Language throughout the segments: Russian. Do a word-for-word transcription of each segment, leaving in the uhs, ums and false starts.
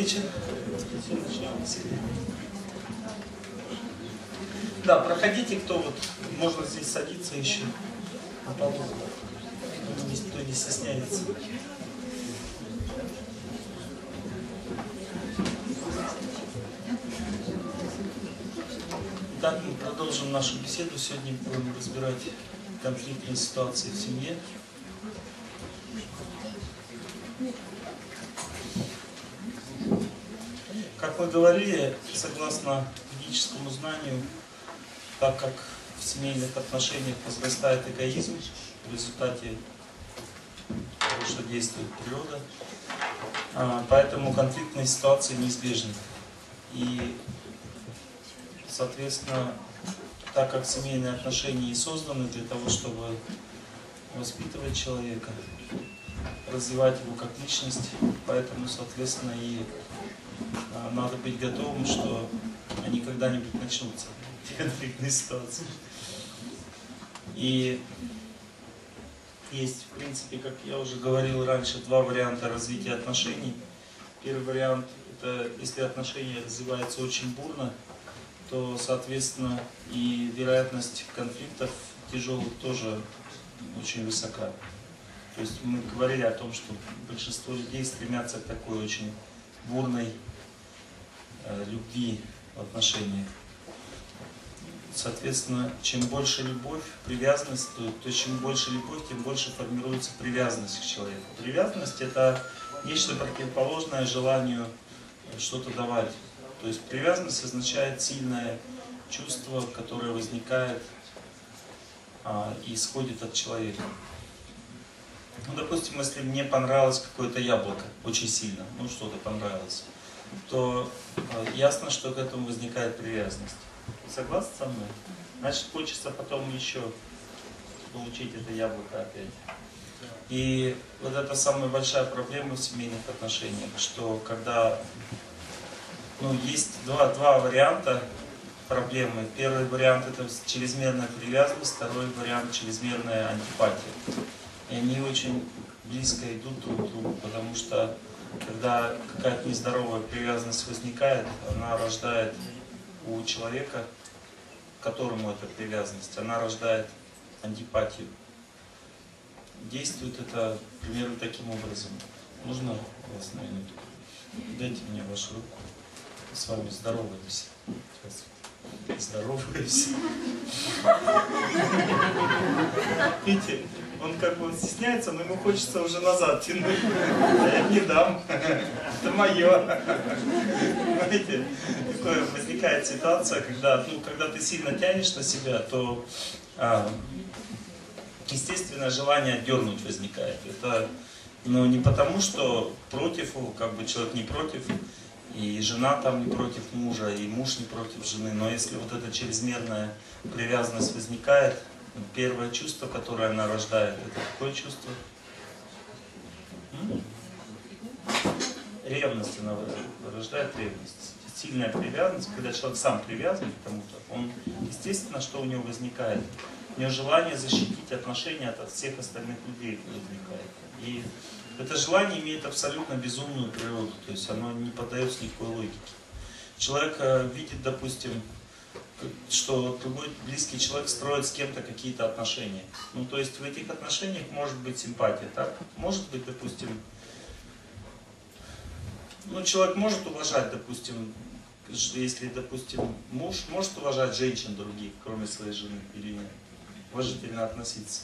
вечер. Начнем беседу. Да, проходите, кто вот, можно здесь садиться еще на полу. Никто не стесняется. Итак, мы продолжим нашу беседу. Сегодня будем разбирать конфликтные ситуации в семье. Как мы говорили, согласно ведическому знанию, так как в семейных отношениях возрастает эгоизм в результате того, что действует природа, поэтому конфликтные ситуации неизбежны. И, соответственно, так как семейные отношения и созданы для того, чтобы воспитывать человека, развивать его как личность, поэтому, соответственно, и надо быть готовым, что они когда-нибудь начнутся, эти конфликтные ситуации. И есть, в принципе, как я уже говорил раньше, два варианта развития отношений. Первый вариант – это если отношения развиваются очень бурно, то, соответственно, и вероятность конфликтов тяжелых тоже очень высока. То есть мы говорили о том, что большинство людей стремятся к такой очень бурной э, любви в отношениях. Соответственно, чем больше любовь, привязанность, то, то чем больше любовь, тем больше формируется привязанность к человеку. Привязанность – это нечто противоположное желанию что-то давать. То есть привязанность означает сильное чувство, которое возникает а, и исходит от человека. Ну, допустим, если мне понравилось какое-то яблоко очень сильно, ну что-то понравилось, то э, ясно, что к этому возникает привязанность. Согласны со мной? Значит, хочется потом еще получить это яблоко опять. И вот это самая большая проблема в семейных отношениях, что когда, ну, есть два, два варианта проблемы. Первый вариант это чрезмерная привязанность, второй вариант чрезмерная антипатия. И они очень близко идут друг к другу, потому что когда какая-то нездоровая привязанность возникает, она рождает у человека, к которому эта привязанность, она рождает антипатию. Действует это примерно таким образом. Можно вас на минутку? Дайте мне вашу руку. С вами здороваемся. Здороваемся. Видите, он как бы стесняется, но ему хочется уже назад тянуть. А я не дам. Это мое. Знаете, такое возникает ситуация, когда, ну, когда ты сильно тянешь на себя, то а, естественно желание отдернуть возникает. Это, ну, не потому, что против, как бы человек не против, и жена там не против мужа, и муж не против жены, но если вот эта чрезмерная привязанность возникает, первое чувство, которое она рождает, это какое чувство? М? Ревность, она рождает ревность. Сильная привязанность, когда человек сам привязан к кому-то, он, естественно, что у него возникает? У него желание защитить отношения от всех остальных людей возникает. И это желание имеет абсолютно безумную природу, то есть оно не поддается никакой логике. Человек видит, допустим, что другой близкий человек строит с кем-то какие-то отношения. Ну, то есть в этих отношениях может быть симпатия, так? Может быть, допустим, ну, человек может уважать, допустим, если, допустим, муж может уважать женщин других, кроме своей жены, или нет? Уважительно относиться.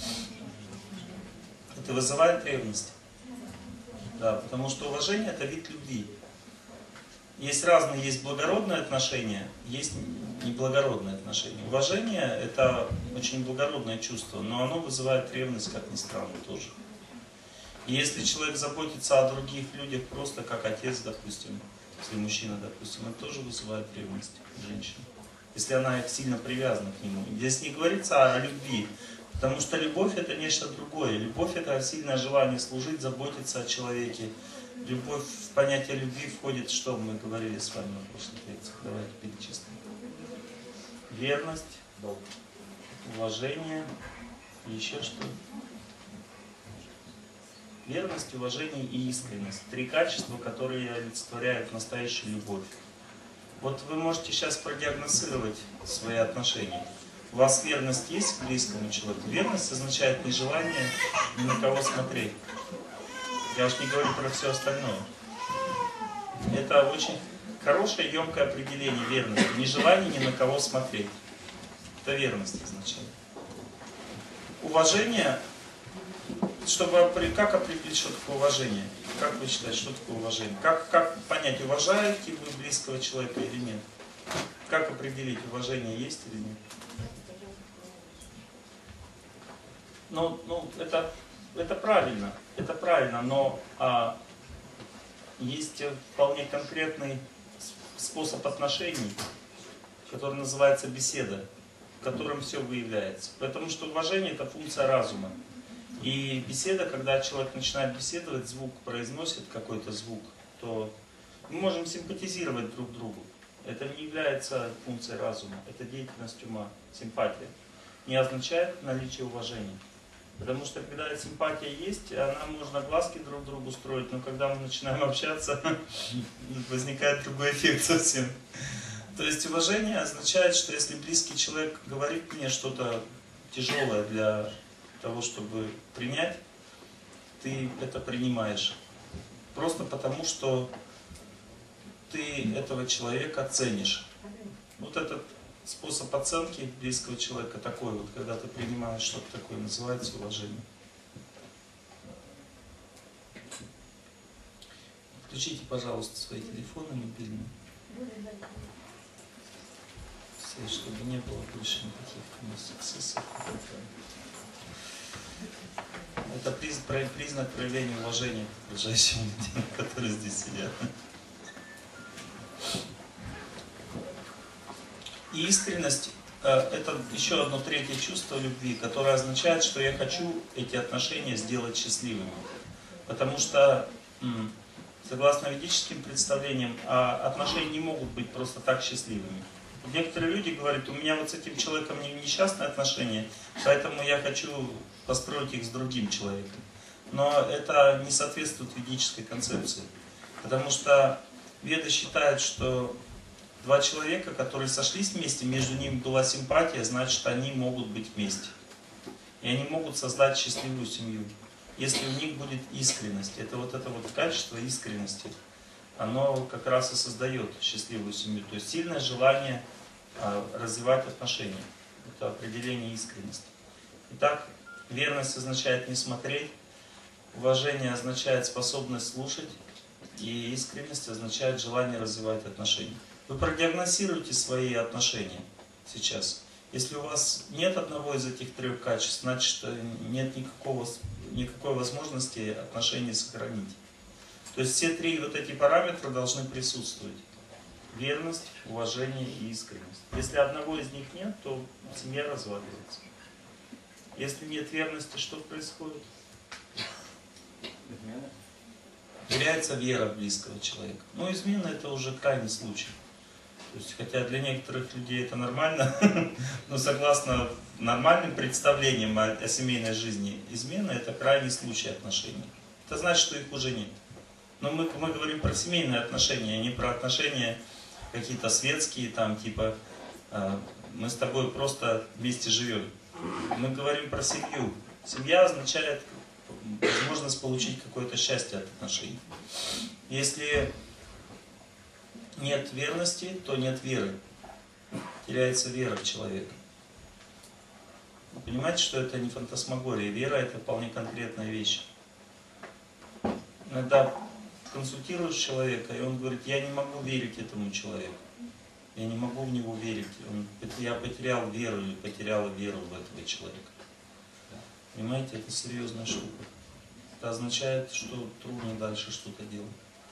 Это вызывает ревность. Да, потому что уважение – это вид любви. Есть разные, есть благородные отношения, есть неблагородные отношения. Уважение – это очень благородное чувство, но оно вызывает ревность, как ни странно, тоже. И если человек заботится о других людях просто как отец, допустим, если мужчина, допустим, это тоже вызывает ревность женщины. Если она сильно привязана к нему. Здесь не говорится о любви. Потому что любовь это нечто другое. Любовь это сильное желание служить, заботиться о человеке. Любовь, в понятие любви входит, что мы говорили с вами на прошлых лекциях. Давайте перечислим. Верность, уважение и еще что? Верность, уважение и искренность. Три качества, которые олицетворяют настоящую любовь. Вот вы можете сейчас продиагностировать свои отношения. У вас верность есть к близкому человеку? Верность означает нежелание ни на кого смотреть. Я уж не говорю про все остальное. Это очень хорошее, емкое определение верности. Нежелание ни на кого смотреть. Это верность означает. Уважение. Чтобы, как определить, что такое уважение? Как вы считаете, что такое уважение? Как, как понять, уважаете вы близкого человека или нет? Как определить, уважение есть или нет? Ну, ну это, это правильно, это правильно, но а, есть вполне конкретный способ отношений, который называется беседа, в котором все выявляется. Потому что уважение — это функция разума. И беседа, когда человек начинает беседовать, звук произносит какой-то звук, то мы можем симпатизировать друг другу. Это не является функцией разума, это деятельность ума. Симпатия не означает наличие уважения. Потому что когда симпатия есть, она можно глазки друг другу строить, но когда мы начинаем общаться, возникает другой эффект совсем. То есть уважение означает, что если близкий человек говорит мне что-то тяжелое для того, чтобы принять, ты это принимаешь. Просто потому, что ты этого человека ценишь. Вот этот способ оценки близкого человека такой вот, когда ты принимаешь что-то такое, называется уважение. Включите, пожалуйста, свои телефоны мобильные. Все, чтобы не было больше никаких эксцессов. Это признак проявления уважения к окружающим людям, которые здесь сидят. И искренность – это еще одно третье чувство любви, которое означает, что я хочу эти отношения сделать счастливыми. Потому что, согласно ведическим представлениям, отношения не могут быть просто так счастливыми. Некоторые люди говорят, у меня вот с этим человеком несчастные отношения, поэтому я хочу построить их с другим человеком. Но это не соответствует ведической концепции. Потому что веды считают, что два человека, которые сошлись вместе, между ними была симпатия, значит, они могут быть вместе. И они могут создать счастливую семью, если у них будет искренность. Это вот это вот качество искренности, оно как раз и создает счастливую семью. То есть сильное желание развивать отношения. Это определение искренности. Итак, верность означает не смотреть, уважение означает способность слушать, и искренность означает желание развивать отношения. Вы продиагностируете свои отношения сейчас. Если у вас нет одного из этих трех качеств, значит нет никакого, никакой возможности отношения сохранить. То есть все три вот эти параметра должны присутствовать. Верность, уважение и искренность. Если одного из них нет, то семья разваливается. Если нет верности, что происходит? Измена. Теряется вера близкого человека. Но измена — это уже крайний случай. То есть, хотя для некоторых людей это нормально, но согласно нормальным представлениям о, о семейной жизни, измена — это крайний случай отношений. Это значит, что их уже нет. Но мы, мы говорим про семейные отношения, а не про отношения какие-то светские, там типа э, мы с тобой просто вместе живем. Мы говорим про семью. Семья означает возможность получить какое-то счастье от отношений. Если нет верности, то нет веры. Теряется вера в человека. Вы понимаете, что это не фантасмагория. Вера — это вполне конкретная вещь. Иногда консультируешь человека, и он говорит, я не могу верить этому человеку. Я не могу в него верить. Он, я потерял веру или потеряла веру в этого человека. Понимаете, это серьезная штука. Это означает, что трудно дальше что-то делать.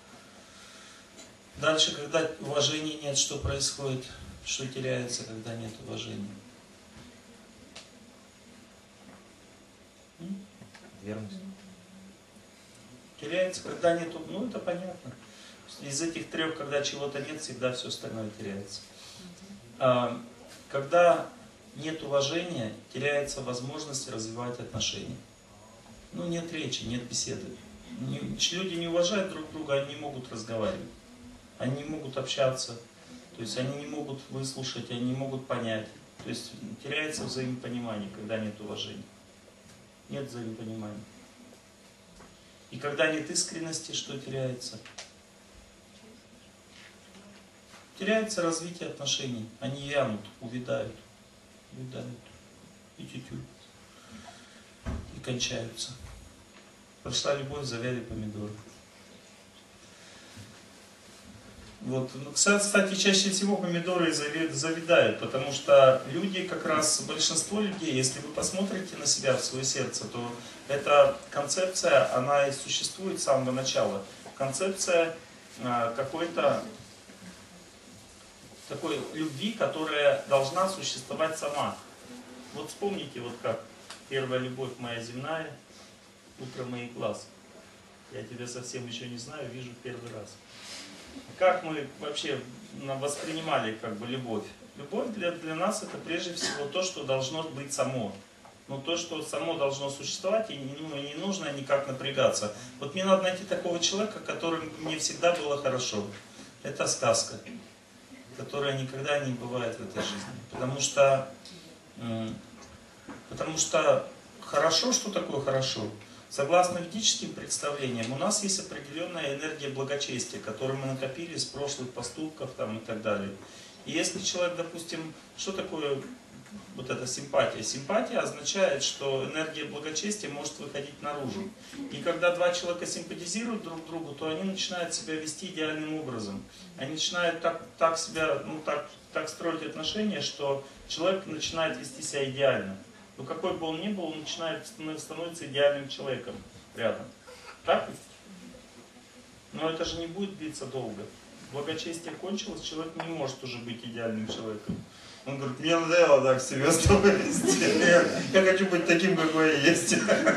Дальше, когда уважения нет, что происходит? Что теряется, когда нет уважения? Верность. Теряется, когда нету, ну это понятно. Из этих трех, когда чего-то нет, всегда все остальное теряется. А, когда нет уважения, теряется возможность развивать отношения. Ну, нет речи, нет беседы. Не, люди не уважают друг друга, они не могут разговаривать. Они не могут общаться. То есть они не могут выслушать, они не могут понять. То есть теряется взаимопонимание, когда нет уважения. Нет взаимопонимания. И когда нет искренности, что теряется? Теряется развитие отношений. Они вянут, увядают. Увядают. И тю-тю. И кончаются. Прошла любовь, завяли помидоры. Вот. Кстати, чаще всего помидоры завядают, потому что люди, как раз большинство людей, если вы посмотрите на себя, в свое сердце, то эта концепция, она и существует с самого начала. Концепция какой-то такой любви, которая должна существовать сама. Вот вспомните, вот как первая любовь моя земная, утро моих глаз. Я тебя совсем еще не знаю, вижу первый раз. Как мы вообще воспринимали как бы любовь? Любовь для, для нас это прежде всего то, что должно быть само. Ну, то, что само должно существовать, и ну, не нужно никак напрягаться. Вот мне надо найти такого человека, которым мне всегда было хорошо. Это сказка, которая никогда не бывает в этой жизни. Потому что, потому что хорошо, что такое хорошо? Согласно ведическим представлениям, у нас есть определенная энергия благочестия, которую мы накопили с прошлых поступков там, и так далее. И если человек, допустим, что такое вот эта симпатия? Симпатия означает, что энергия благочестия может выходить наружу. И когда два человека симпатизируют друг другу, то они начинают себя вести идеальным образом. Они начинают так, так себя, ну, так, так строить отношения, что человек начинает вести себя идеально. Но какой бы он ни был, он начинает становиться идеальным человеком рядом. Так ведь? Но это же не будет длиться долго. Благочестие кончилось, человек не может уже быть идеальным человеком. Он говорит, мне надоело так себя с тобой вести. Я хочу быть таким, какой я есть.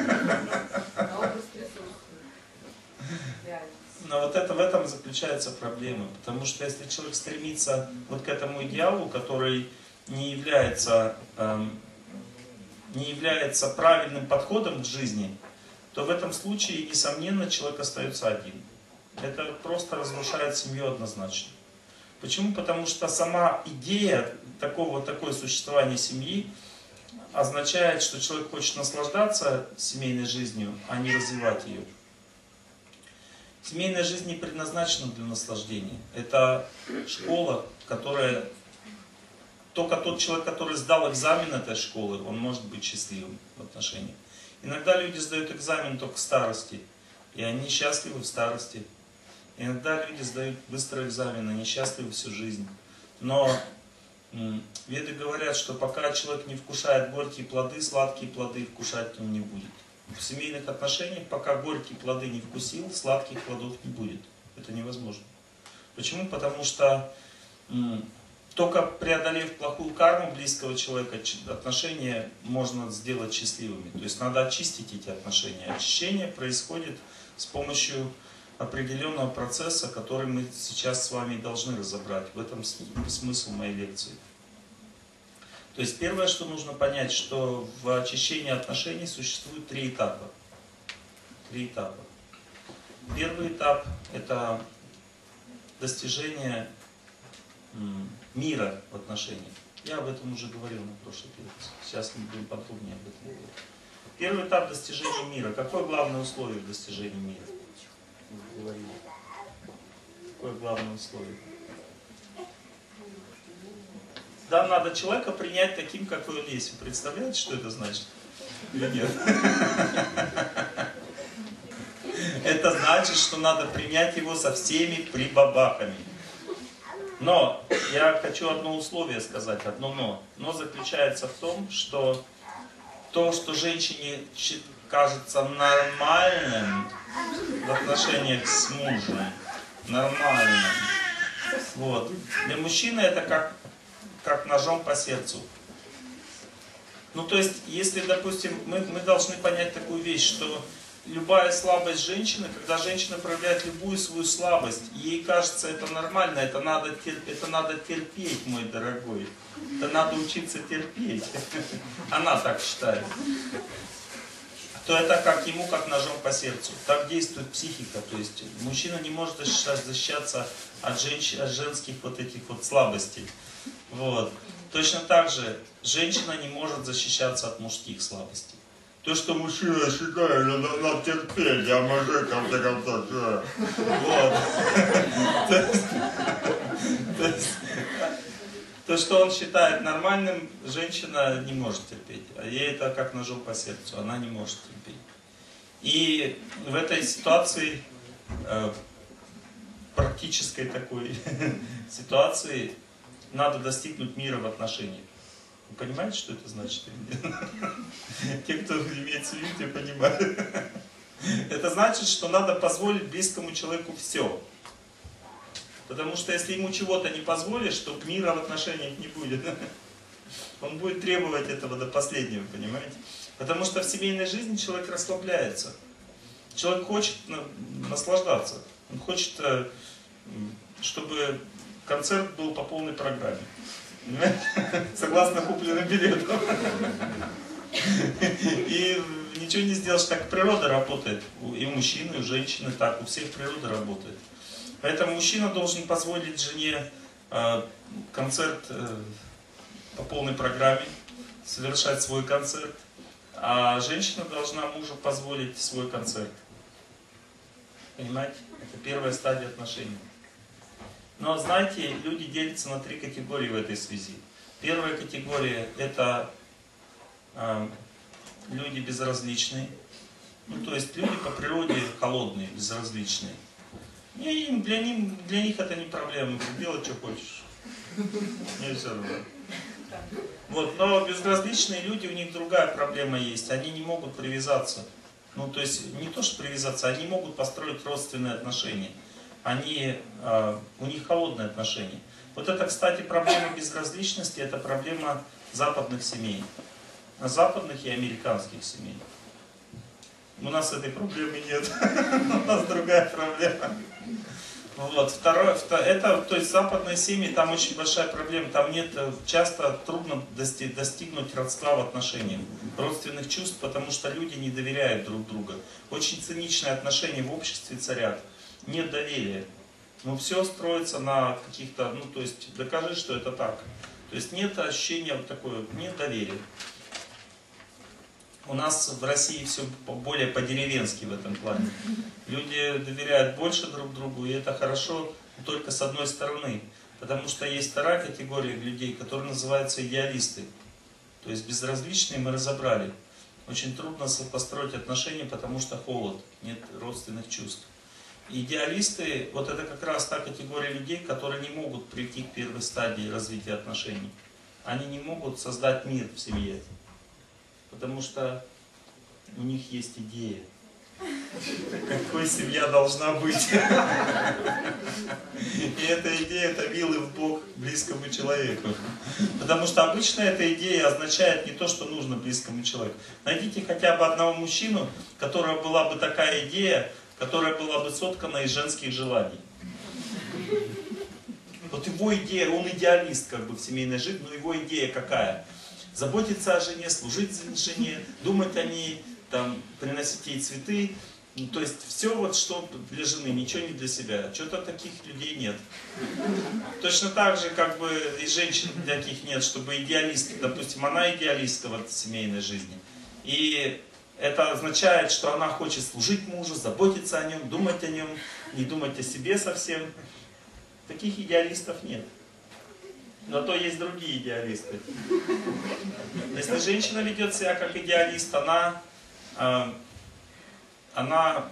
Но вот это, в этом заключается проблема. Потому что если человек стремится вот к этому идеалу, который не является... Эм, не является правильным подходом к жизни, то в этом случае, несомненно, человек остается один. Это просто разрушает семью однозначно. Почему? Потому что сама идея такого, такое существование семьи означает, что человек хочет наслаждаться семейной жизнью, а не развивать ее. Семейная жизнь не предназначена для наслаждения. Это школа, которая... Только тот человек, который сдал экзамен этой школы, он может быть счастливым в отношениях. Иногда люди сдают экзамен только в старости, и они счастливы в старости. Иногда люди сдают быстро экзамен, они счастливы всю жизнь. Но м, веды говорят, что пока человек не вкушает горькие плоды, сладкие плоды вкушать он не будет. В семейных отношениях, пока горькие плоды не вкусил, сладких плодов не будет. Это невозможно. Почему? Потому что... М, Только преодолев плохую карму близкого человека, отношения можно сделать счастливыми. То есть надо очистить эти отношения. Очищение происходит с помощью определенного процесса, который мы сейчас с вами должны разобрать. В этом смысл моей лекции. То есть первое, что нужно понять, что в очищении отношений существует три этапа. Три этапа. Первый этап – это достижение мира в отношениях. Я об этом уже говорил на прошлой лекции. Сейчас мы будем подробнее об этом говорить. Первый этап достижения мира. Какое главное условие в достижении мира? Говорили. Какое главное условие? Да, надо человека принять таким, какой он есть. Вы представляете, что это значит? Или нет? Это значит, что надо принять его со всеми прибабахами. Но я хочу одно условие сказать, одно но. Но заключается в том, что то, что женщине кажется нормальным в отношениях с мужем, нормальным, вот, для мужчины это как, как ножом по сердцу. Ну, то есть, если, допустим, мы, мы должны понять такую вещь, что любая слабость женщины, когда женщина проявляет любую свою слабость, ей кажется это нормально, это надо, это надо терпеть, мой дорогой. Это надо учиться терпеть. Она так считает. то это как ему, как ножом по сердцу. Так действует психика. То есть мужчина не может защищаться от, женщин, от женских вот этих вот слабостей. Вот. Точно так же женщина не может защищаться от мужских слабостей. То, что мужчина считает, надо, надо терпеть, а мужик в конце концов. Вот. То, что он считает нормальным, женщина не может терпеть. А ей это как ножом по сердцу, она не может терпеть. И в этой ситуации, практической такой ситуации, надо достигнуть мира в отношениях. Вы понимаете, что это значит? Те, кто имеет связь, те понимают. Это значит, что надо позволить близкому человеку все. Потому что если ему чего-то не позволишь, то мира в отношениях не будет. Он будет требовать этого до последнего, понимаете? Потому что в семейной жизни человек расслабляется. Человек хочет наслаждаться. Он хочет, чтобы концерт был по полной программе. Согласно купленным билетам. И ничего не сделаешь, так природа работает. И у мужчин, и у женщины так, у всех природа работает. Поэтому мужчина должен позволить жене концерт по полной программе, совершать свой концерт. А женщина должна мужу позволить свой концерт. Понимаете? Это первая стадия отношений. Но знаете, люди делятся на три категории в этой связи. Первая категория — это э, люди безразличные. Ну, то есть люди по природе холодные, безразличные. И для, них, для них это не проблема. Делай, что хочешь. Мне все равно. Вот, но безразличные люди, у них другая проблема есть. Они не могут привязаться. Ну, то есть не то, что привязаться, они могут построить родственные отношения. Они, э, у них холодные отношения. Вот это, кстати, проблема безразличности, это проблема западных семей. Западных и американских семей. У нас этой проблемы нет. У нас другая проблема. Вот. Второе, это, то есть западные семьи, там очень большая проблема. Там нет, часто трудно достиг, достигнуть родства в отношениях, родственных чувств, потому что люди не доверяют друг другу. Очень циничные отношения в обществе царят. Нет доверия. Но все строится на каких-то, ну то есть докажи, что это так. То есть нет ощущения вот такое, нет доверия. У нас в России все более по-деревенски в этом плане. Люди доверяют больше друг другу, и это хорошо только с одной стороны. Потому что есть вторая категория людей, которые называются идеалисты. То есть безразличные мы разобрали. Очень трудно построить отношения, потому что холод, нет родственных чувств. Идеалисты, вот это как раз та категория людей, которые не могут прийти к первой стадии развития отношений. Они не могут создать мир в семье. Потому что у них есть идея, какой семья должна быть. И эта идея — это вилы в бок близкому человеку. Потому что обычно эта идея означает не то, что нужно близкому человеку. Найдите хотя бы одного мужчину, у которого была бы такая идея, которая была бы соткана из женских желаний. Вот его идея, он идеалист как бы в семейной жизни, но его идея какая? Заботиться о жене, служить жене, думать о ней, там, приносить ей цветы. Ну, то есть все вот что для жены, ничего не для себя. Что-то таких людей нет. Точно так же, как бы и женщин таких нет, чтобы идеалистки, допустим, она идеалистка в семейной жизни. И это означает, что она хочет служить мужу, заботиться о нем, думать о нем, не думать о себе совсем. Таких идеалистов нет. Но то есть другие идеалисты. Если женщина ведет себя как идеалист, она, э, она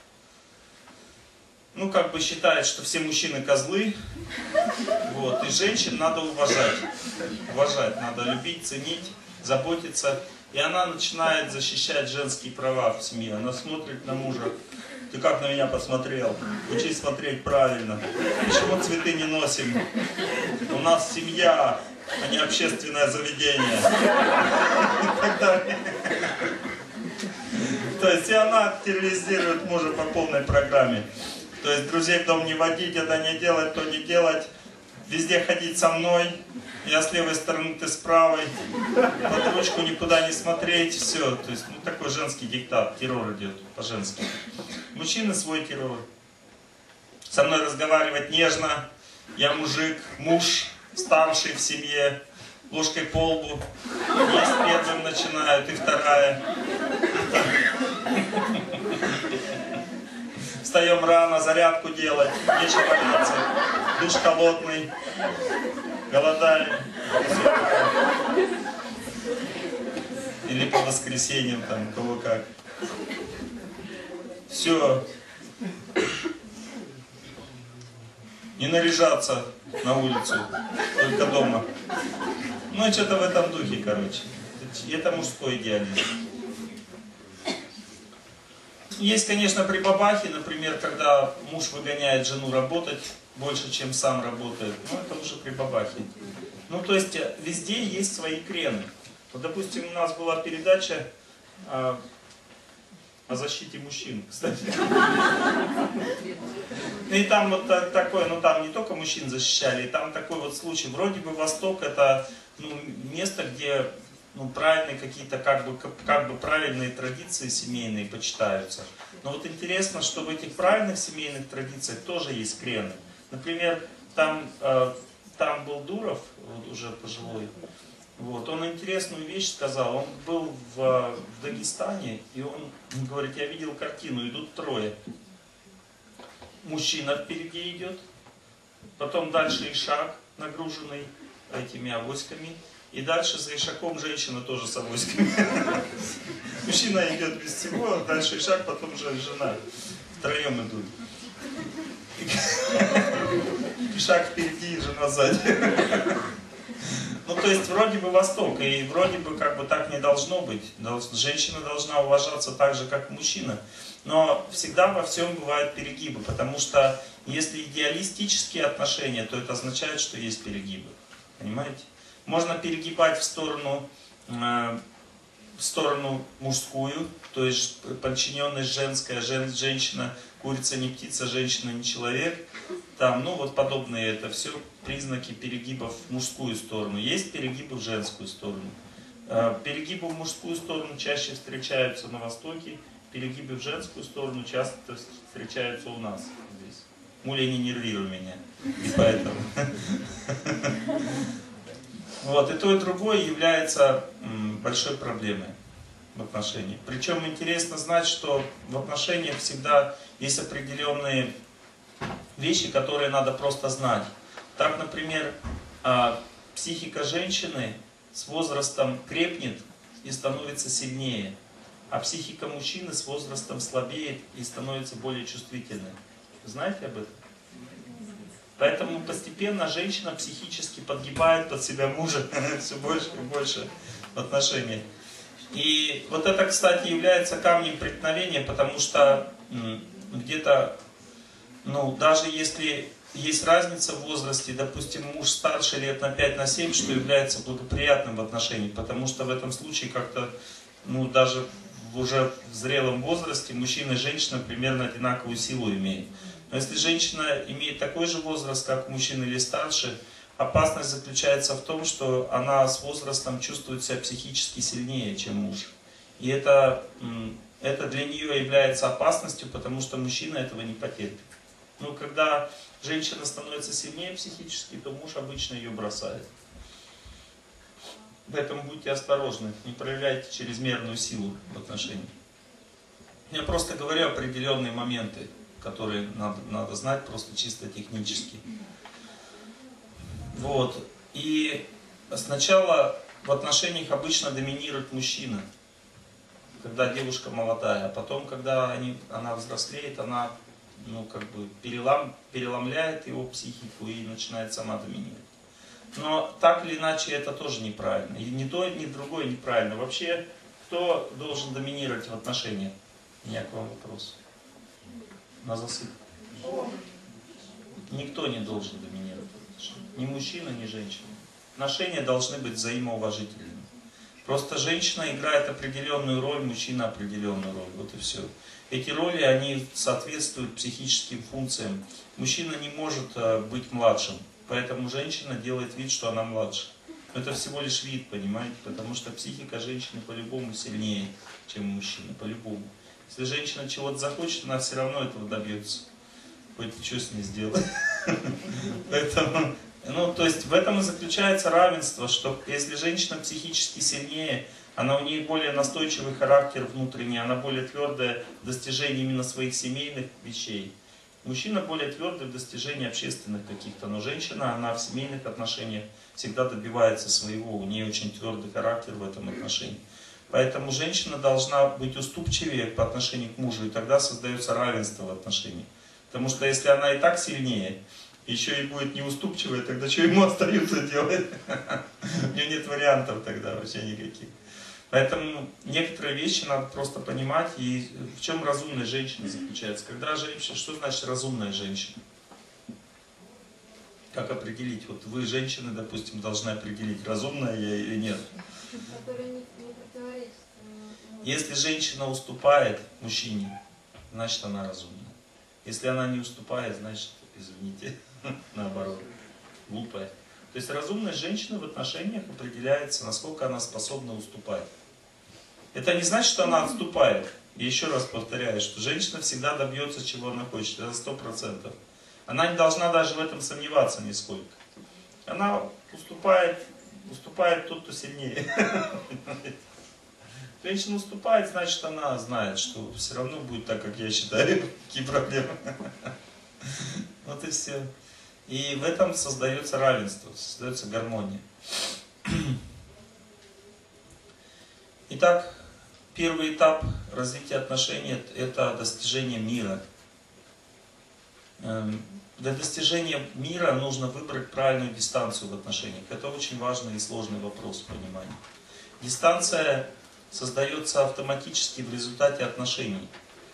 ну, как бы считает, что все мужчины козлы, вот, и женщин надо уважать. Уважать, надо любить, ценить, заботиться. И она начинает защищать женские права в семье. Она смотрит на мужа. Ты как на меня посмотрел? Учись смотреть правильно. Почему цветы не носим? У нас семья, а не общественное заведение. И так далее. То есть и она терроризирует мужа по полной программе. То есть друзей в дом не водить, это не делать, то не делать. везде ходить со мной, я с левой стороны, ты с правой, под ручку никуда не смотреть, все. То есть, ну, такой женский диктат, террор идет по-женски. Мужчины свой террор. Со мной разговаривать нежно, я мужик, муж, старший в семье, ложкой по лбу, есть первым начинают, и вторая. Встаем рано, зарядку делать, нечего бояться, душ холодный, голодаем. Или по воскресеньям, там, кого как. Все. Не наряжаться на улицу, только дома. Ну, что-то в этом духе, короче. Это мужской идеализм. Есть, конечно, прибабахи, например, когда муж выгоняет жену работать больше, чем сам работает. Ну, это уже прибабахи. Ну, то есть, везде есть свои крены. Вот, допустим, у нас была передача а, о защите мужчин, кстати. И там вот такое, ну там не только мужчин защищали, и там такой вот случай. Вроде бы Восток это ну, место, где ну, правильные какие-то как бы, как бы правильные традиции семейные почитаются. Но вот интересно, что в этих правильных семейных традициях тоже есть крены. Например, там, э, там был Дуров, вот уже пожилой, вот, он интересную вещь сказал. Он был в, в Дагестане, и он говорит, я видел картину, идут трое. Мужчина впереди идет, потом дальше Ишак, нагруженный этими авоськами, и дальше за Ишаком женщина тоже с авоськами. Мужчина идет без всего, дальше Ишак, потом же жена. Втроем идут. Ишак впереди, жена сзади. Ну, то есть, вроде бы Восток, и вроде бы как бы так не должно быть. Женщина должна уважаться так же, как мужчина. Но всегда во всем бывают перегибы, потому что если идеалистические отношения, то это означает, что есть перегибы. Понимаете? Можно перегибать в сторону, э, в сторону мужскую, то есть подчиненность женская, жен, женщина, курица не птица, женщина не человек. Там, ну вот подобные, это все признаки перегибов в мужскую сторону. Есть перегибы в женскую сторону. Э, перегибы в мужскую сторону чаще встречаются на Востоке. Перегибы в женскую сторону часто встречаются у нас здесь. Муля, не нервируй меня. И поэтому. Вот, и то, и другое является большой проблемой в отношениях. Причем интересно знать, что в отношениях всегда есть определенные вещи, которые надо просто знать. Так, например, психика женщины с возрастом крепнет и становится сильнее. А психика мужчины с возрастом слабеет и становится более чувствительной. Знаете об этом? Поэтому постепенно женщина психически подгибает под себя мужа все больше и больше в отношениях. И вот это, кстати, является камнем преткновения, потому что где-то, ну, даже если есть разница в возрасте, допустим, муж старше лет на пять на семь, что является благоприятным в отношениях, потому что в этом случае как-то, ну, даже уже в зрелом возрасте мужчина и женщина примерно одинаковую силу имеют. Но если женщина имеет такой же возраст, как мужчина или старше, опасность заключается в том, что она с возрастом чувствует себя психически сильнее, чем муж. И это, это для нее является опасностью, потому что мужчина этого не потерпит. Но когда женщина становится сильнее психически, то муж обычно ее бросает. Поэтому будьте осторожны, не проявляйте чрезмерную силу в отношениях. Я просто говорю определенные моменты, которые надо, надо знать просто чисто технически. Вот. И сначала в отношениях обычно доминирует мужчина, когда девушка молодая, а потом, когда они, она взрослеет, она ну, как бы перелам, переломляет его психику и начинает сама доминировать. Но так или иначе это тоже неправильно. И ни то, ни другое неправильно. Вообще, кто должен доминировать в отношениях? У меня к вам вопрос. На засыпку. Никто не должен доминировать в отношениях. Ни мужчина, ни женщина. Отношения должны быть взаимоуважительными. Просто женщина играет определенную роль, мужчина определенную роль. Вот и все. Эти роли, они соответствуют психическим функциям. Мужчина не может быть младшим. Поэтому женщина делает вид, что она младше. Но это всего лишь вид, понимаете? Потому что психика женщины по-любому сильнее, чем мужчины, по-любому. Если женщина чего-то захочет, она все равно этого добьется. Хоть что с ней сделать. Поэтому, ну, то есть в этом и заключается равенство, что если женщина психически сильнее, она у нее более настойчивый характер внутренний, она более твердая в достижении именно своих семейных вещей. Мужчина более твердый в достижении общественных каких-то, но женщина, она в семейных отношениях всегда добивается своего, у нее очень твердый характер в этом отношении. Поэтому женщина должна быть уступчивее по отношению к мужу, и тогда создается равенство в отношениях. Потому что если она и так сильнее, еще и будет неуступчивая, тогда что ему остается делать? У нее нет вариантов тогда вообще никаких. Поэтому некоторые вещи надо просто понимать, и в чем разумная женщина заключается. Когда женщина, что значит разумная женщина? Как определить? Вот вы, женщины, допустим, должны определить, разумная я или нет. Если женщина уступает мужчине, значит она разумная. Если она не уступает, значит, извините, наоборот, глупая. То есть разумность женщины в отношениях определяется, насколько она способна уступать. Это не значит, что она отступает. И еще раз повторяю, что женщина всегда добьется, чего она хочет. Это сто процентов. Она не должна даже в этом сомневаться нисколько. Она уступает, уступает тот, кто сильнее. Женщина уступает, значит, она знает, что все равно будет так, как я считаю. Какие проблемы. Вот и все. И в этом создается равенство, создается гармония. Итак, первый этап развития отношений – это достижение мира. Для достижения мира нужно выбрать правильную дистанцию в отношениях. Это очень важный и сложный вопрос в понимании. Дистанция создается автоматически в результате отношений.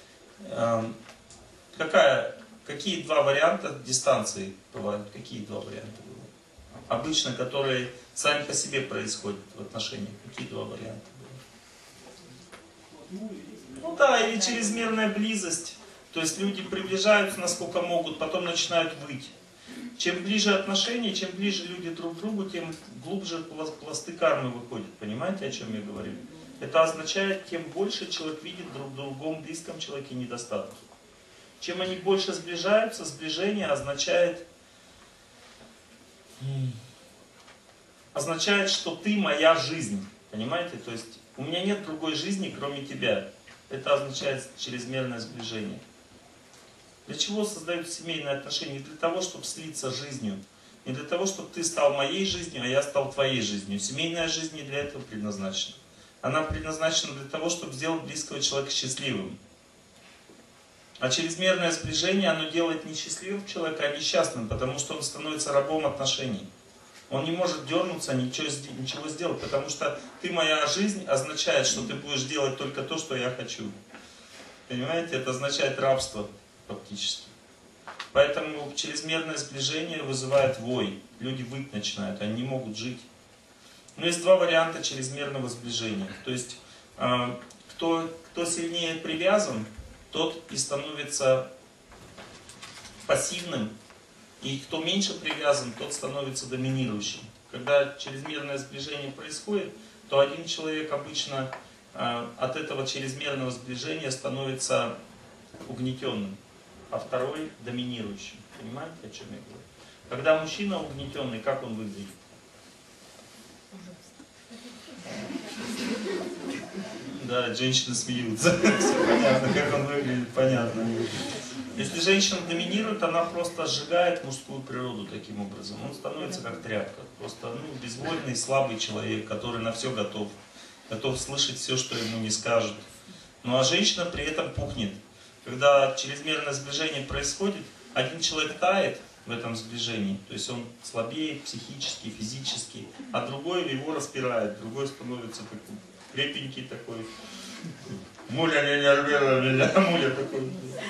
Какая, какие два варианта дистанции бывают? Какие два варианта бывают? Обычно, которые сами по себе происходят в отношениях. Какие два варианта бывают? Ну да, или чрезмерная близость. То есть люди приближаются насколько могут, потом начинают выть. Чем ближе отношения, чем ближе люди друг к другу, тем глубже пласты кармы выходят. Понимаете, о чем я говорю? Это означает, тем больше человек видит друг в другом близком человеке недостаток. Чем они больше сближаются, сближение означает, означает, что ты моя жизнь. Понимаете? То есть у меня нет другой жизни, кроме тебя. Это означает чрезмерное сближение. Для чего создаются семейные отношения? Не для того, чтобы слиться жизнью. Не для того, чтобы ты стал моей жизнью, а я стал твоей жизнью. Семейная жизнь не для этого предназначена. Она предназначена для того, чтобы сделать близкого человека счастливым. А чрезмерное сближение, оно делает не счастливым человека, а несчастным, потому что он становится рабом отношений. Он не может дернуться, ничего, ничего сделать, потому что ты моя жизнь означает, что ты будешь делать только то, что я хочу. Понимаете? Это означает рабство фактически. Поэтому чрезмерное сближение вызывает вой. Люди выть начинают, они не могут жить. Но есть два варианта чрезмерного сближения. То есть, э, кто, кто сильнее привязан, тот и становится пассивным. И кто меньше привязан, тот становится доминирующим. Когда чрезмерное сближение происходит, то один человек обычно э, от этого чрезмерного сближения становится угнетенным, а второй доминирующим. Понимаете, о чем я говорю? Когда мужчина угнетенный, как он выглядит? Да, женщины смеются. Все понятно, как он выглядит, понятно. Если женщина доминирует, она просто сжигает мужскую природу таким образом. Он становится как тряпка. Просто ну, безвольный, слабый человек, который на все готов. Готов слышать все, что ему не скажут. Ну а женщина при этом пухнет. Когда чрезмерное сближение происходит, один человек тает в этом сближении. То есть он слабеет психически, физически. А другой его распирает. Другой становится такой крепенький такой. Муля не нервировала меня, муля такой.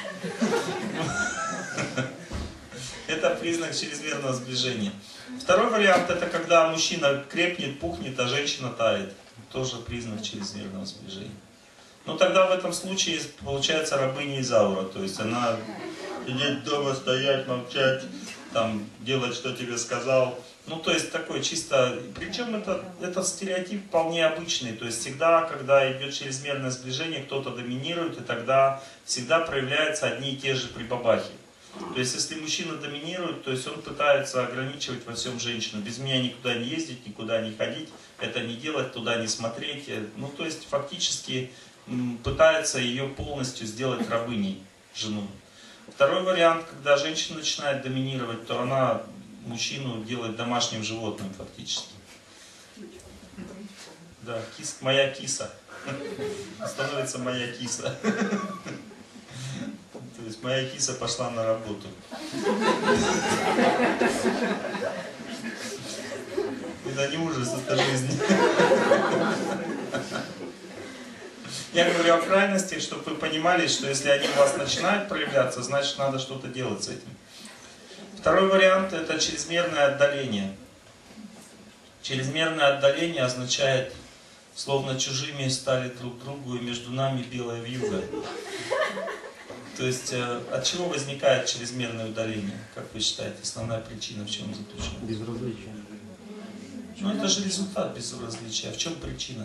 Это признак чрезмерного сближения. Второй вариант, это когда мужчина крепнет, пухнет, а женщина тает. Тоже признак чрезмерного сближения. Но тогда в этом случае получается рабыня Изаура. То есть она сидеть дома, стоять, молчать, там, делать, что тебе сказал. Ну, то есть, такой чисто... Причем это, этот стереотип вполне обычный. То есть, всегда, когда идет чрезмерное сближение, кто-то доминирует, и тогда всегда проявляются одни и те же прибабахи. То есть, если мужчина доминирует, то есть, он пытается ограничивать во всем женщину. Без меня никуда не ездить, никуда не ходить, это не делать, туда не смотреть. Ну, то есть, фактически пытается ее полностью сделать рабыней, жену. Второй вариант, когда женщина начинает доминировать, то она мужчину делает домашним животным фактически. Да, кис, моя киса. Становится моя киса. То есть моя киса пошла на работу. Это не ужас, это жизнь. Я говорю о крайности, чтобы вы понимали, что если они у вас начинают проявляться, значит надо что-то делать с этим. Второй вариант — это чрезмерное отдаление. Чрезмерное отдаление означает, словно чужими стали друг другу, и между нами белая вьюга. То есть от чего возникает чрезмерное удаление? Как вы считаете, основная причина в чем заключена? Безразличие. Ну это же результат безразличия. А в чем причина?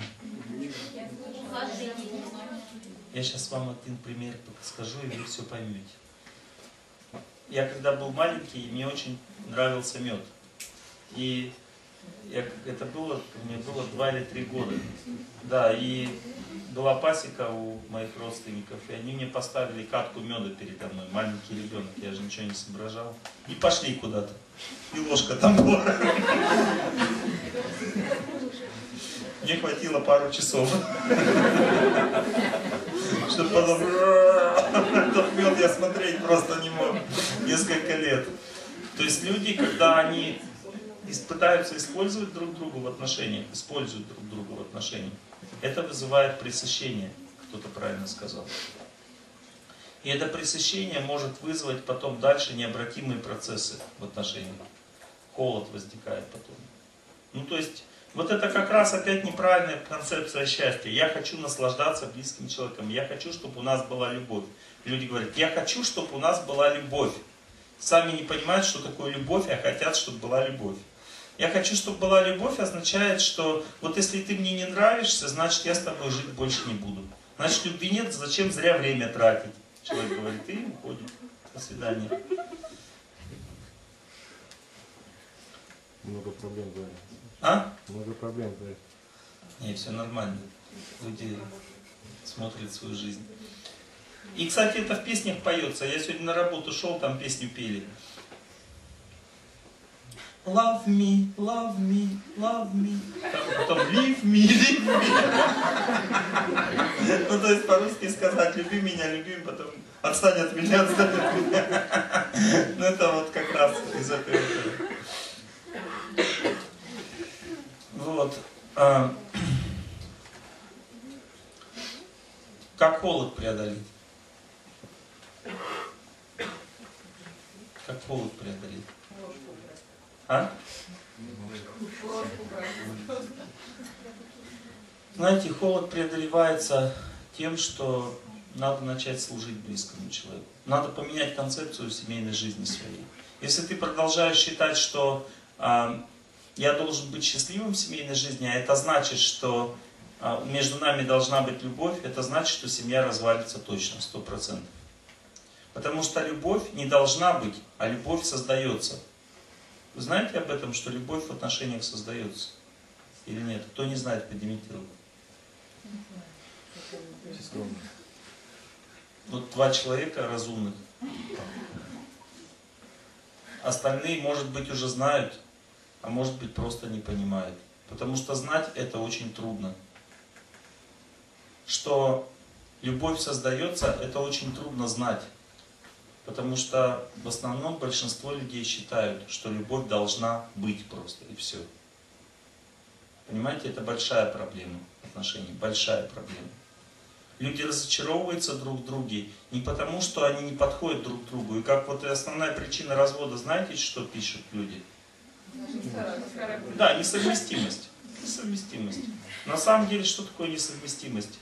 Я сейчас вам один пример скажу, и вы все поймете. Я когда был маленький, мне очень нравился мед. И я, это было, мне было два или три года. Да, и была пасека у моих родственников, и они мне поставили катку меда передо мной, маленький ребенок, я же ничего не соображал. И пошли куда-то. И ложка там была. Мне хватило пару часов, чтобы потом этот мед я смотреть просто не мог несколько лет. То есть люди, когда они пытаются использовать друг друга в отношениях, используют друг друга в отношениях, это вызывает пресыщение, кто-то правильно сказал. И это пресыщение может вызвать потом дальше необратимые процессы в отношениях. Холод возникает потом. Ну то есть, вот это как раз опять неправильная концепция счастья. Я хочу наслаждаться близким человеком. Я хочу, чтобы у нас была любовь. Люди говорят, я хочу, чтобы у нас была любовь. Сами не понимают, что такое любовь, а хотят, чтобы была любовь. Я хочу, чтобы была любовь, означает, что вот если ты мне не нравишься, значит я с тобой жить больше не буду. Значит любви нет, зачем зря время тратить? Человек говорит, и уходит. До свидания. Много проблем, да. А? Много проблем, да. Не, все нормально. Люди смотрят свою жизнь. И, кстати, это в песнях поется. Я сегодня на работу шел, там песню пели. Love me, love me, love me. Там, потом leave me, leave me. Ну, то есть по-русски сказать, люби меня, люби, потом отстань от меня, отстань от меня. Ну, это вот как раз из этого. Вот. Как холод преодолеть? Как холод преодолеть? А? Знаете, холод преодолевается тем, что надо начать служить близкому человеку. Надо поменять концепцию семейной жизни своей. Если ты продолжаешь считать, что а, я должен быть счастливым в семейной жизни, а это значит, что а, между нами должна быть любовь, это значит, что семья развалится точно, сто процентов. Потому что любовь не должна быть, а любовь создается. Вы знаете об этом, что любовь в отношениях создается? Или нет? Кто не знает, поднимите руку. Вот два человека разумных. Остальные, может быть, уже знают, а может быть, просто не понимают. Потому что знать это очень трудно. Что любовь создается, это очень трудно знать. Потому что в основном большинство людей считают, что любовь должна быть просто, и все. Понимаете, это большая проблема отношений, большая проблема. Люди разочаровываются друг в друге не потому, что они не подходят друг к другу. И как вот основная причина развода, знаете, что пишут люди? Да, несовместимость. Несовместимость. На самом деле, что такое несовместимость?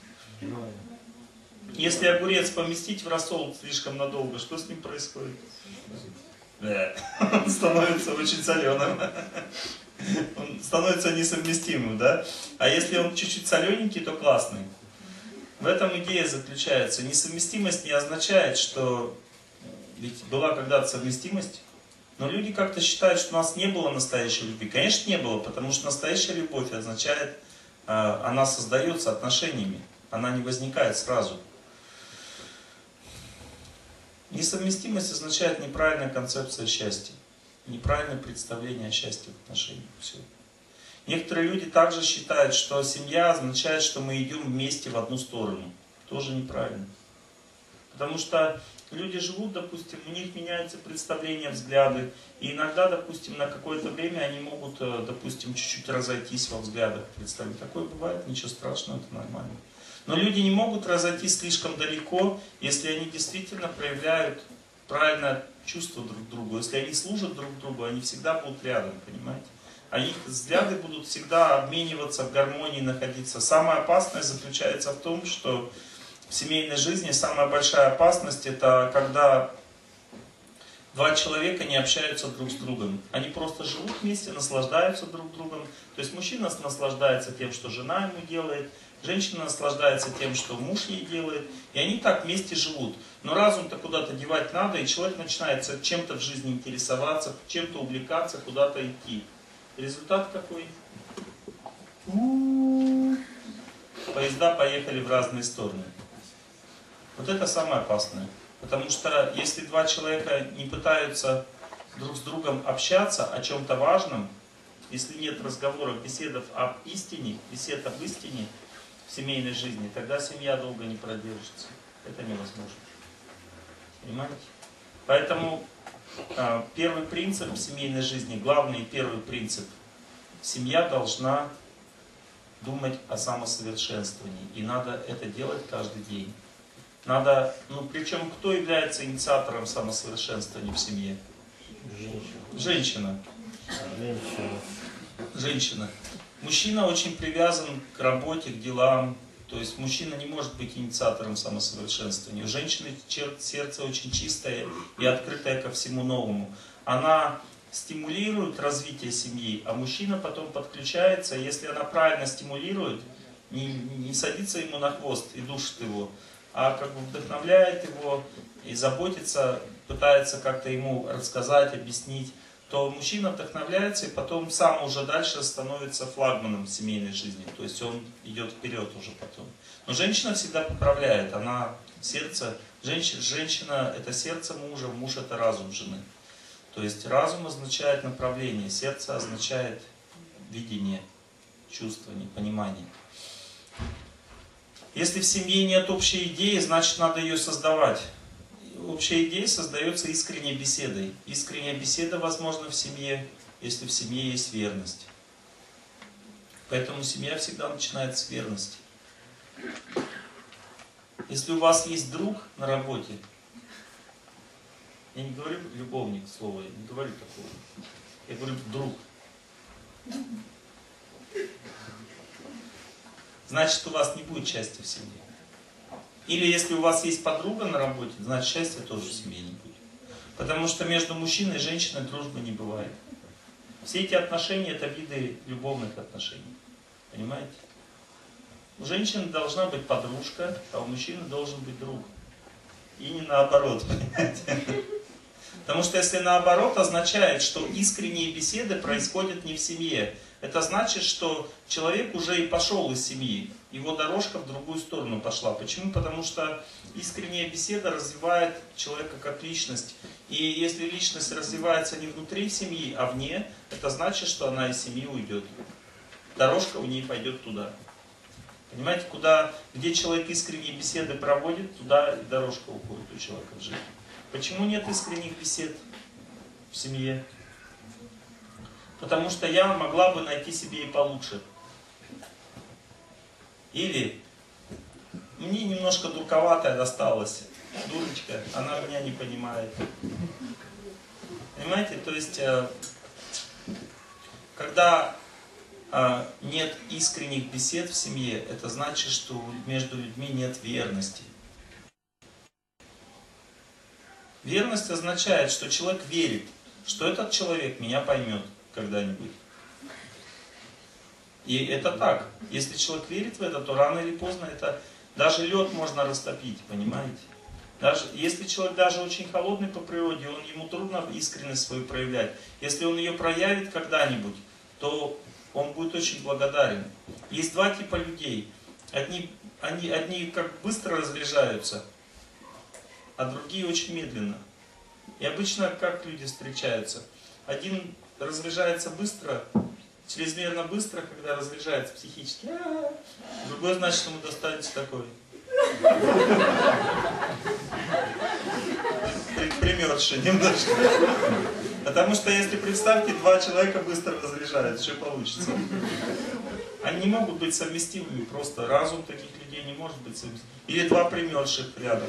Если огурец поместить в рассол слишком надолго, что с ним происходит? он становится очень соленым. Он становится несовместимым, да? А если он чуть-чуть солененький, то классный. В этом идея заключается. Несовместимость не означает, что... Ведь была когда-то совместимость, но люди как-то считают, что у нас не было настоящей любви. Конечно, не было, потому что настоящая любовь означает, она создается отношениями, она не возникает сразу. Несовместимость означает неправильная концепция счастья, неправильное представление о счастье в отношениях. Все. Некоторые люди также считают, что семья означает, что мы идем вместе в одну сторону. Тоже неправильно. Потому что люди живут, допустим, у них меняются представления, взгляды. И иногда, допустим, на какое-то время они могут, допустим, чуть-чуть разойтись во взглядах. Представить. Такое бывает, ничего страшного, это нормально. Но люди не могут разойтись слишком далеко, если они действительно проявляют правильное чувство друг к другу. Если они служат друг другу, они всегда будут рядом, понимаете? А их взгляды будут всегда обмениваться, в гармонии находиться. Самое опасное заключается в том, что в семейной жизни самая большая опасность — это когда два человека не общаются друг с другом. Они просто живут вместе, наслаждаются друг другом. То есть мужчина наслаждается тем, что жена ему делает, женщина наслаждается тем, что муж ей делает. И они так вместе живут. Но разум-то куда-то девать надо, и человек начинает чем-то в жизни интересоваться, чем-то увлекаться, куда-то идти. Результат какой? Поезда поехали в разные стороны. Вот это самое опасное. Потому что если два человека не пытаются друг с другом общаться о чем-то важном, если нет разговоров, беседов об истине, бесед об истине в семейной жизни, тогда семья долго не продержится. Это невозможно. Понимаете? Поэтому первый принцип в семейной жизни, главный первый принцип: семья должна думать о самосовершенствовании. И надо это делать каждый день. Надо, ну причем кто является инициатором самосовершенствования в семье? Женщина. Женщина. Женщина. Женщина. Мужчина очень привязан к работе, к делам. То есть мужчина не может быть инициатором самосовершенствования. У женщины сердце очень чистое и открытое ко всему новому. Она стимулирует развитие семьи, а мужчина потом подключается. Если она правильно стимулирует, не, не садится ему на хвост и душит его, а как бы вдохновляет его и заботится, пытается как-то ему рассказать, объяснить, то мужчина вдохновляется и потом сам уже дальше становится флагманом в семейной жизни. То есть он идет вперед уже потом. Но женщина всегда поправляет. Она сердце, женщина, женщина это сердце мужа, муж это разум жены. То есть разум означает направление, сердце означает видение, чувствование, понимание. Если в семье нет общей идеи, значит надо ее создавать. Общая идея создается искренней беседой. Искренняя беседа возможна в семье, если в семье есть верность. Поэтому семья всегда начинается с верности. Если у вас есть друг на работе, я не говорю любовник слово, я не говорю такого. Я говорю друг. Значит, у вас не будет счастья в семье. Или если у вас есть подруга на работе, значит счастья тоже в семье не будет. Потому что между мужчиной и женщиной дружбы не бывает. Все эти отношения — это виды любовных отношений. Понимаете? У женщины должна быть подружка, а у мужчины должен быть друг. И не наоборот, понимаете? Потому что если наоборот, означает, что искренние беседы происходят не в семье. Это значит, что человек уже и пошел из семьи. Его дорожка в другую сторону пошла. Почему? Потому что искренняя беседа развивает человека как личность. И если личность развивается не внутри семьи, а вне, это значит, что она из семьи уйдет. Дорожка у нее пойдет туда. Понимаете, куда, где человек искренние беседы проводит, туда и дорожка уходит у человека в жизнь. Почему нет искренних бесед в семье? Потому что я могла бы найти себе и получше. Или мне немножко дурковатая досталась. Дурочка, она меня не понимает. Понимаете, то есть, когда нет искренних бесед в семье, это значит, что между людьми нет верности. Верность означает, что человек верит, что этот человек меня поймет когда-нибудь. И это так. Если человек верит в это, то рано или поздно это... Даже лед можно растопить, понимаете? Даже, если человек даже очень холодный по природе, он, ему трудно искренность свою проявлять. Если он ее проявит когда-нибудь, то он будет очень благодарен. Есть два типа людей. Одни, они, одни как быстро разряжаются, а другие очень медленно. И обычно как люди встречаются? Один разряжается быстро, чрезмерно быстро, когда разряжается психически. Другой, значит, ему достанется такой. Примерши немножко. Потому что если представьте, два человека быстро разряжают, что получится? Они не могут быть совместимыми, просто разум таких людей не может быть совместимым. Или два примерших рядом.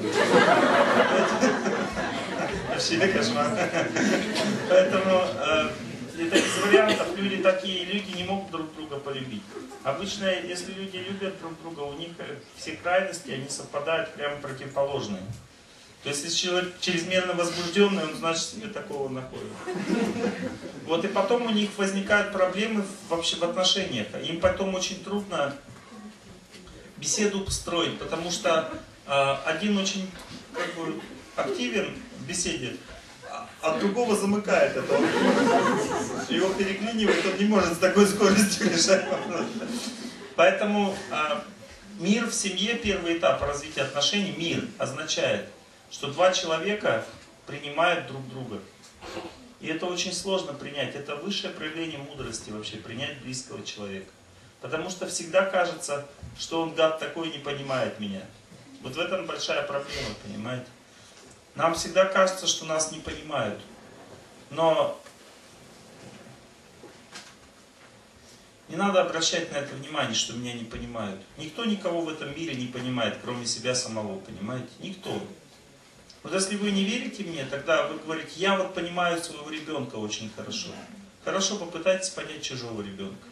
Вообще кошмар. Поэтому это из вариантов, люди такие, люди не могут друг друга полюбить. Обычно, если люди любят друг друга, у них все крайности, они совпадают прямо противоположные. То есть, если человек чрезмерно возбужденный, он, значит, себе такого находит. Вот, и потом у них возникают проблемы вообще в отношениях. Им потом очень трудно беседу построить, потому что э, один очень как бы активен в беседе, а другого замыкает это. Его переклинивает, он не может с такой скоростью решать вопрос. Поэтому э, мир в семье, первый этап развития отношений, мир означает, что два человека принимают друг друга. И это очень сложно принять. Это высшее проявление мудрости вообще, принять близкого человека. Потому что всегда кажется, что он, гад такой, не понимает меня. Вот в этом большая проблема, понимаете? Нам всегда кажется, что нас не понимают. Но не надо обращать на это внимание, что меня не понимают. Никто никого в этом мире не понимает, кроме себя самого, понимаете? Никто. Вот если вы не верите мне, тогда вы говорите, я вот понимаю своего ребенка очень хорошо. Хорошо, попытайтесь понять чужого ребенка.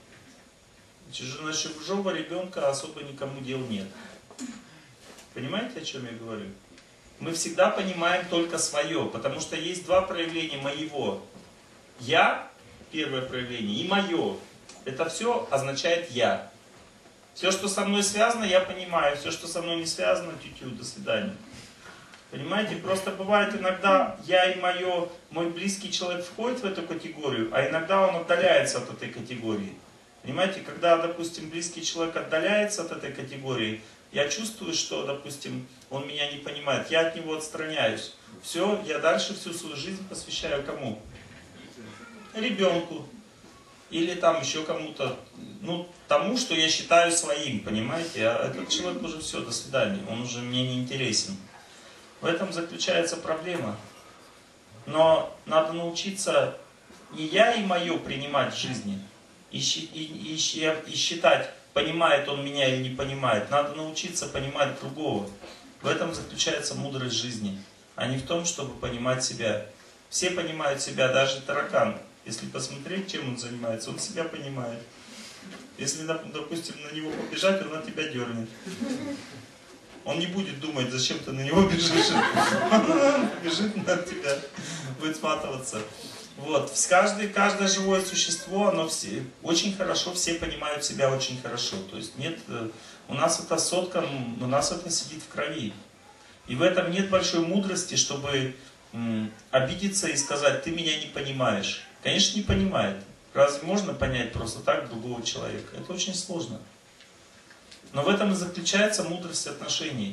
На чужого ребенка особо никому дел нет. Понимаете, о чем я говорю? Мы всегда понимаем только свое, потому что есть два проявления моего. Я, первое проявление, и мое. Это все означает я. Все, что со мной связано, я понимаю. Все, что со мной не связано, тю-тю, до свидания. Понимаете, просто бывает иногда я и мое, мой близкий человек входит в эту категорию, а иногда он отдаляется от этой категории. Понимаете, когда, допустим, близкий человек отдаляется от этой категории, я чувствую, что, допустим, он меня не понимает, я от него отстраняюсь. Все, я дальше всю свою жизнь посвящаю кому? Ребенку. Или там еще кому-то, ну, тому, что я считаю своим, понимаете? А этот человек уже все, до свидания, он уже мне не интересен. В этом заключается проблема. Но надо научиться не я и мое принимать в жизни, и, и, и, и считать, понимает он меня или не понимает. Надо научиться понимать другого. В этом заключается мудрость жизни, а не в том, чтобы понимать себя. Все понимают себя, даже таракан. Если посмотреть, чем он занимается, он себя понимает. Если, допустим, на него побежать, он на тебя дернет. Он не будет думать, зачем ты на него бежишь. Он бежит на тебя, будет сматываться. Вот. Каждое, каждое живое существо, оно все, очень хорошо, все понимают себя очень хорошо. То есть нет, у нас это соткано, у нас это сидит в крови. И в этом нет большой мудрости, чтобы м, обидеться и сказать, ты меня не понимаешь. Конечно, не понимает. Разве можно понять просто так другого человека? Это очень сложно. Но в этом и заключается мудрость отношений.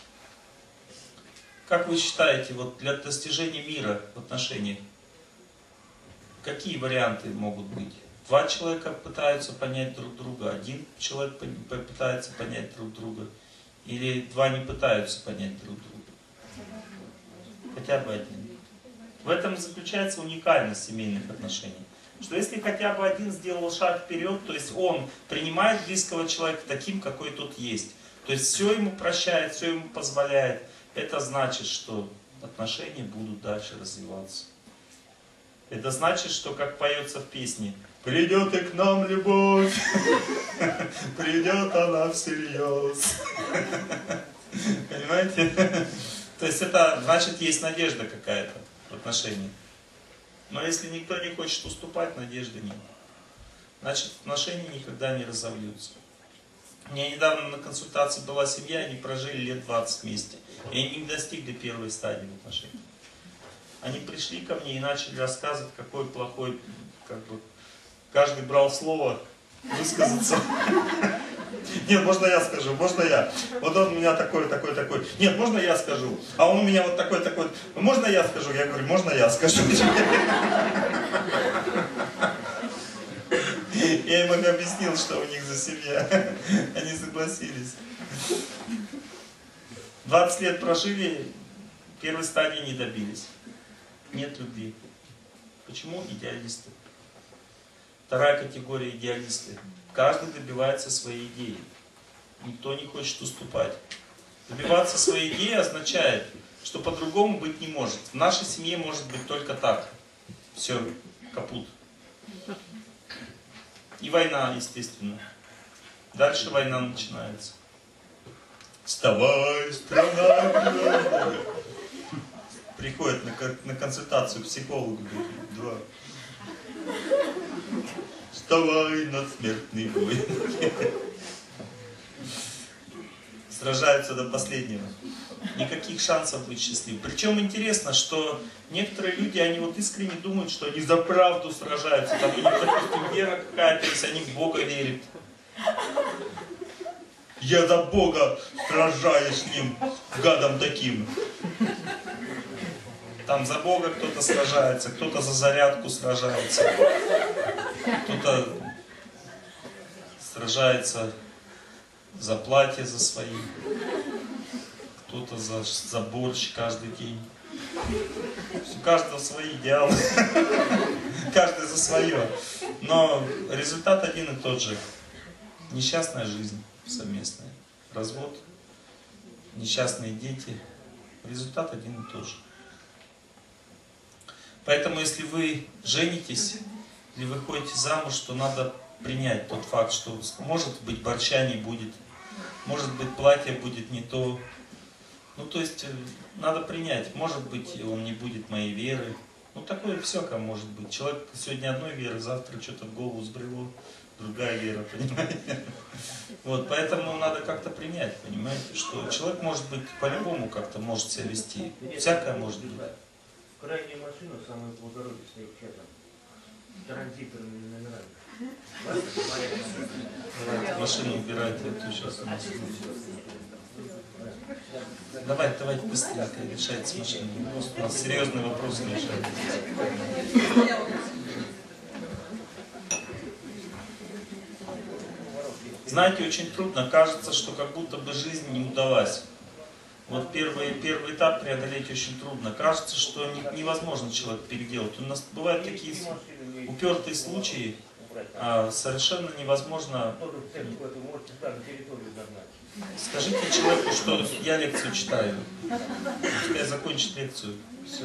Как вы считаете, вот для достижения мира в отношениях, какие варианты могут быть? Два человека пытаются понять друг друга, один человек пытается понять друг друга, или два не пытаются понять друг друга? Хотя бы один. В этом заключается уникальность семейных отношений. Что если хотя бы один сделал шаг вперед, то есть он принимает близкого человека таким, какой тот есть. То есть все ему прощает, все ему позволяет. Это значит, что отношения будут дальше развиваться. Это значит, что, как поется в песне, «Придет и к нам любовь, придет она всерьез». Понимаете? То есть это значит, есть надежда какая-то в отношениях. Но если никто не хочет уступать, надежды нет. Значит, отношения никогда не разовьются. У меня недавно на консультации была семья, они прожили лет двадцать вместе. И они не достигли первой стадии в отношениях. Они пришли ко мне и начали рассказывать, какой плохой, как бы, каждый брал слово высказаться. Нет, можно я скажу, можно я. Вот он у меня такой, такой, такой. Нет, можно я скажу. А он у меня вот такой, такой. Можно я скажу? Я говорю, можно я скажу. Я им объяснил, что у них за семья. Они согласились. двадцать лет прожили, первой стадии не добились. Нет любви. Почему? Идеалисты. Вторая категория идеалисты. Каждый добивается своей идеи. Никто не хочет уступать. Добиваться своей идеи означает, что по-другому быть не может. В нашей семье может быть только так. Все, капут. И война, естественно. Дальше война начинается. Вставай, страна! Приходит на, на консультацию к психологу, говорит, два. Вставай на смертный бой. Сражаются до последнего. Никаких шансов быть счастливым. Причем интересно, что некоторые люди, они вот искренне думают, что они за правду сражаются. Там у них, допустим, вера какая-то, если они в Бога верят. Я за Бога сражаюсь с ним, гадом таким. Там за Бога кто-то сражается, кто-то за зарядку сражается. Кто-то сражается за платье за свои. Кто-то за, за борщ каждый день. У каждого свои идеалы. Каждый за свое. Но результат один и тот же. Несчастная жизнь совместная. Развод. Несчастные дети. Результат один и тот же. Поэтому если вы женитесь или выходите замуж, то надо принять тот факт, что может быть борща не будет. Может быть платье будет не то. Ну, то есть, надо принять. Может быть, он не будет моей веры. Ну, такое всякое может быть. Человек сегодня одной веры, завтра что-то в голову сбрело, другая вера, понимаете? Вот, поэтому надо как-то принять, понимаете, что человек может быть по-любому как-то может себя вести. Всякое может быть. Крайнюю машину, самую по дороге с ней транзиторными номерами. Машину убирайте, а то сейчас у нас... Давайте, давайте быстрее решайте с машиной. У нас серьезный вопрос решается. Знаете, очень трудно. Кажется, что как будто бы жизнь не удалась. Вот первый, первый этап преодолеть очень трудно. Кажется, что невозможно человека переделать. У нас бывают такие упертые случаи, а совершенно невозможно. Скажите человеку, что я лекцию читаю. Пускай закончит лекцию. Все.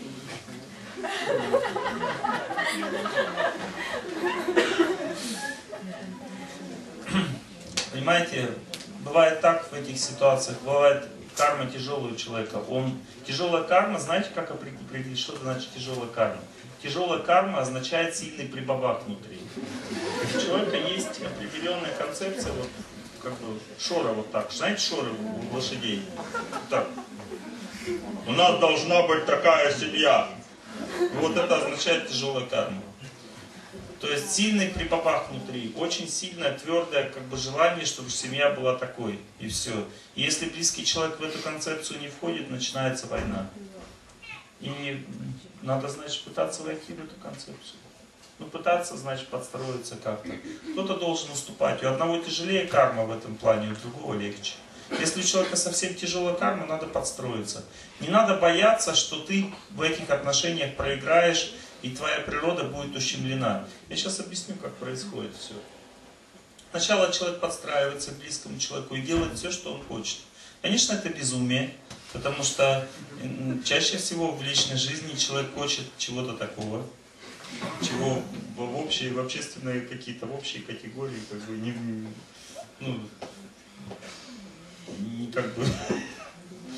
Понимаете, бывает так в этих ситуациях, бывает карма тяжелая у человека. Он, тяжелая карма, знаете, как определить, что значит тяжелая карма? Тяжелая карма означает сильный прибабах внутри. У человека есть определенная концепция, вот, как бы, шора вот так. Знаете, шоры у лошадей? Так. У нас должна быть такая семья. Вот это означает тяжелая карма. То есть сильный прибабах внутри, очень сильное, твердое как бы, желание, чтобы семья была такой. И все. И если близкий человек в эту концепцию не входит, начинается война. И надо, значит, пытаться войти в эту концепцию. Ну, пытаться, значит, подстроиться как-то. Кто-то должен уступать. У одного тяжелее карма в этом плане, у другого легче. Если у человека совсем тяжелая карма, надо подстроиться. Не надо бояться, что ты в этих отношениях проиграешь, и твоя природа будет ущемлена. Я сейчас объясню, как происходит все. Сначала человек подстраивается к близкому человеку и делает все, что он хочет. Конечно, это безумие, потому что чаще всего в личной жизни человек хочет чего-то такого, чего в общие, в общественные какие-то, в общие категории, как бы, не, ну, не как бы,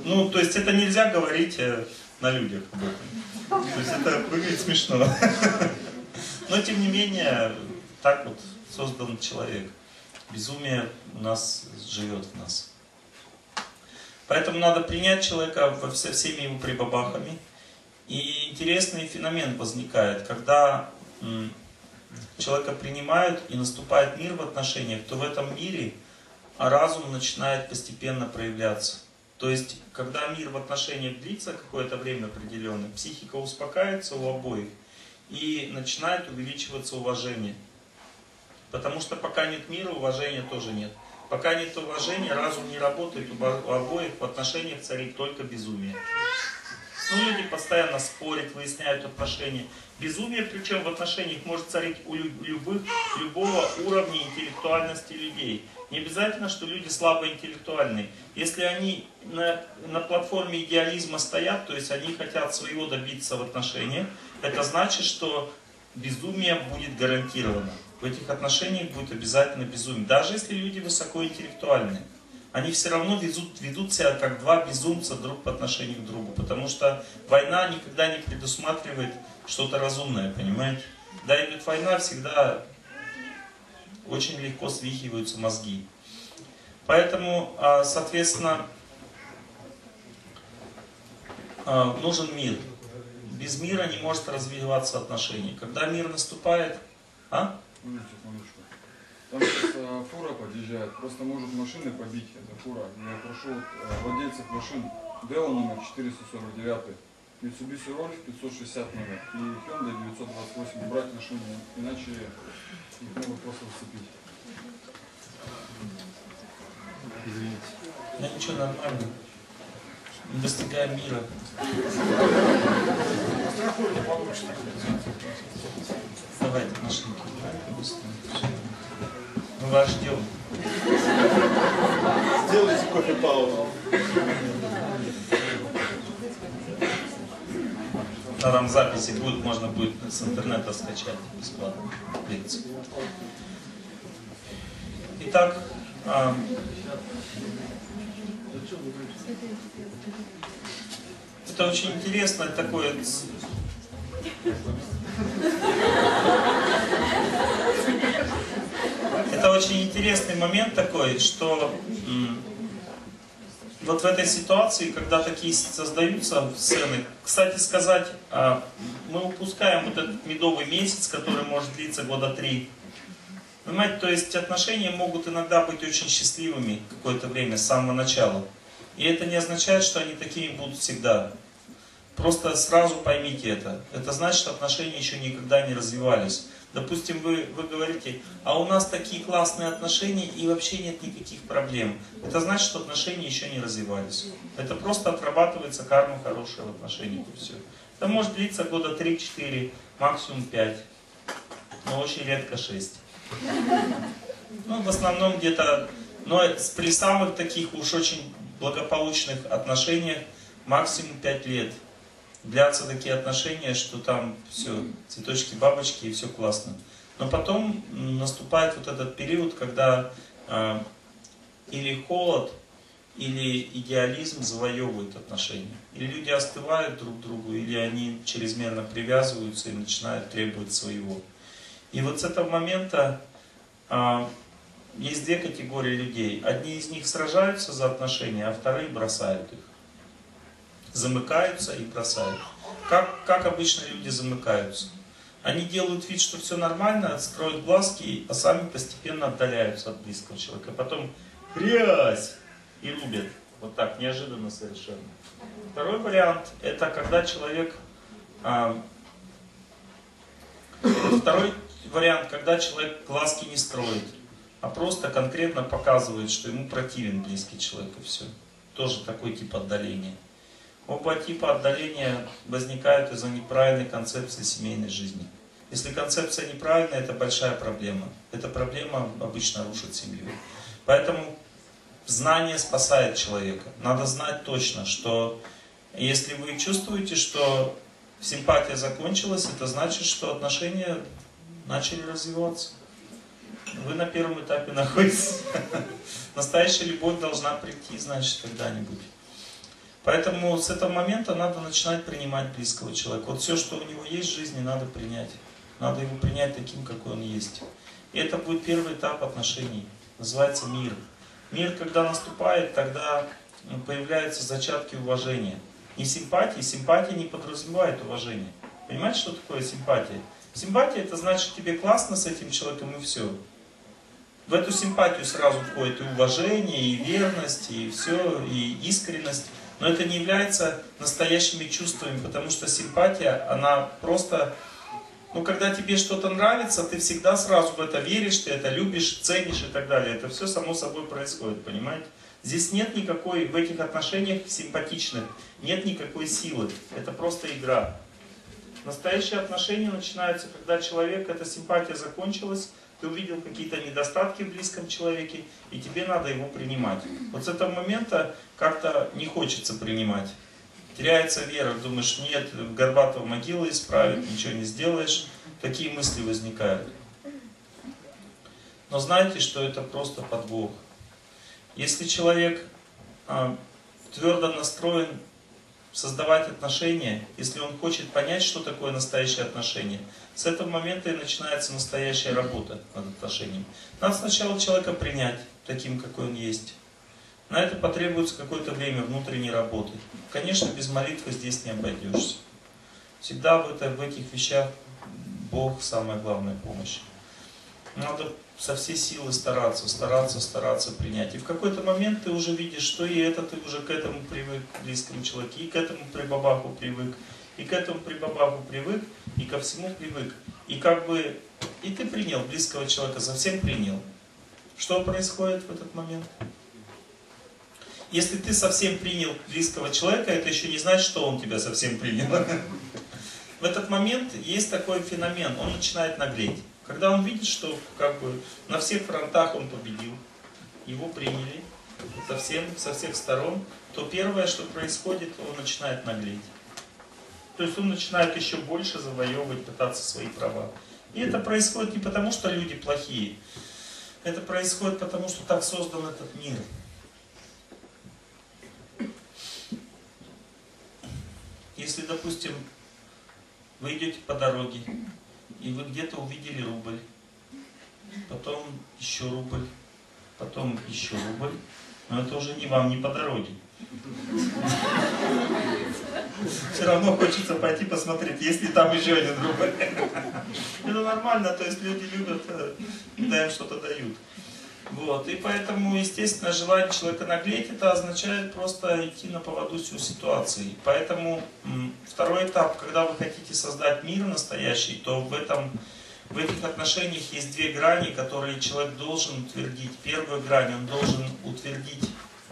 Ну, то есть это нельзя говорить на людях об этом. То есть это выглядит смешно. Но тем не менее, так вот создан человек. Безумие у нас живет в нас. Поэтому надо принять человека со всеми его прибабахами. И интересный феномен возникает, когда человека принимают и наступает мир в отношениях, то в этом мире разум начинает постепенно проявляться. То есть, когда мир в отношениях длится какое-то время определенное, психика успокаивается у обоих и начинает увеличиваться уважение. Потому что пока нет мира, уважения тоже нет. Пока нет уважения, разум не работает, у обоих в отношениях царит только безумие. Ну, люди постоянно спорят, выясняют отношения. Безумие, причем в отношениях, может царить у любых, любого уровня интеллектуальности людей. Не обязательно, что люди слабоинтеллектуальные. Если они на, на платформе идеализма стоят, то есть они хотят своего добиться в отношениях, это значит, что безумие будет гарантировано. В этих отношениях будет обязательно безумие. Даже если люди высокоинтеллектуальные. Они все равно ведут, ведут себя как два безумца друг по отношению к другу. Потому что война никогда не предусматривает что-то разумное, понимаете? Когда идет война, всегда очень легко свихиваются мозги. Поэтому, соответственно, нужен мир. Без мира не может развиваться отношения. Когда мир наступает... А? Там сейчас э, фура подъезжает, просто может машины побить, эта фура. Я прошу э, владельцев машин Део номер четыреста сорок девять, Mitsubishi Rolf пятьсот шестьдесят номер и Hyundai девятьсот двадцать восемь убрать машины, иначе их могут просто зацепить. Извините. Да ничего, нормально. Мы достигаем мира. Давайте машинки убираем быстро. Мы вас ждем. Сделайте кофе-паузу. А там записи будут, можно будет с интернета скачать бесплатно лекции. Итак, а, это очень интересно, такое... Это очень интересный момент такой, что вот в этой ситуации, когда такие создаются сцены, кстати сказать, мы упускаем вот этот медовый месяц, который может длиться года три. Понимаете, то есть отношения могут иногда быть очень счастливыми какое-то время, с самого начала. И это не означает, что они такими будут всегда. Просто сразу поймите это. Это значит, что отношения еще никогда не развивались. Допустим, вы, вы говорите, а у нас такие классные отношения и вообще нет никаких проблем. Это значит, что отношения еще не развивались. Это просто отрабатывается карма хорошая в отношениях и все. Это может длиться года три-четыре, максимум пять. Но очень редко шесть. Ну, в основном где-то, но при самых таких уж очень благополучных отношениях максимум пять лет. Длятся такие отношения, что там все, цветочки, бабочки и все классно. Но потом наступает вот этот период, когда э, или холод, или идеализм завоевывают отношения. Или люди остывают друг к другу, или они чрезмерно привязываются и начинают требовать своего. И вот с этого момента э, есть две категории людей. Одни из них сражаются за отношения, а вторые бросают их. Замыкаются и бросают. Как, как обычно люди замыкаются? Они делают вид, что все нормально, строят глазки, а сами постепенно отдаляются от близкого человека. Потом грязь и рубят. Вот так, неожиданно совершенно. Второй вариант, это когда человек... А, второй вариант, когда человек глазки не строит, а просто конкретно показывает, что ему противен близкий человек, и все. Тоже такой тип отдаления. Оба типа отдаления возникают из-за неправильной концепции семейной жизни. Если концепция неправильная, это большая проблема. Эта проблема обычно рушит семью. Поэтому знание спасает человека. Надо знать точно, что если вы чувствуете, что симпатия закончилась, это значит, что отношения начали развиваться. Вы на первом этапе находитесь. Настоящая любовь должна прийти, значит, когда-нибудь. Поэтому с этого момента надо начинать принимать близкого человека. Вот все, что у него есть в жизни, надо принять. Надо его принять таким, какой он есть. И это будет первый этап отношений. Называется мир. Мир, когда наступает, тогда появляются зачатки уважения. Не симпатии. Симпатия не подразумевает уважение. Понимаете, что такое симпатия? Симпатия — это значит, что тебе классно с этим человеком, и все. В эту симпатию сразу входит и уважение, и верность, и все, и искренность. Но это не является настоящими чувствами, потому что симпатия, она просто... Ну, когда тебе что-то нравится, ты всегда сразу в это веришь, ты это любишь, ценишь и так далее. Это все само собой происходит, понимаете? Здесь нет никакой, в этих отношениях симпатичных, нет никакой силы. Это просто игра. Настоящие отношения начинаются, когда человек, эта симпатия закончилась, ты увидел какие-то недостатки в близком человеке, и тебе надо его принимать. Вот с этого момента как-то не хочется принимать. Теряется вера, думаешь, нет, Горбатова могила исправит, ничего не сделаешь. Такие мысли возникают. Но знайте, что это просто подвох. Если человек а, твердо настроен создавать отношения, если он хочет понять, что такое настоящее отношение, с этого момента и начинается настоящая работа над отношениями. Надо сначала человека принять таким, какой он есть. На это потребуется какое-то время внутренней работы. Конечно, без молитвы здесь не обойдешься. Всегда в, это, в этих вещах Бог самая главная помощь. Надо со всей силы стараться, стараться, стараться принять. И в какой-то момент ты уже видишь, что и это ты уже к этому привык, к близкому человеку, и к этому прибабаху привык, и к этому прибабаху привык, и ко всему привык. И как бы, и ты принял близкого человека, совсем принял. Что происходит в этот момент? Если ты совсем принял близкого человека, это еще не значит, что он тебя совсем принял. В этот момент есть такой феномен, он начинает наглеть. Когда он видит, что как бы на всех фронтах он победил, его приняли совсем, со всех сторон, то первое, что происходит, он начинает наглеть. То есть он начинает еще больше завоевывать, пытаться свои права. И это происходит не потому, что люди плохие. Это происходит потому, что так создан этот мир. Если, допустим, вы идете по дороге, и вы где-то увидели рубль, потом еще рубль, потом еще рубль, но это уже не вам, не по дороге. Все равно хочется пойти посмотреть, есть ли там еще один рубль. Это нормально, то есть люди любят, когда им что-то дают. Вот. И поэтому, естественно, желание человека наглеть, это означает просто идти на поводу всю ситуации. Поэтому второй этап, когда вы хотите создать мир настоящий, то в, этом, в этих отношениях есть две грани, которые человек должен утвердить. Первую грань, он должен утвердить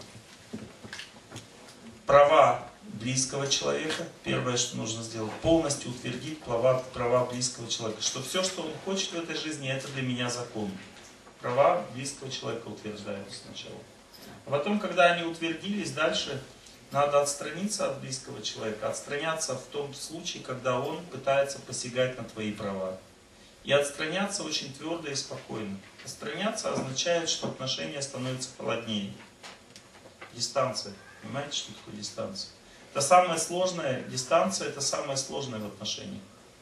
права близкого человека. Первое, что нужно сделать, полностью утвердить права, права близкого человека. Что все, что он хочет в этой жизни, это для меня закон. Права близкого человека утверждаются сначала. А потом, когда они утвердились, дальше надо отстраниться от близкого человека. Отстраняться в том случае, когда он пытается посягать на твои права. И отстраняться очень твердо и спокойно. Отстраняться означает, что отношения становятся холоднее. Дистанция. Понимаете, что такое дистанция? Это самая сложная, дистанция это самое сложное в отношениях.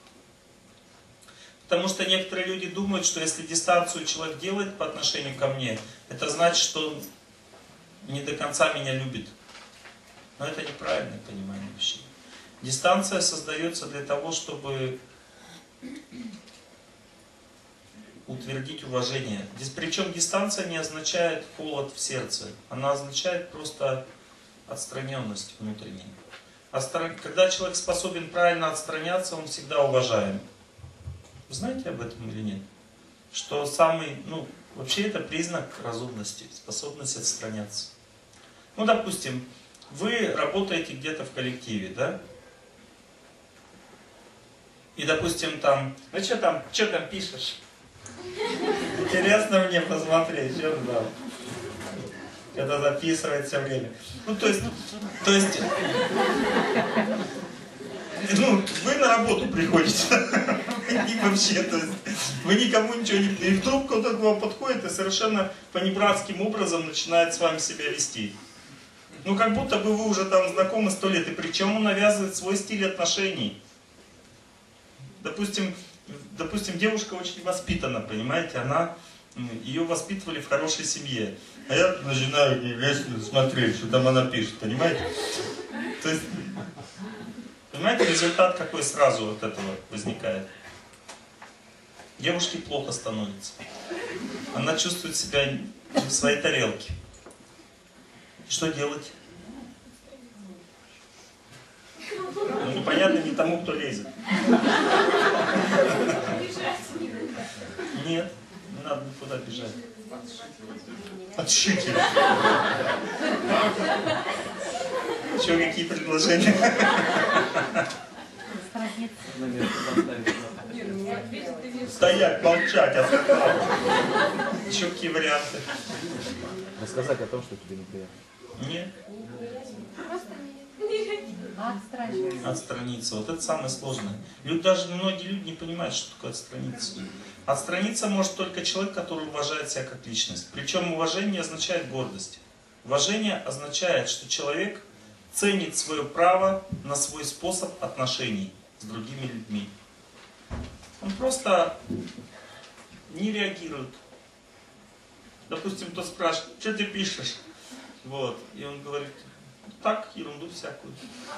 Потому что некоторые люди думают, что если дистанцию человек делает по отношению ко мне, это значит, что он не до конца меня любит. Но это неправильное понимание вещей. Дистанция создается для того, чтобы утвердить уважение. Причем дистанция не означает холод в сердце. Она означает просто отстраненность внутренняя. Когда человек способен правильно отстраняться, он всегда уважаем. Вы знаете об этом или нет? Что самый, ну, вообще это признак разумности, способность отстраняться. Ну, допустим, вы работаете где-то в коллективе, да? И, допустим, там, ну что там, что там пишешь? Интересно мне посмотреть, что он там. Это записывает все время. Ну, то есть, то есть, ну, вы на работу приходите, и вообще, то есть, вы никому ничего не... И вдруг кто-то к вам подходит и совершенно понебратским образом начинает с вами себя вести. Ну, как будто бы вы уже там знакомы сто лет, и причем он навязывает свой стиль отношений. Допустим, допустим, девушка очень воспитана, понимаете, она, ее воспитывали в хорошей семье. А я начинаю весь смотреть, что там она пишет, понимаете? То есть, понимаете, результат какой сразу вот этого возникает? Девушке плохо становится. Она чувствует себя в своей тарелке. Что делать? Ну, непонятно не тому, кто лезет. Нет, не надо никуда бежать. Отшить его. Еще какие предложения? Стоять, молчать, отдыхать. Еще какие варианты? Рассказать о том, что тебе неприятно. Нет. Отстраниться. Отстраниться. Вот это самое сложное. Люди, даже многие люди не понимают, что такое отстраниться. Отстраниться может только человек, который уважает себя как личность. Причем уважение не означает гордость. Уважение означает, что человек ценит свое право на свой способ отношений с другими людьми. Он просто не реагирует. Допустим, кто спрашивает, что ты пишешь? Вот. И он говорит, так, ерунду всякую.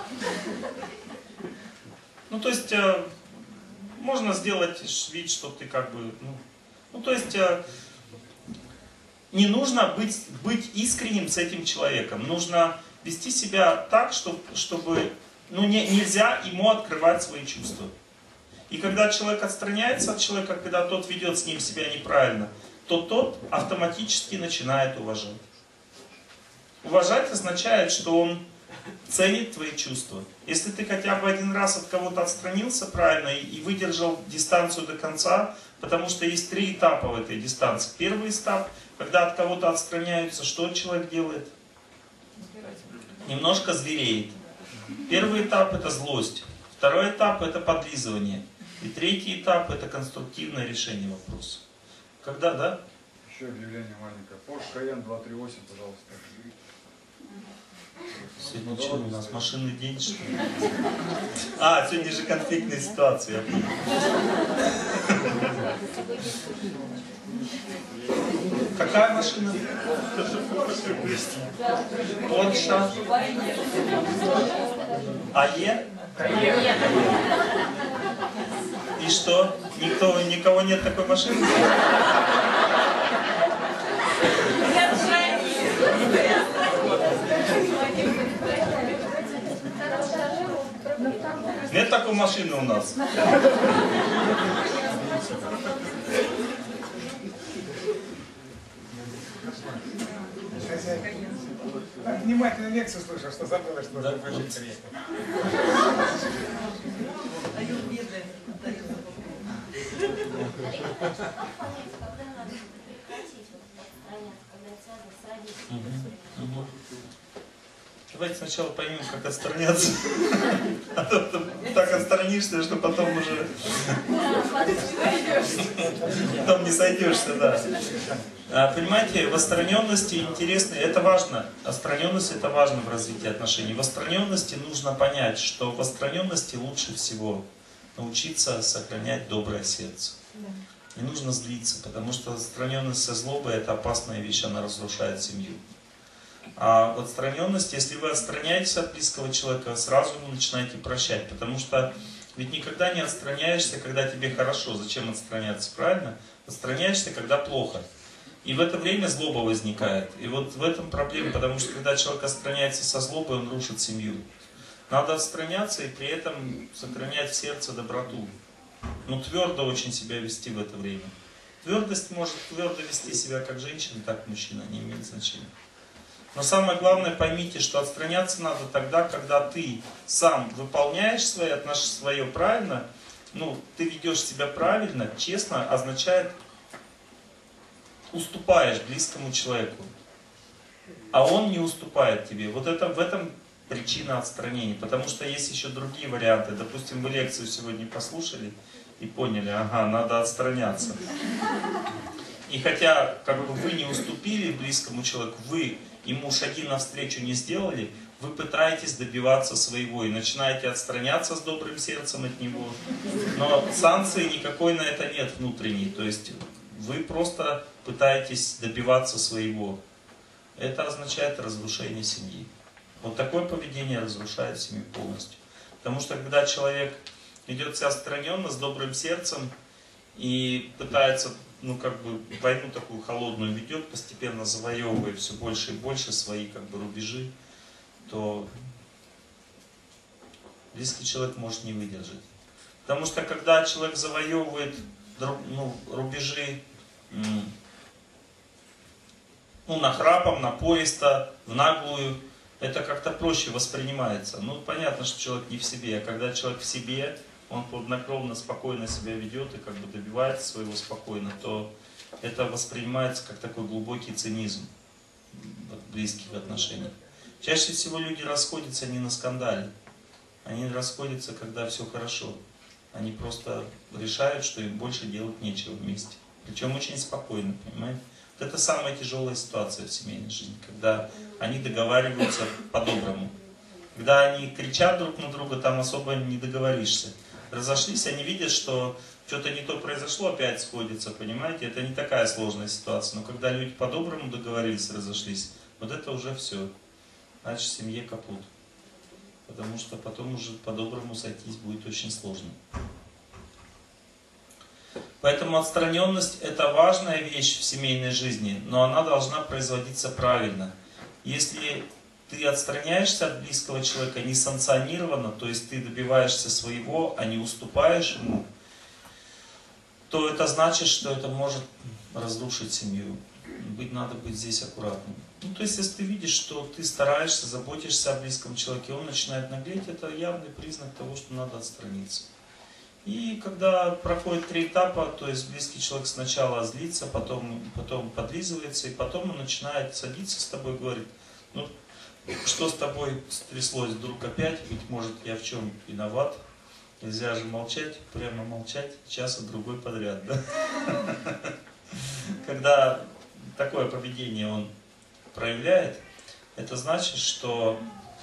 Ну, то есть, э, можно сделать вид, что ты как бы, ну, ну то есть, э, не нужно быть, быть искренним с этим человеком. Нужно вести себя так, чтобы, чтобы ну, не, нельзя ему открывать свои чувства. И когда человек отстраняется от человека, когда тот ведет с ним себя неправильно, то тот автоматически начинает уважать. Уважать означает, что он ценит твои чувства. Если ты хотя бы один раз от кого-то отстранился правильно и, и выдержал дистанцию до конца, потому что есть три этапа в этой дистанции. Первый этап, когда от кого-то отстраняются, что человек делает? Немножко звереет. Первый этап это злость. Второй этап это подлизывание. И третий этап это конструктивное решение вопроса. Когда, да? Еще объявление маленькое. Porsche Cayenne два три восемь, пожалуйста. Сегодня что, у нас машинный день, что ли? А, сегодня же конфликтная ситуация, я понял. Какая машина? Porsche. АЕ? И что? Никто, никого нет такой машины? Нет такой машины у нас. Так внимательно лекцию слушал, что забыла, что Да. нужно жить приехать. Давайте сначала поймем, как отстраняться. А то так отстранишься, что потом уже... Потом не сойдешься, да. А, понимаете, в отстраненности интересно, это важно. Отстраненность это важно в развитии отношений. В отстраненности нужно понять, что в отстраненности лучше всего научиться сохранять доброе сердце. Не нужно злиться, потому что отстраненность со злобой это опасная вещь, она разрушает семью. А в отстраненности, если вы отстраняетесь от близкого человека, сразу ему начинаете прощать, потому что ведь никогда не отстраняешься, когда тебе хорошо. Зачем отстраняться, правильно? Отстраняешься, когда плохо. И в это время злоба возникает. И вот в этом проблема, потому что когда человек отстраняется со злобой, он рушит семью. Надо отстраняться и при этом сохранять в сердце доброту. Но твердо очень себя вести в это время. Твердость может твердо вести себя как женщина, так и мужчина, не имеет значения. Но самое главное, поймите, что отстраняться надо тогда, когда ты сам выполняешь свои отношения, свое правильно, ну, ты ведешь себя правильно, честно, означает уступаешь близкому человеку, а он не уступает тебе. Вот это, в этом причина отстранения, потому что есть еще другие варианты. Допустим, вы лекцию сегодня послушали и поняли, ага, надо отстраняться. И хотя как бы вы не уступили близкому человеку, вы ему шаги навстречу не сделали, вы пытаетесь добиваться своего и начинаете отстраняться с добрым сердцем от него. Но санкции никакой на это нет внутренней. То есть вы просто пытаетесь добиваться своего. Это означает разрушение семьи. Вот такое поведение разрушает семью полностью. Потому что когда человек идет себя отстраненно, с добрым сердцем и пытается, ну как бы, войну такую холодную ведет, постепенно завоевывая все больше и больше свои как бы рубежи, то близкий человек может не выдержать. Потому что когда человек завоевывает ну, рубежи ну, нахрапом, напористо, в наглую, это как-то проще воспринимается. Ну, понятно, что человек не в себе, а когда человек в себе, он хладнокровно, спокойно себя ведет и как бы добивается своего спокойно, то это воспринимается как такой глубокий цинизм в близких отношениях. Чаще всего люди расходятся не на скандале, они расходятся, когда все хорошо. Они просто решают, что им больше делать нечего вместе. Причем очень спокойно, понимаете? Вот это самая тяжелая ситуация в семейной жизни, когда они договариваются по-доброму. Когда они кричат друг на друга, там особо не договоришься. Разошлись, они видят, что что-то не то произошло, опять сходится, понимаете? Это не такая сложная ситуация. Но когда люди по-доброму договорились, разошлись, вот это уже все. Значит, в семье капут. Потому что потом уже по-доброму сойтись будет очень сложно. Поэтому отстраненность — это важная вещь в семейной жизни, но она должна производиться правильно. Если ты отстраняешься от близкого человека несанкционированно, то есть ты добиваешься своего, а не уступаешь ему, то это значит, что это может разрушить семью. Быть, надо быть здесь аккуратным. Ну, то есть, если ты видишь, что ты стараешься, заботишься о близком человеке, он начинает наглеть, это явный признак того, что надо отстраниться. И когда проходит три этапа, то есть близкий человек сначала злится, потом, потом подлизывается, и потом он начинает садиться с тобой и говорит, ну, что с тобой стряслось вдруг опять, быть может, я в чем виноват, нельзя же молчать, прямо молчать, час и другой подряд, да? Когда такое поведение он проявляет, это значит, что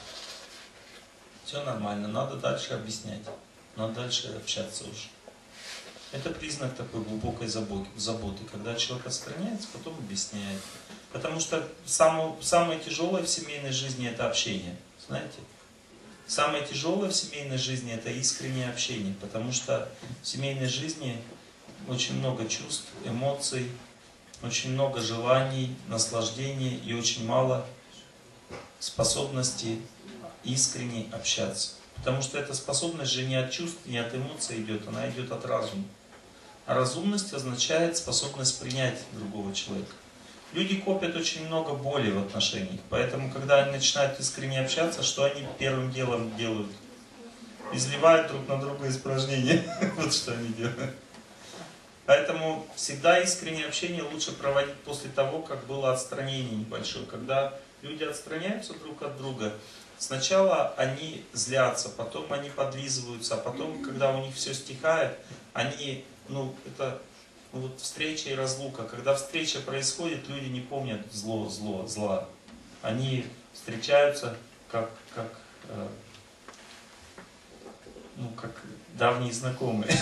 все нормально, надо дальше объяснять, надо дальше общаться уже. Это признак такой глубокой заботы, когда человек отстраняется, потом объясняет. Потому что самое, самое тяжелое в семейной жизни это общение, знаете? Самое тяжелое в семейной жизни это искреннее общение, потому что в семейной жизни очень много чувств, эмоций, очень много желаний, наслаждений и очень мало способности искренне общаться. Потому что эта способность же не от чувств, не от эмоций идет, она идет от разума. А разумность означает способность принять другого человека. Люди копят очень много боли в отношениях, поэтому когда они начинают искренне общаться, что они первым делом делают? Изливают друг на друга испражнения. Вот что они делают. Поэтому всегда искреннее общение лучше проводить после того, как было отстранение небольшое. Когда люди отстраняются друг от друга, сначала они злятся, потом они подлизываются, а потом, когда у них все стихает, они, ну, это ну, вот встреча и разлука. Когда встреча происходит, люди не помнят зло, зло, зла. Они встречаются как, как, э, ну, как давние знакомые.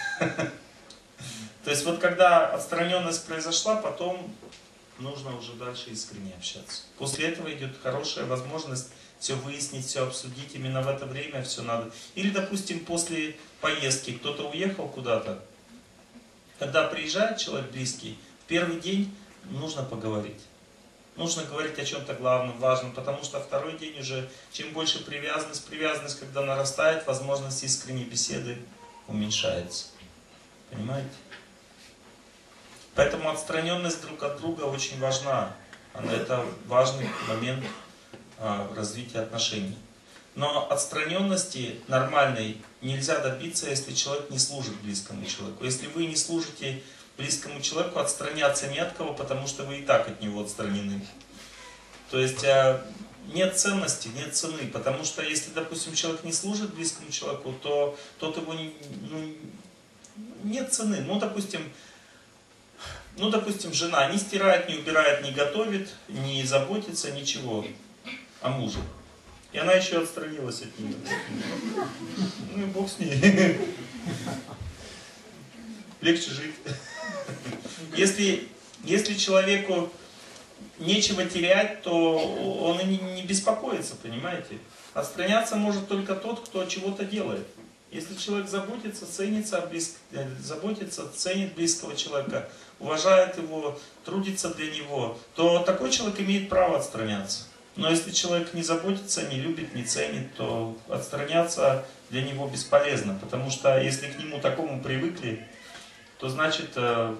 То есть вот когда отстраненность произошла, потом нужно уже дальше искренне общаться. После этого идет хорошая возможность все выяснить, все обсудить. Именно в это время все надо. Или, допустим, после поездки кто-то уехал куда-то. Когда приезжает человек близкий, в первый день нужно поговорить. Нужно говорить о чем-то главном, важном, потому что второй день уже, чем больше привязанность, привязанность, когда нарастает, возможность искренней беседы уменьшается. Понимаете? Поэтому отстраненность друг от друга очень важна. Это важный момент развития отношений. Но отстраненности нормальной нельзя добиться, если человек не служит близкому человеку. Если вы не служите близкому человеку, отстраняться не от кого, потому что вы и так от него отстранены. То есть нет ценности, нет цены. Потому что если, допустим, человек не служит близкому человеку, то тот его не, ну, нет цены. Ну, допустим, ну, допустим, жена не стирает, не убирает, не готовит, не заботится, ничего о муже. И она еще отстранилась от нее. Ну и бог с ней. Легче жить. Если, если человеку нечего терять, то он и не, не беспокоится, понимаете? Отстраняться может только тот, кто чего-то делает. Если человек заботится, ценится, близ... заботится, ценит близкого человека, уважает его, трудится для него, то такой человек имеет право отстраняться. Но если человек не заботится, не любит, не ценит, то отстраняться для него бесполезно. Потому что если к нему такому привыкли, то значит,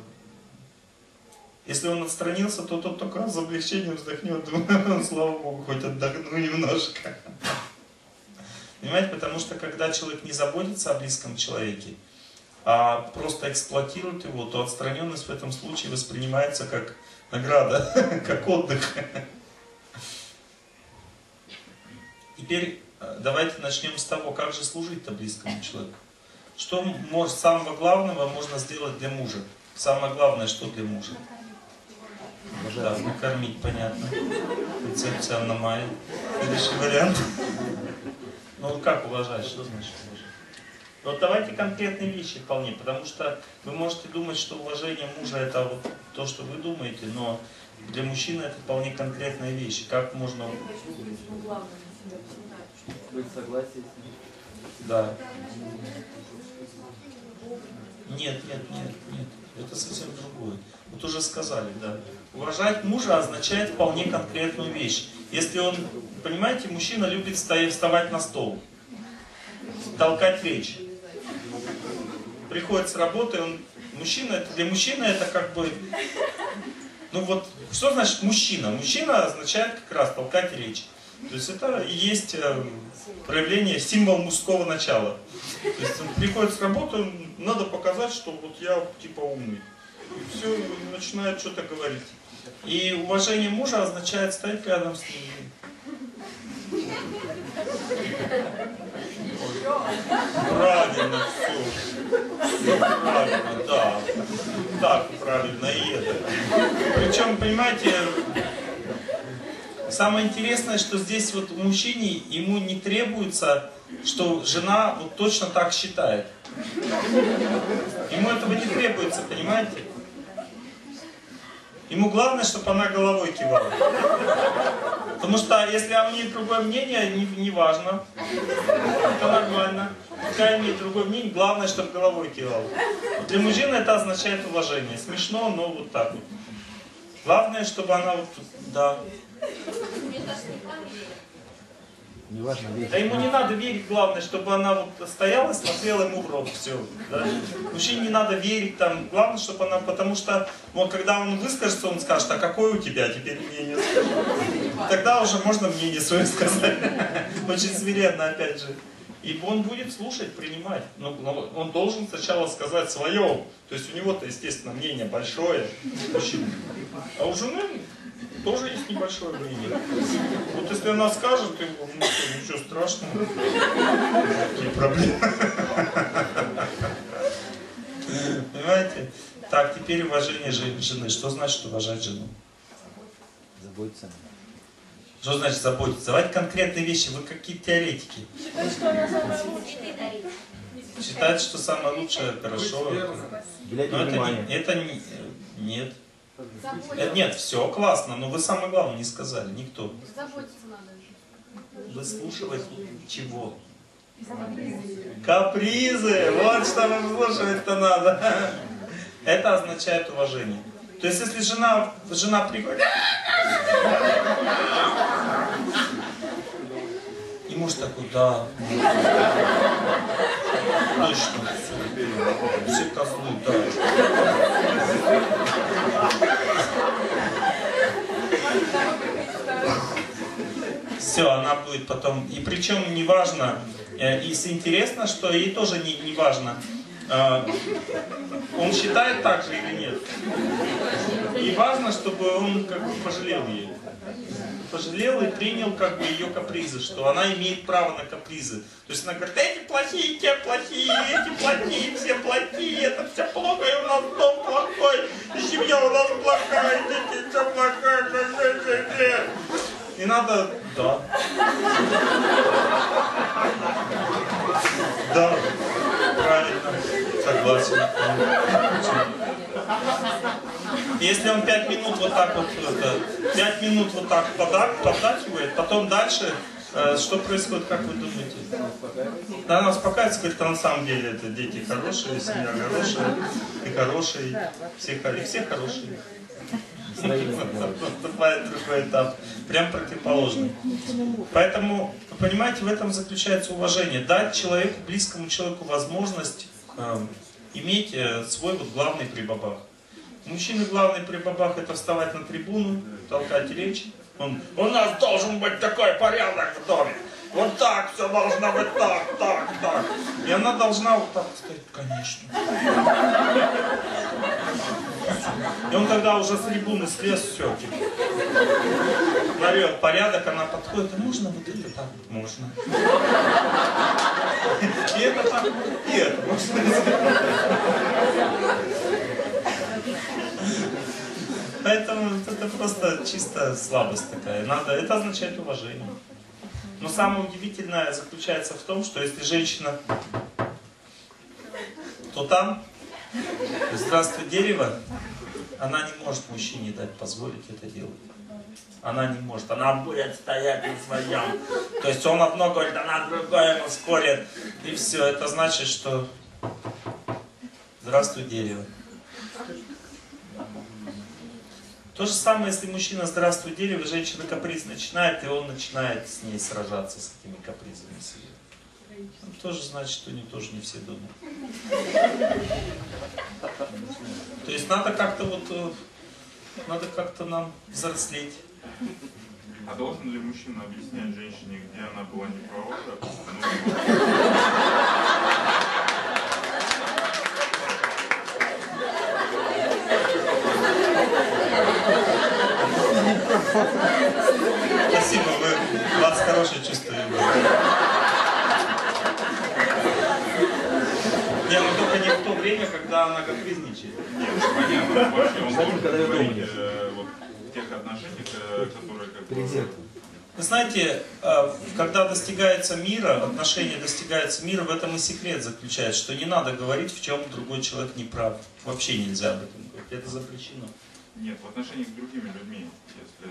если он отстранился, то тот только с облегчением вздохнет, думает, слава Богу, хоть отдохну немножко. Понимаете, потому что когда человек не заботится о близком человеке, а просто эксплуатирует его, то отстраненность в этом случае воспринимается как награда, как отдых. Теперь давайте начнем с того, как же служить-то близкому человеку. Что может, самого главного можно сделать для мужа? Самое главное, что для мужа? Да, накормить, понятно. Концепция Анна Майя. Следующий вариант. Ну как уважать? Что значит уважать? Вот давайте конкретные вещи вполне, потому что вы можете думать, что уважение мужа это вот то, что вы думаете, но для мужчины это вполне конкретная вещь. Как можно... Быть согласие с ним. Да. Нет, нет, нет, нет. Это совсем другое. Вот уже сказали, да. Уважать мужа означает вполне конкретную вещь. Если он, понимаете, мужчина любит вставать на стол, толкать речь. Приходит с работы, он, мужчина, это, для мужчины это как бы, ну вот, что значит мужчина? Мужчина означает как раз толкать речь. То есть это и есть проявление, символ мужского начала. То есть он приходит с работы, надо показать, что вот я типа умный. И все, и начинает что-то говорить. И уважение мужа означает стоять рядом с ним. Правильно, все. Все правильно, да. Так правильно и это. Причем, понимаете, самое интересное, что здесь вот мужчине ему не требуется, что жена вот точно так считает. Ему этого не требуется, понимаете? Ему главное, чтобы она головой кивала. Потому что если у нее другое мнение, не, не важно. Это нормально. Какая имеет другое мнение, главное, чтобы головой кивала. Для мужчины это означает уважение. Смешно, но вот так вот. Главное, чтобы она вот... Да. Не важно, Да ему не надо верить, главное, чтобы она вот стояла и смотрела ему в рот. Все. Да? Мужчине не надо верить, там, главное, чтобы она, потому что вот, когда он выскажется, он скажет, а какое у тебя теперь мнение? Тогда уже можно мнение свое сказать. Очень смиренно, опять же. И он будет слушать, принимать. Но, но он должен сначала сказать свое. То есть у него-то, естественно, мнение большое. Мужчина. А у жены тоже есть небольшое мнение. Вот если она скажет, то ну, ничего страшного. Какие проблемы. Понимаете? Так, теперь уважение жены. Что значит уважать жену? заботиться. Что значит заботиться? Давайте конкретные вещи. Вы какие-то теоретики. Считать, что самое лучшее хорошо. Уделять Но это, внимание. не, это не, нет. Это, нет, все классно, но вы самое главное не сказали, никто. Заботиться надо. Выслушивать чего? Капризы! Вот что выслушивать-то надо. Это означает уважение. То есть, если жена, жена приходит, и муж такой, да, точно, все, все козлы, да. Все, она будет потом, и причем не важно, и интересно, что ей тоже не, не важно, он считает так же или нет. И важно, чтобы он как бы пожалел ее. Пожалел и принял как бы ее капризы, что она имеет право на капризы. То есть она говорит, эти плохие, те плохие, эти плохие, все плохие, это все плохо, и у нас дом плохой, и семья у надо... Да. Да, правильно, согласен. Если он пять минут вот так вот, это, пять минут вот так подак, поддакивает, потом дальше, э, что происходит, как вы думаете? Да, она успокаивается, говорит, а на самом деле это дети хорошие, семья хорошая, и хорошие, все, и все хорошие. Наступает другой этап, прям противоположный. Поэтому, вы понимаете, в этом заключается уважение. Дать человеку, близкому человеку возможность э, иметь э, свой вот главный прибабах. У мужчины главный прибабах — это вставать на трибуну, толкать речь. Он, у нас должен быть такой порядок в доме. Вот так все должно быть, так, так, так. И она должна вот так сказать, конечно. И он когда уже с трибуны слез, все, типа, навел порядок, она подходит, а можно вот это так? Можно. И это так, и это можно. Поэтому это просто чисто слабость такая. Надо, это означает уважение. Но самое удивительное заключается в том, что если женщина, то там, здравствуй, дерево, она не может мужчине дать позволить это делать. Она не может, она будет стоять на своем. То есть он одно говорит, она другое ему спорит. И все, это значит, что здравствуй, дерево. То же самое, если мужчина здравствуй, дерево, женщина каприз начинает, и он начинает с ней сражаться, с этими капризами себе. Он тоже значит, что они тоже не все дома. То есть надо как-то вот, надо как-то нам взрослеть. А должен ли мужчина объяснять женщине, где она была не права? Спасибо, вы, у вас хорошее чувство юмора. Не, ну только не в то время, когда она капризничает. Нет, понятно, вообще он должен говорить э, вот, в тех отношениях, э, которые как бы... Вы знаете, когда достигается мира, отношения достигается мира, в этом и секрет заключается, что не надо говорить, в чем другой человек не прав. Вообще нельзя об этом говорить, это запрещено. Нет, в отношениях с другими людьми, если...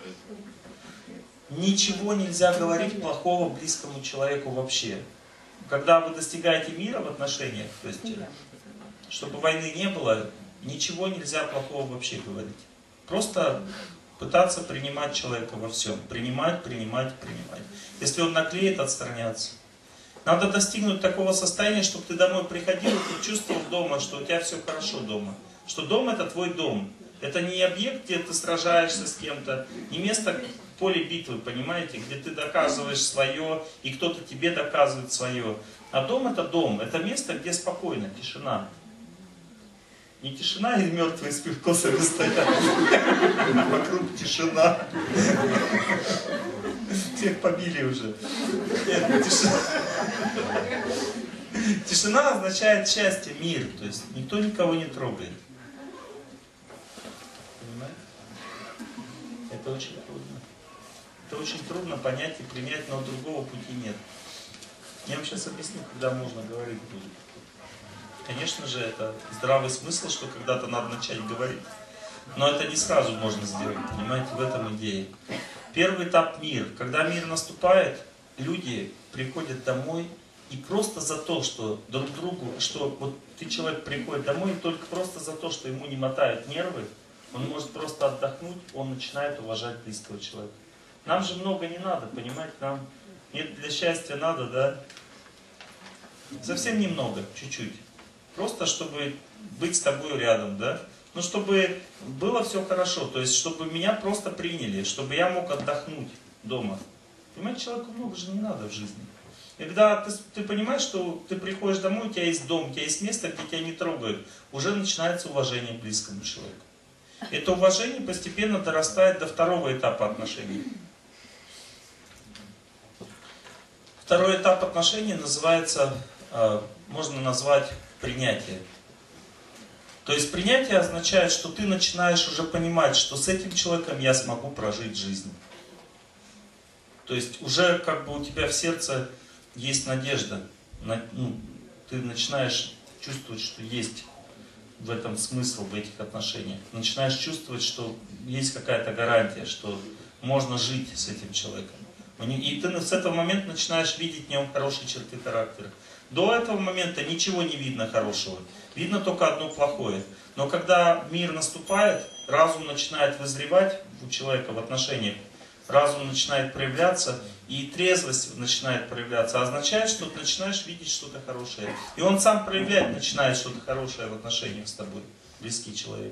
Ничего нельзя говорить плохого близкому человеку вообще. Когда вы достигаете мира в отношениях, то есть, чтобы войны не было, ничего нельзя плохого вообще говорить. Просто пытаться принимать человека во всем. Принимать, принимать, принимать. Если он наклеит, отстраняться. Надо достигнуть такого состояния, чтобы ты домой приходил, и ты чувствовал дома, что у тебя все хорошо дома. Что дом — это твой дом. Это не объект, где ты сражаешься с кем-то, не место поле битвы, понимаете, где ты доказываешь свое, и кто-то тебе доказывает свое. А дом — это дом, это место, где спокойно, тишина. Не тишина, и мертвые с пивкосами стоят. Вокруг тишина. Всех побили уже. Нет, тишина. Тишина означает счастье, мир. То есть никто никого не трогает. Понимаете? Это очень трудно. Это очень трудно понять и принять, но другого пути нет. Я вам сейчас объясню, когда можно говорить будет. Конечно же, это здравый смысл, что когда-то надо начать говорить. Но это не сразу можно сделать, понимаете, в этом идея. Первый этап — мир. Когда мир наступает, люди приходят домой, и просто за то, что друг другу, что вот ты, человек, приходит домой, и только просто за то, что ему не мотают нервы, он может просто отдохнуть, он начинает уважать близкого человека. Нам же много не надо, понимаете, нам нет, для счастья надо, да? Совсем немного, чуть-чуть. Просто чтобы быть с тобой рядом, да? Ну, чтобы было все хорошо, то есть, чтобы меня просто приняли, чтобы я мог отдохнуть дома. Понимаете, человеку много же не надо в жизни. И когда ты, ты понимаешь, что ты приходишь домой, у тебя есть дом, у тебя есть место, где тебя не трогают, уже начинается уважение к близкому человеку. Это уважение постепенно дорастает до второго этапа отношений. Второй этап отношений называется, можно назвать принятие. То есть принятие означает, что ты начинаешь уже понимать, что с этим человеком я смогу прожить жизнь. То есть уже как бы у тебя в сердце есть надежда. На, ну, ты начинаешь чувствовать, что есть в этом смысл, в этих отношениях. Начинаешь чувствовать, что есть какая-то гарантия, что можно жить с этим человеком. И ты с этого момента начинаешь видеть в нем хорошие черты характера. До этого момента ничего не видно хорошего. Видно только одно плохое. Но когда мир наступает, разум начинает вызревать у человека в отношениях. Разум начинает проявляться, и трезвость начинает проявляться. Означает, что ты начинаешь видеть что-то хорошее. И он сам проявлять начинает что-то хорошее в отношениях с тобой. Близкий человек.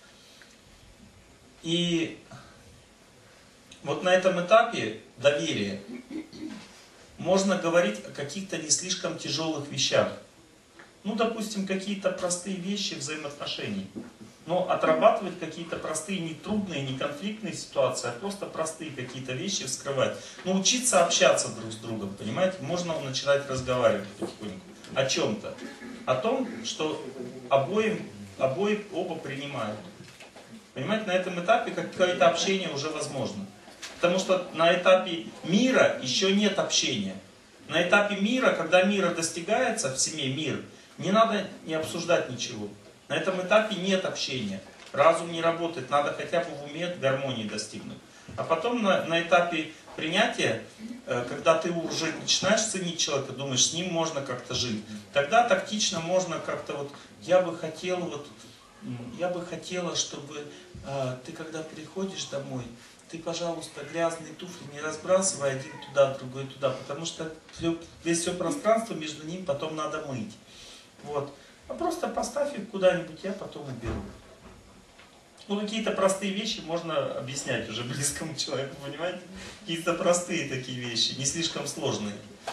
И вот на этом этапе доверия можно говорить о каких-то не слишком тяжелых вещах. Ну, допустим, какие-то простые вещи взаимоотношений. Но отрабатывать какие-то простые, не трудные, не конфликтные ситуации, а просто простые какие-то вещи вскрывать. Ну, учиться общаться друг с другом, понимаете? Можно начинать разговаривать потихоньку о чем-то. О том, что обоим, обои оба принимают. Понимаете, на этом этапе какое-то общение уже возможно. Потому что на этапе мира еще нет общения. На этапе мира, когда мира достигается в семье, мир, не надо не обсуждать ничего. На этом этапе нет общения. Разум не работает, надо хотя бы в уме гармонии достигнуть. А потом на, на этапе принятия, когда ты уже начинаешь ценить человека, думаешь, с ним можно как-то жить, тогда тактично можно как-то вот, я бы хотела вот, я бы хотела, чтобы э, ты когда приходишь домой, ты, пожалуйста, грязные туфли не разбрасывай один туда, другой туда, потому что весь все пространство между ним потом надо мыть. Вот. А просто поставь их куда-нибудь, я потом уберу. Ну, какие-то простые вещи можно объяснять уже близкому человеку, понимаете? Какие-то простые такие вещи, не слишком сложные.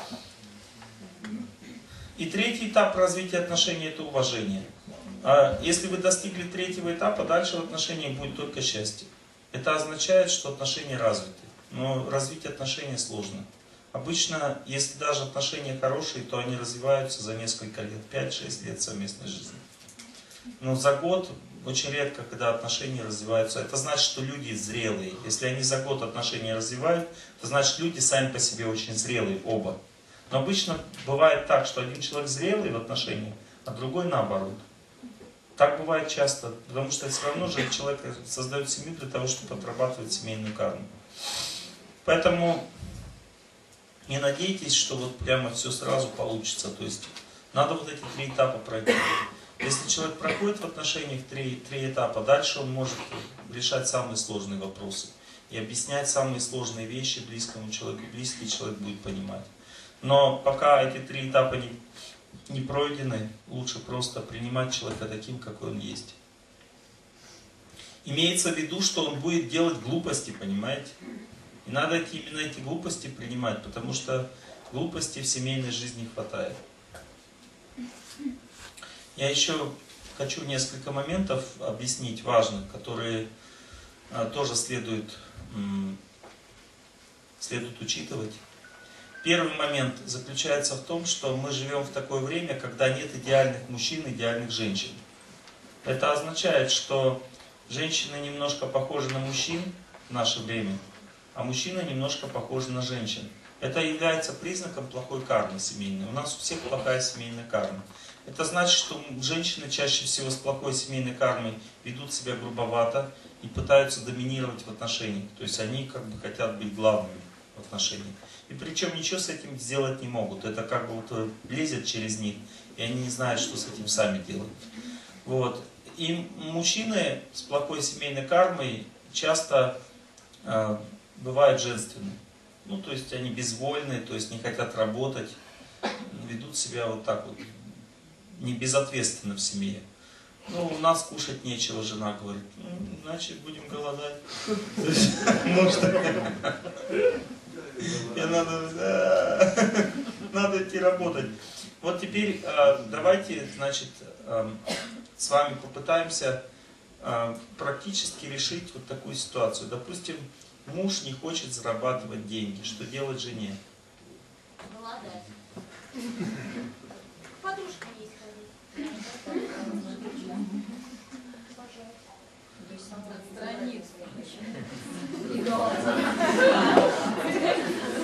И третий этап развития отношений – это уважение. А если вы достигли третьего этапа, дальше в отношениях будет только счастье. Это означает, что отношения развиты. Но развить отношения сложно. Обычно, если даже отношения хорошие, то они развиваются за несколько лет, пять-шесть лет совместной жизни. Но за год очень редко, когда отношения развиваются. Это значит, что люди зрелые. Если они за год отношения развивают, то значит, люди сами по себе очень зрелые, оба. Но обычно бывает так, что один человек зрелый в отношениях, а другой наоборот. Так бывает часто, потому что все равно же человек создает семью для того, чтобы отрабатывать семейную карму. Поэтому не надейтесь, что вот прямо все сразу получится. То есть надо вот эти три этапа пройти. Если человек проходит в отношениях три, три этапа, дальше он может решать самые сложные вопросы и объяснять самые сложные вещи близкому человеку. Близкий человек будет понимать. Но пока эти три этапа не, не пройдены, лучше просто принимать человека таким, какой он есть. Имеется в виду, что он будет делать глупости, понимаете? И надо эти, именно эти глупости принимать, потому что глупостей в семейной жизни хватает. Я еще хочу несколько моментов объяснить важных, которые а, тоже следует, м, следует учитывать. Первый момент заключается в том, что мы живем в такое время, когда нет идеальных мужчин, идеальных женщин. Это означает, что женщины немножко похожи на мужчин в наше время, а мужчины немножко похожи на женщин. Это является признаком плохой кармы семейной. У нас у всех плохая семейная карма. Это значит, что женщины чаще всего с плохой семейной кармой ведут себя грубовато и пытаются доминировать в отношениях. То есть они как бы хотят быть главными в отношениях. И причем ничего с этим сделать не могут. Это как бы вот лезет через них, и они не знают, что с этим сами делать. Вот. И мужчины с плохой семейной кармой часто э, бывают женственны. Ну, то есть они безвольные, то есть не хотят работать, ведут себя вот так вот, не безответственно в семье. Ну, у нас кушать нечего, жена говорит, ну, значит будем голодать. Надо идти работать. Вот теперь давайте, значит, с вами попытаемся практически решить вот такую ситуацию. Допустим, муж не хочет зарабатывать деньги. Что делать жене? Голодать. Подружка есть ходить. Отстраниться. И голодать.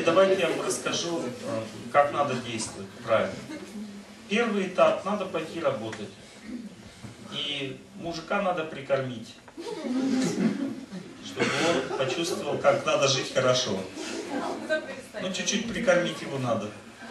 давайте я вам расскажу, как надо действовать правильно. Первый этап, надо пойти работать. И мужика надо прикормить, чтобы он почувствовал, как надо жить хорошо. Ну, чуть-чуть прикормить его надо.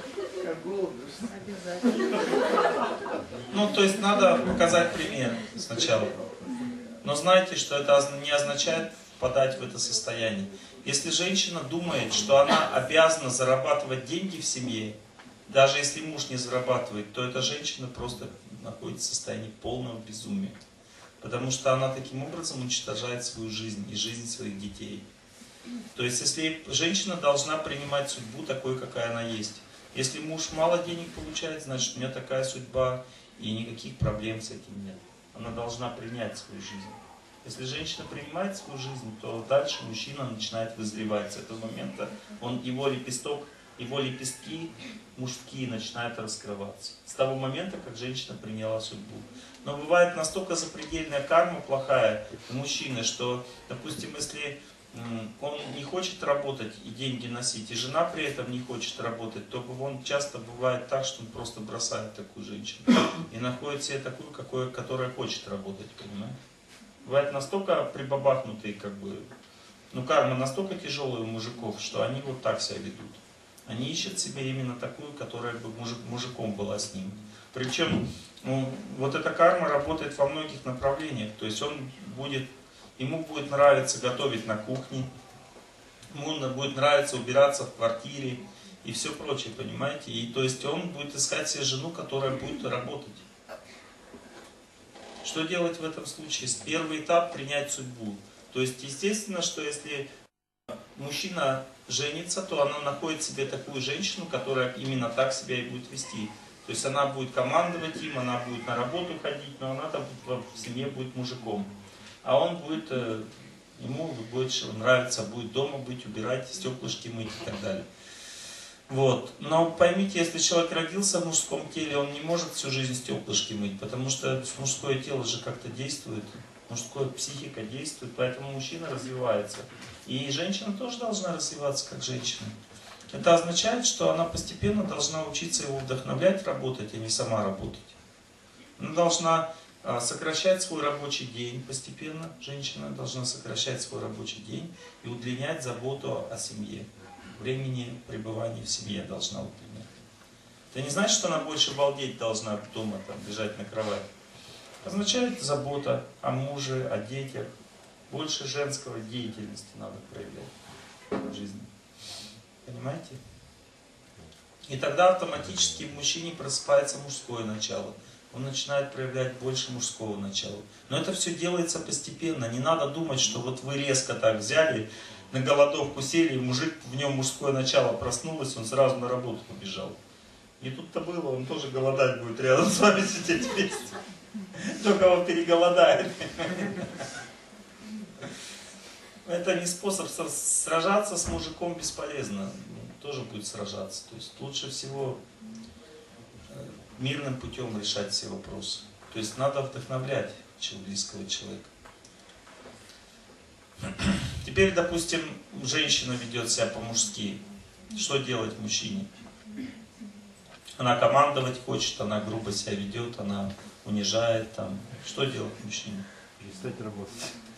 Ну, то есть надо показать пример сначала. Но знайте, что это не означает впадать в это состояние. Если женщина думает, что она обязана зарабатывать деньги в семье, даже если муж не зарабатывает, то эта женщина просто находится в состоянии полного безумия. Потому что она таким образом уничтожает свою жизнь и жизнь своих детей. То есть, если женщина должна принимать судьбу такой, какая она есть. Если муж мало денег получает, значит, у меня такая судьба, и никаких проблем с этим нет. Она должна принять свою жизнь. Если женщина принимает свою жизнь, то дальше мужчина начинает вызревать. С этого момента он, его лепесток, его лепестки мужские начинают раскрываться. С того момента, как женщина приняла судьбу. Но бывает настолько запредельная карма плохая у мужчины, что, допустим, если он не хочет работать и деньги носить, и жена при этом не хочет работать, то он часто бывает так, что он просто бросает такую женщину и находит себе такую, какой, которая хочет работать, понимаете? Бывает настолько прибабахнутые, как бы, ну карма настолько тяжелая у мужиков, что они вот так себя ведут. Они ищут себе именно такую, которая бы мужик, мужиком была с ним. Причем, ну, вот эта карма работает во многих направлениях, то есть он будет... Ему будет нравиться готовить на кухне, ему будет нравиться убираться в квартире и все прочее, понимаете? И то есть он будет искать себе жену, которая будет работать. Что делать в этом случае? Первый этап — принять судьбу. То есть естественно, что если мужчина женится, то она находит себе такую женщину, которая именно так себя и будет вести. То есть она будет командовать им, она будет на работу ходить, но она там в семье будет мужиком. А он будет, ему будет нравиться, будет дома быть, убирать, стеклышки мыть и так далее. Вот. Но поймите, если человек родился в мужском теле, он не может всю жизнь стеклышки мыть, потому что мужское тело же как-то действует, мужская психика действует, поэтому мужчина развивается. И женщина тоже должна развиваться как женщина. Это означает, что она постепенно должна учиться его вдохновлять работать, а не сама работать. Она должна сокращать свой рабочий день постепенно. Женщина должна сокращать свой рабочий день и удлинять заботу о семье. Времени пребывания в семье должна удлинять. Это не значит, что она больше балдеть должна дома, там, лежать на кровати. Это означает забота о муже, о детях. Больше женского деятельности надо проявлять в жизни. Понимаете? И тогда автоматически в мужчине просыпается мужское начало. Он начинает проявлять больше мужского начала. Но это все делается постепенно. Не надо думать, что вот вы резко так взяли, на голодовку сели, и мужик, в нем мужское начало проснулось, он сразу на работу побежал. Не тут-то было, он тоже голодать будет рядом с вами сидеть вместе. Только его переголодает. Это не способ сражаться с мужиком, бесполезно. Тоже будет сражаться. То есть лучше всего мирным путем решать все вопросы. То есть надо вдохновлять близкого человека. Теперь, допустим, женщина ведет себя по-мужски. Что делать мужчине? Она командовать хочет, она грубо себя ведет, она унижает. Там. Что делать мужчине? Перестать работать.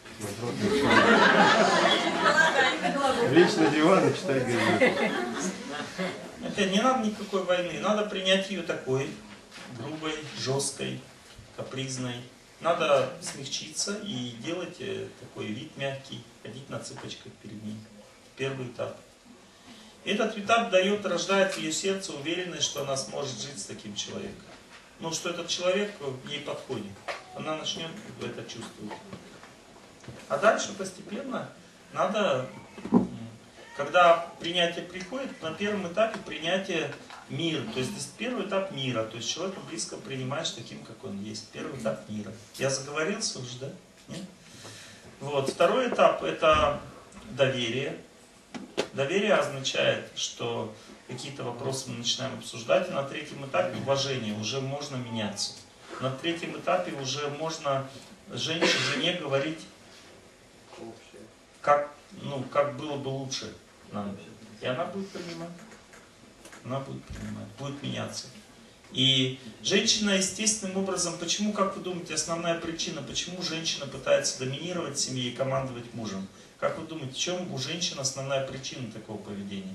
Лечь на диван и читать газету. Это не надо никакой войны. Надо принять ее такой, грубой, жесткой, капризной. Надо смягчиться и делать такой вид мягкий, ходить на цыпочках перед ней. Первый этап. Этот этап дает, рождает в ее сердце уверенность, что она сможет жить с таким человеком. Ну, что этот человек ей подходит. Она начнет это чувствовать. А дальше постепенно надо, когда принятие приходит, на первом этапе принятие мира. То есть первый этап мира. То есть человека близко принимаешь таким, как он есть. Первый этап мира. Я заговорился уже, да? Нет? Вот. Второй этап — это доверие. Доверие означает, что какие-то вопросы мы начинаем обсуждать. И на третьем этапе уважение. Уже можно меняться. На третьем этапе уже можно женщине, жене говорить, как, ну, как было бы лучше нам. И она будет принимать. Она будет принимать, будет меняться. И женщина естественным образом, почему, как вы думаете, основная причина, почему женщина пытается доминировать в семье и командовать мужем? Как вы думаете, в чем у женщин основная причина такого поведения?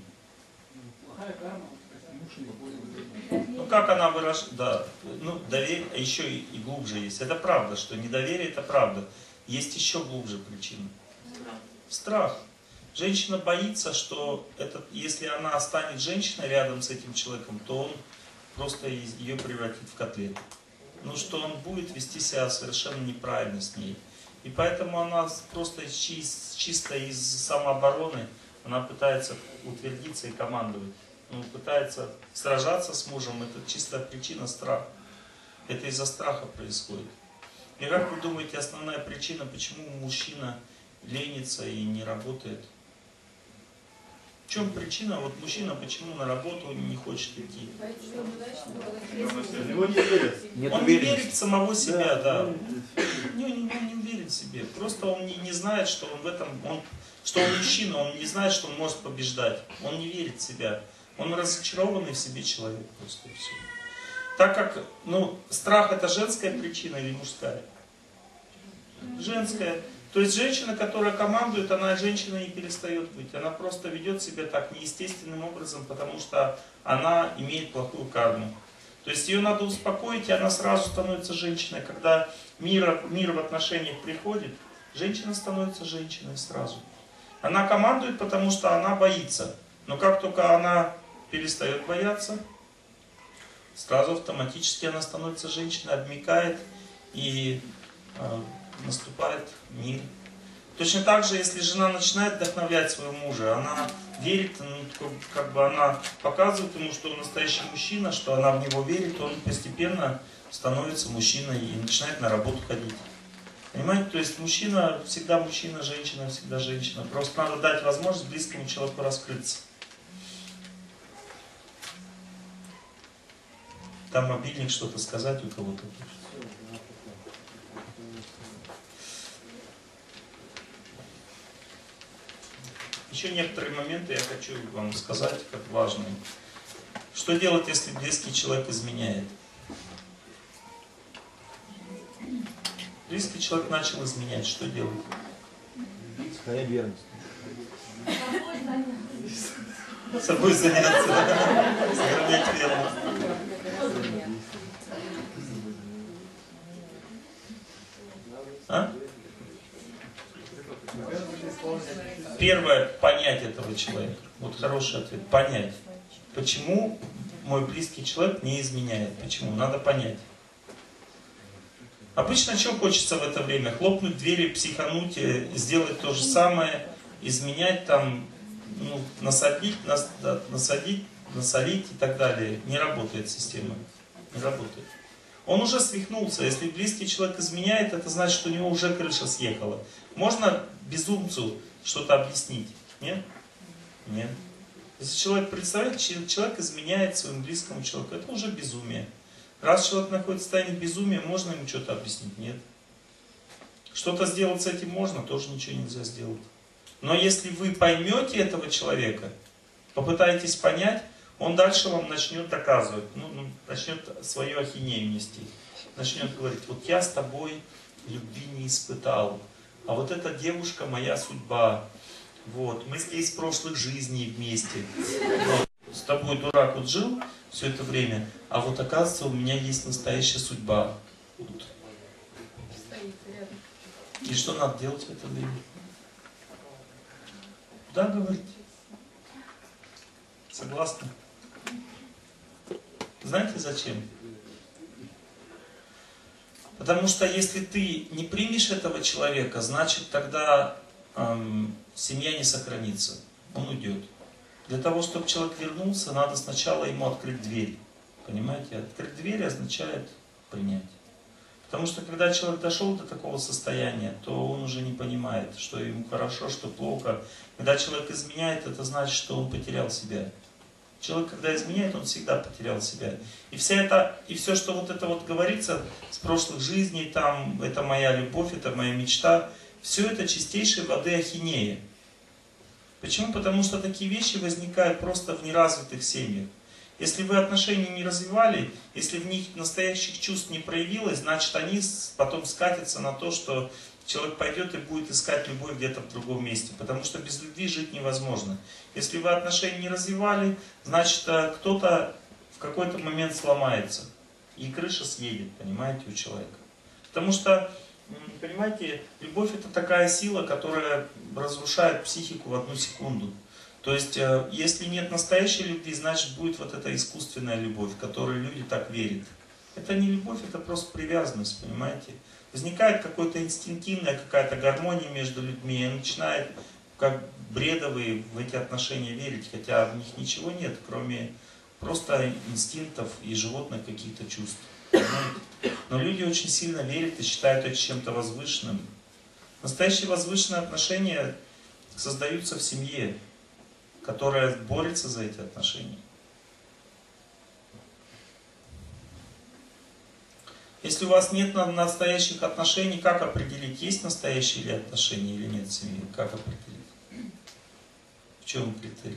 Ну как она выражает, да, ну доверие, а еще и, и глубже есть. Это правда, что недоверие это правда. Есть еще глубже причина. Страх. Женщина боится, что этот, если она станет женщиной рядом с этим человеком, то он просто ее превратит в котлету. Ну что он будет вести себя совершенно неправильно с ней. И поэтому она просто чис, чисто из самообороны, она пытается утвердиться и командовать. Ну, пытается сражаться с мужем, это чистая причина страха. Это из-за страха происходит. И как вы думаете, основная причина, почему мужчина ленится и не работает? В чем причина? Вот мужчина почему на работу не хочет идти? Его не верят. Он не верит в самого себя, да. Не, не, он не уверен в себе. Просто он не, не знает, что он в этом, он, что он мужчина, он не знает, что он может побеждать. Он не верит в себя. Он разочарованный в себе человек просто и все. Так как, ну, страх это женская причина или мужская? Женская. То есть женщина, которая командует, она женщина не перестает быть. Она просто ведет себя так неестественным образом, потому что она имеет плохую карму. То есть ее надо успокоить, и она сразу становится женщиной. Когда мир, мир в отношениях приходит, женщина становится женщиной сразу. Она командует, потому что она боится. Но как только она перестает бояться, сразу автоматически она становится женщиной, обмякает и э, наступает мир. Точно так же, если жена начинает вдохновлять своего мужа, она верит, ну, как бы она показывает ему, что он настоящий мужчина, что она в него верит, он постепенно становится мужчиной и начинает на работу ходить. Понимаете? То есть мужчина всегда мужчина, женщина всегда женщина. Просто надо дать возможность близкому человеку раскрыться. Там мобильник, что-то сказать у кого-то. Еще некоторые моменты я хочу вам сказать, как важные. Что делать, если близкий человек изменяет? Близкий человек начал изменять, что делать? Сохранять верность. Собой заняться, сохранять верность. А? Первое, понять этого человека. Вот хороший ответ. Понять. Почему мой близкий человек не изменяет? Почему? Надо понять. Обычно что хочется в это время? Хлопнуть двери, психануть, сделать то же самое, изменять там, ну, насадить, нас, да, насадить, насолить и так далее. Не работает система. Не работает. Он уже свихнулся. Если близкий человек изменяет, это значит, что у него уже крыша съехала. Можно безумцу что-то объяснить? Нет? Нет. Если человек представляет, человек изменяет своему близкому человеку, это уже безумие. Раз человек находится в состоянии безумия, можно ему что-то объяснить? Нет. Что-то сделать с этим можно, тоже ничего нельзя сделать. Но если вы поймете этого человека, попытаетесь понять, он дальше вам начнет доказывать, ну, ну, начнет свою ахинею нести. Начнет говорить, вот я с тобой любви не испытал, а вот эта девушка моя судьба. Вот, мы здесь в прошлых жизней вместе. Вот, с тобой дурак вот жил все это время, а вот оказывается у меня есть настоящая судьба. Вот. И что надо делать в это время? Да, говорите. Согласны? Знаете зачем? Потому что если ты не примешь этого человека, значит тогда эм, семья не сохранится. Он уйдет. Для того, чтобы человек вернулся, надо сначала ему открыть дверь. Понимаете? Открыть дверь означает принять. Потому что когда человек дошел до такого состояния, то он уже не понимает, что ему хорошо, что плохо. Когда человек изменяет, это значит, что он потерял себя. Человек, когда изменяет, он всегда потерял себя. И, вся это, и все, что вот это вот говорится с прошлых жизней, там, это моя любовь, это моя мечта, все это чистейшей воды ахинея. Почему? Потому что такие вещи возникают просто в неразвитых семьях. Если вы отношения не развивали, если в них настоящих чувств не проявилось, значит они потом скатятся на то, что человек пойдет и будет искать любовь где-то в другом месте. Потому что без любви жить невозможно. Если вы отношения не развивали, значит кто-то в какой-то момент сломается. И крыша съедет, понимаете, у человека. Потому что, понимаете, любовь это такая сила, которая разрушает психику в одну секунду. То есть, если нет настоящей любви, значит будет вот эта искусственная любовь, в которой люди так верят. Это не любовь, это просто привязанность, понимаете. Возникает какая-то инстинктивная какая-то гармония между людьми, и начинает как бредовые в эти отношения верить, хотя в них ничего нет, кроме просто инстинктов и животных каких-то чувств. Понимаете? Но люди очень сильно верят и считают это чем-то возвышенным. Настоящие возвышенные отношения создаются в семье, которая борется за эти отношения. Если у вас нет настоящих отношений, как определить, есть настоящие ли отношения или нет в семье? Как определить? В чем критерий?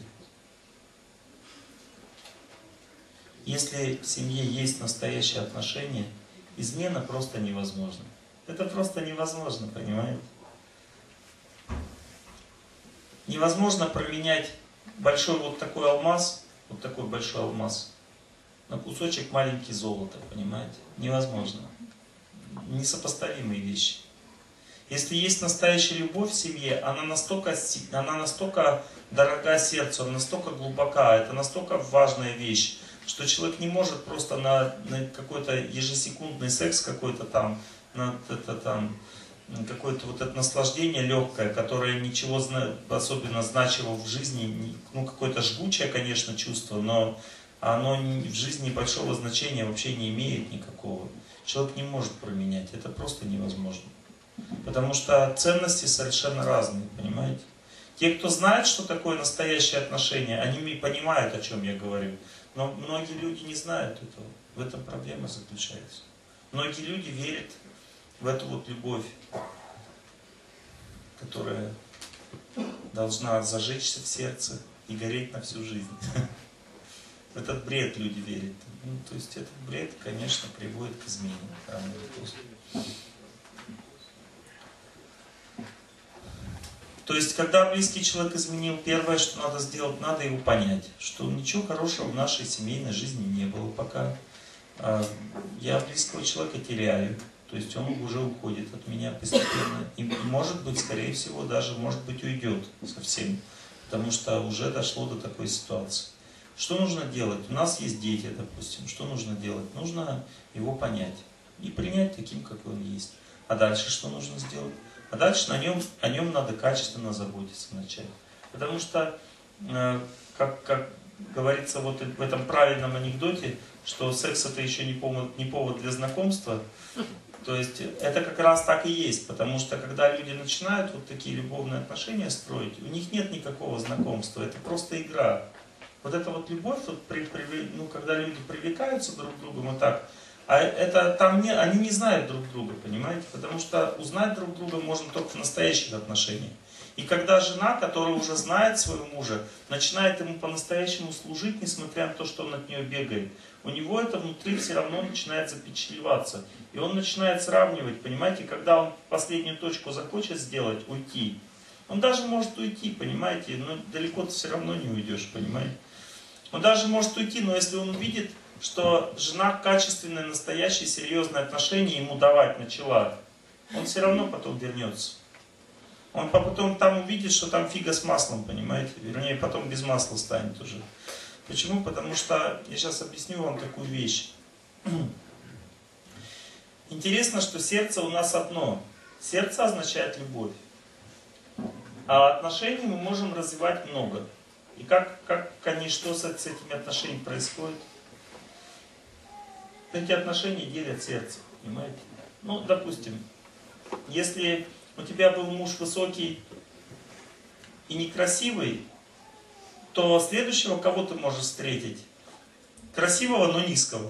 Если в семье есть настоящие отношения, измена просто невозможна. Это просто невозможно, понимаете? Невозможно променять большой вот такой алмаз, вот такой большой алмаз, на кусочек маленький золота, понимаете? Невозможно. Несопоставимые вещи. Если есть настоящая любовь в семье, она настолько, она настолько дорога сердцу, она настолько глубока, это настолько важная вещь, что человек не может просто на, на какой-то ежесекундный секс какой-то там, на это там, какое-то вот это наслаждение легкое, которое ничего особенно значимого в жизни, ну какое-то жгучее, конечно, чувство, но оно в жизни большого значения вообще не имеет никакого. Человек не может променять, это просто невозможно. Потому что ценности совершенно разные, понимаете? Те, кто знает, что такое настоящее отношение, они понимают, о чем я говорю. Но многие люди не знают этого. В этом проблема заключается. Многие люди верят в эту вот любовь, которая должна зажечься в сердце и гореть на всю жизнь. В этот бред люди верят. Ну, то есть этот бред, конечно, приводит к измене рано или поздно. То есть, когда близкий человек изменил, первое, что надо сделать, надо его понять, что ничего хорошего в нашей семейной жизни не было пока. Я близкого человека теряю, то есть он уже уходит от меня постепенно. И может быть, скорее всего, даже, может быть, уйдет совсем, потому что уже дошло до такой ситуации. Что нужно делать? У нас есть дети, допустим. Что нужно делать? Нужно его понять и принять таким, какой он есть. А дальше что нужно сделать? А дальше на нем, о нем надо качественно заботиться вначале. Потому что, э, как, как говорится вот в этом правильном анекдоте, что секс это еще не повод, не повод для знакомства, то есть это как раз так и есть. Потому что когда люди начинают вот такие любовные отношения строить, у них нет никакого знакомства, это просто игра. Вот эта вот любовь, вот при, при, ну, когда люди привлекаются друг к другу вот так, а это там не, они не знают друг друга, понимаете? Потому что узнать друг друга можно только в настоящих отношениях. И когда жена, которая уже знает своего мужа, начинает ему по-настоящему служить, несмотря на то, что он от нее бегает, у него это внутри все равно начинает запечатлеваться. И он начинает сравнивать, понимаете, когда он последнюю точку захочет сделать, уйти. Он даже может уйти, понимаете, но далеко ты все равно не уйдешь, понимаете? Он даже может уйти, но если он увидит, что жена качественное, настоящее, серьезное отношение ему давать начала, он все равно потом вернется. Он потом там увидит, что там фига с маслом, понимаете? Вернее, потом без масла станет уже. Почему? Потому что, я сейчас объясню вам такую вещь. Интересно, что сердце у нас одно. Сердце означает любовь. А отношений мы можем развивать много. И как, как они, что с, с этими отношениями происходит? Эти отношения делят сердце, понимаете? Ну, допустим, если у тебя был муж высокий и некрасивый, то следующего кого ты можешь встретить? Красивого, но низкого.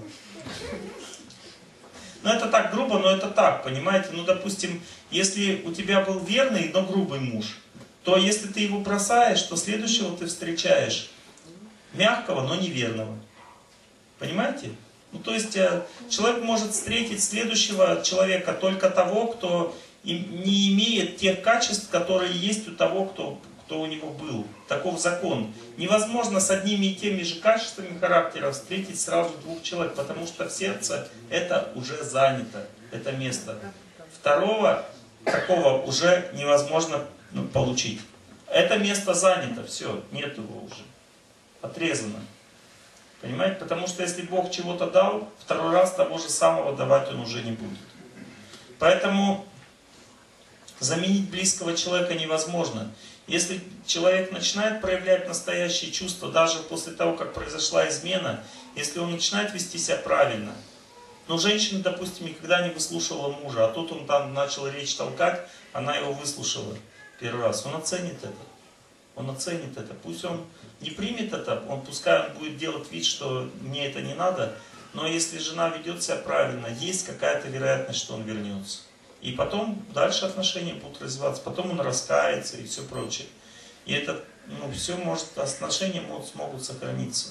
Ну, это так грубо, но это так, понимаете? Ну, допустим, если у тебя был верный, но грубый муж, то если ты его бросаешь, то следующего ты встречаешь мягкого, но неверного. Понимаете? Ну, то есть человек может встретить следующего человека только того, кто не имеет тех качеств, которые есть у того, кто, кто у него был. Таков закон. Невозможно с одними и теми же качествами характера встретить сразу двух человек, потому что в сердце это уже занято, это место. Второго такого уже невозможно получить. Это место занято, все, нет его уже. Отрезано. Понимаете? Потому что если Бог чего-то дал, второй раз того же самого давать Он уже не будет. Поэтому заменить близкого человека невозможно. Если человек начинает проявлять настоящие чувства, даже после того, как произошла измена, если он начинает вести себя правильно, но женщина, допустим, никогда не выслушивала мужа, а тут он там начал речь толкать, она его выслушала первый раз, он оценит это. Он оценит это. Пусть он не примет это, он, пускай он будет делать вид, что мне это не надо, но если жена ведет себя правильно, есть какая-то вероятность, что он вернется. И потом дальше отношения будут развиваться, потом он раскается и все прочее. И это, ну, все может, отношения могут, смогут сохраниться.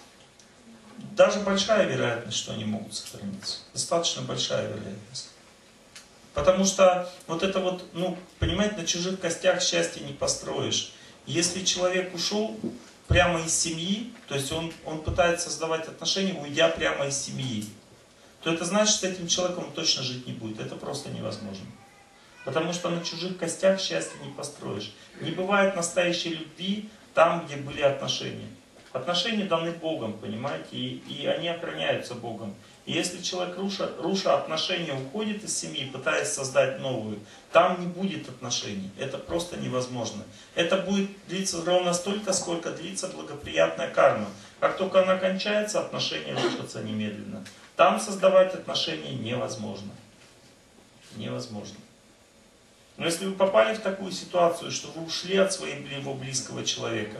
Даже большая вероятность, что они могут сохраниться. Достаточно большая вероятность. Потому что вот это вот, ну, понимаете, на чужих костях счастья не построишь. Если человек ушел прямо из семьи, то есть он, он пытается создавать отношения, уйдя прямо из семьи, то это значит, что с этим человеком он точно жить не будет. Это просто невозможно. Потому что на чужих костях счастья не построишь. Не бывает настоящей любви там, где были отношения. Отношения даны Богом, понимаете, и, и они охраняются Богом. И если человек, руша, руша отношения, уходит из семьи, пытаясь создать новую, там не будет отношений. Это просто невозможно. Это будет длиться ровно столько, сколько длится благоприятная карма. Как только она кончается, отношения рушатся немедленно. Там создавать отношения невозможно. Невозможно. Но если вы попали в такую ситуацию, что вы ушли от своего близкого человека,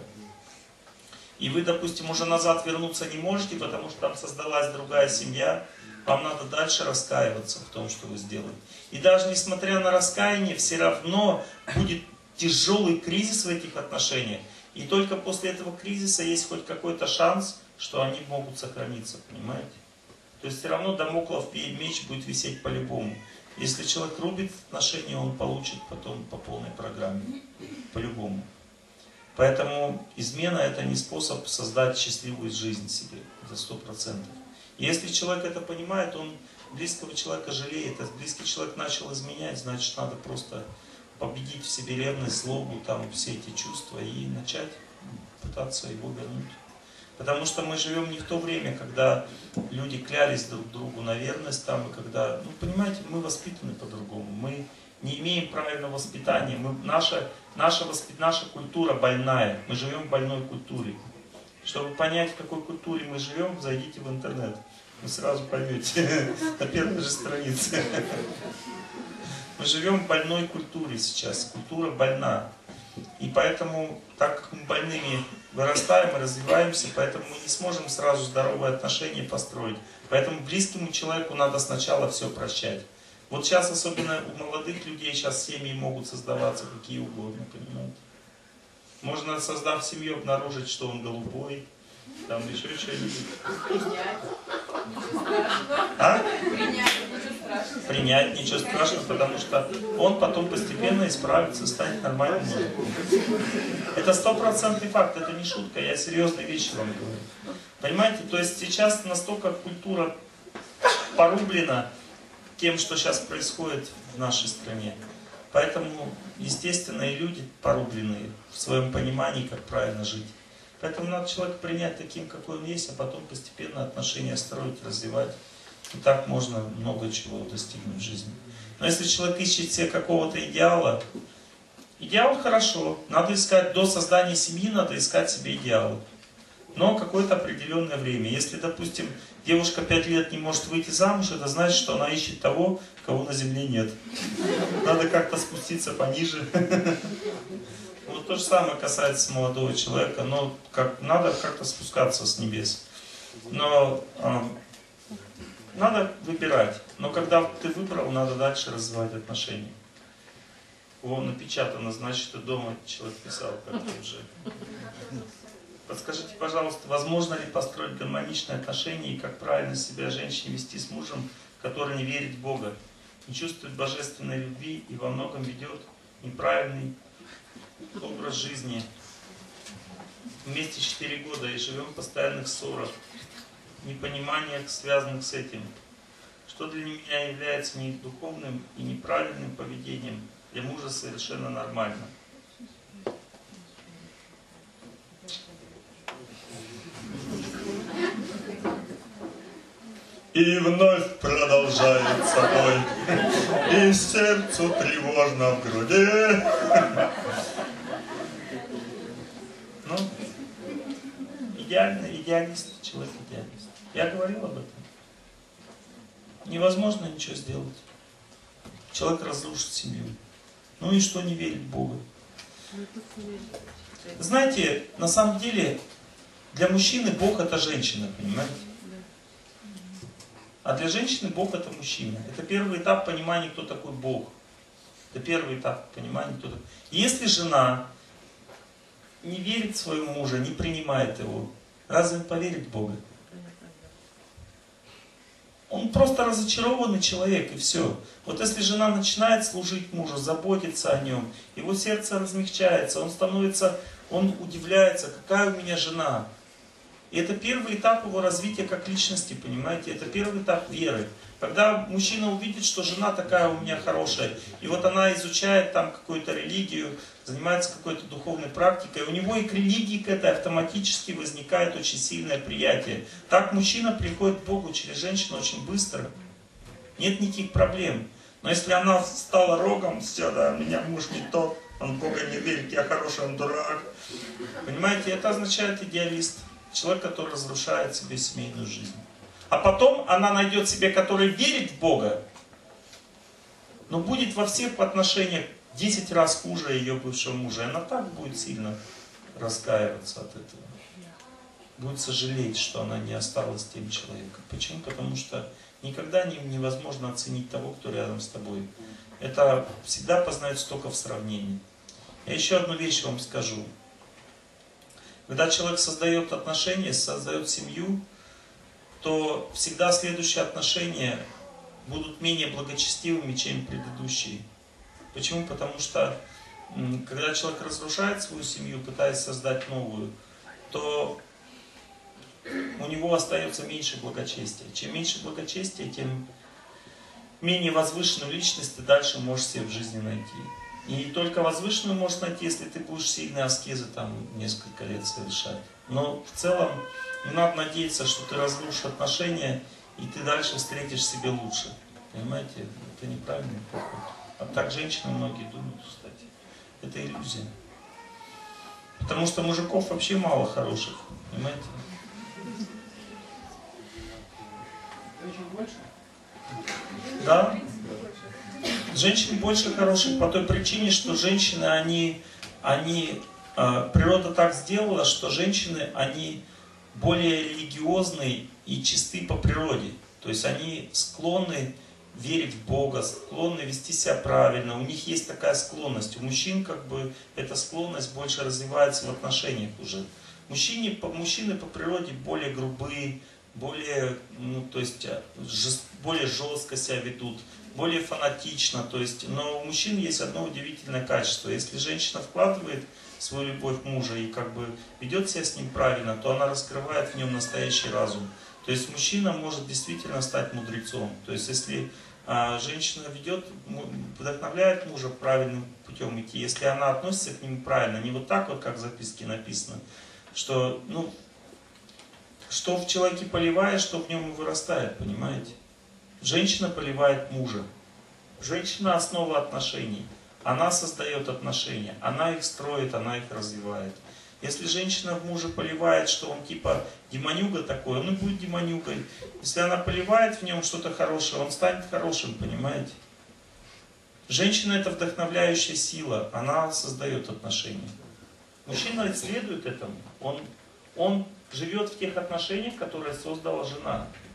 и вы, допустим, уже назад вернуться не можете, потому что там создалась другая семья, вам надо дальше раскаиваться в том, что вы сделали. И даже несмотря на раскаяние, все равно будет тяжелый кризис в этих отношениях. И только после этого кризиса есть хоть какой-то шанс, что они могут сохраниться, понимаете? То есть все равно дамоклов меч будет висеть по-любому. Если человек рубит отношения, он получит потом по полной программе. По-любому. Поэтому измена это не способ создать счастливую жизнь себе. За сто процентов. Если человек это понимает, он близкого человека жалеет. Если близкий человек начал изменять, значит надо просто победить в себе ревность, злобу, там все эти чувства и начать пытаться его вернуть. Потому что мы живем не в то время, когда люди клялись друг другу на верность, там, и когда, ну понимаете, мы воспитаны по-другому, мы не имеем правильного воспитания, мы, наша, наша, воспит, наша культура больная, мы живем в больной культуре. Чтобы понять, в какой культуре мы живем, зайдите в интернет, вы сразу поймете, на первой же странице. Мы живем в больной культуре сейчас, культура больна. И поэтому, так как мы больными вырастаем и развиваемся, поэтому мы не сможем сразу здоровые отношения построить. Поэтому близкому человеку надо сначала все прощать. Вот сейчас, особенно у молодых людей, сейчас семьи могут создаваться какие угодно, понимаете. Можно, создав семью, обнаружить, что он голубой, там еще что-нибудь. А? Принять ничего страшного, потому что он потом постепенно исправится, станет нормальным. Это стопроцентный факт, это не шутка, я серьезные вещи вам говорю. Понимаете, то есть сейчас настолько культура порублена тем, что сейчас происходит в нашей стране. Поэтому, естественно, и люди порублены в своем понимании, как правильно жить. Поэтому надо человека принять таким, какой он есть, а потом постепенно отношения строить, развивать. И так можно много чего достигнуть в жизни. Но если человек ищет себе какого-то идеала, идеал хорошо. Надо искать, до создания семьи надо искать себе идеалы. Но какое-то определенное время. Если, допустим, девушка пять лет не может выйти замуж, это значит, что она ищет того, кого на земле нет. Надо как-то спуститься пониже. Вот то же самое касается молодого человека, но как, надо как-то спускаться с небес. Но э, надо выбирать. Но когда ты выбрал, надо дальше развивать отношения. О, напечатано, значит, и дома человек писал как-то уже. Подскажите, пожалуйста, возможно ли построить гармоничные отношения и как правильно себя женщине вести с мужем, который не верит в Бога, не чувствует божественной любви и во многом ведет неправильный образ жизни? Вместе четыре года и живем в постоянных ссорах, непониманиях, связанных с этим. Что для меня является не духовным и неправильным поведением, для мужа совершенно нормально. И вновь продолжается бой, и сердцу тревожно в груди. Ну, идеальный идеалист, человек идеалист. Я говорил об этом. Невозможно ничего сделать. Человек разрушит семью. Ну и что, не верит в Бога? Знаете, на самом деле, для мужчины Бог это женщина, понимаете? А для женщины Бог это мужчина. Это первый этап понимания, кто такой Бог. Это первый этап понимания, кто такой. Если жена не верит в своего мужа, не принимает его, разве он поверит в Бога? Он просто разочарованный человек, и все. Вот если жена начинает служить мужу, заботиться о нем, его сердце размягчается, он становится, он удивляется, какая у меня жена. И это первый этап его развития как личности, понимаете? Это первый этап веры. Когда мужчина увидит, что жена такая у меня хорошая, и вот она изучает там какую-то религию, занимается какой-то духовной практикой, у него и к религии к этой автоматически возникает очень сильное приятие. Так мужчина приходит к Богу через женщину очень быстро. Нет никаких проблем. Но если она стала рогом, все, да, меня муж не тот, он в Бога не верит, я хороший, он дурак. Понимаете, это означает идеалист. Человек, который разрушает себе семейную жизнь. А потом она найдет себе, который верит в Бога, но будет во всех отношениях десять раз хуже ее бывшего мужа. И она так будет сильно раскаиваться от этого. Будет сожалеть, что она не осталась тем человеком. Почему? Потому что никогда невозможно оценить того, кто рядом с тобой. Это всегда познается только в сравнении. Я еще одну вещь вам скажу. Когда человек создает отношения, создает семью, то всегда следующие отношения будут менее благочестивыми, чем предыдущие. Почему? Потому что когда человек разрушает свою семью, пытаясь создать новую, то у него остается меньше благочестия. Чем меньше благочестия, тем менее возвышенную личность ты дальше можешь себе в жизни найти. И только возвышенную можешь найти, если ты будешь сильные аскезы там несколько лет совершать. Но в целом не надо надеяться, что ты разрушишь отношения, и ты дальше встретишь себе лучше. Понимаете? Это неправильный подход. А так женщины многие думают, кстати. Это иллюзия. Потому что мужиков вообще мало хороших. Понимаете? Женщин больше? Да. Женщин больше хороших по той причине, что женщины, они, они, э, природа так сделала, что женщины, они более религиозны и чисты по природе. То есть они склонны верить в Бога, склонны вести себя правильно. У них есть такая склонность. У мужчин как бы эта склонность больше развивается в отношениях уже. Мужчины, мужчины по природе более грубые, более, ну, то есть, жест, более жестко себя ведут, более фанатично. То есть, но у мужчин есть одно удивительное качество. Если женщина вкладывает свою любовь в мужа и как бы ведет себя с ним правильно, то она раскрывает в нем настоящий разум. То есть мужчина может действительно стать мудрецом. То есть если а, женщина ведет, вдохновляет мужа правильным путем идти, если она относится к нему правильно, не вот так вот, как в записке написано, что, ну, что в человеке поливает, что в нем и вырастает, понимаете? Женщина поливает мужа. Женщина — основа отношений. Она создает отношения, она их строит, она их развивает. Если женщина в мужа поливает, что он типа демонюга такой, он и будет демонюгой. Если она поливает в нем что-то хорошее, он станет хорошим, понимаете? Женщина — это вдохновляющая сила, она создает отношения. Мужчина следует этому, он, он живет в тех отношениях, которые создала жена.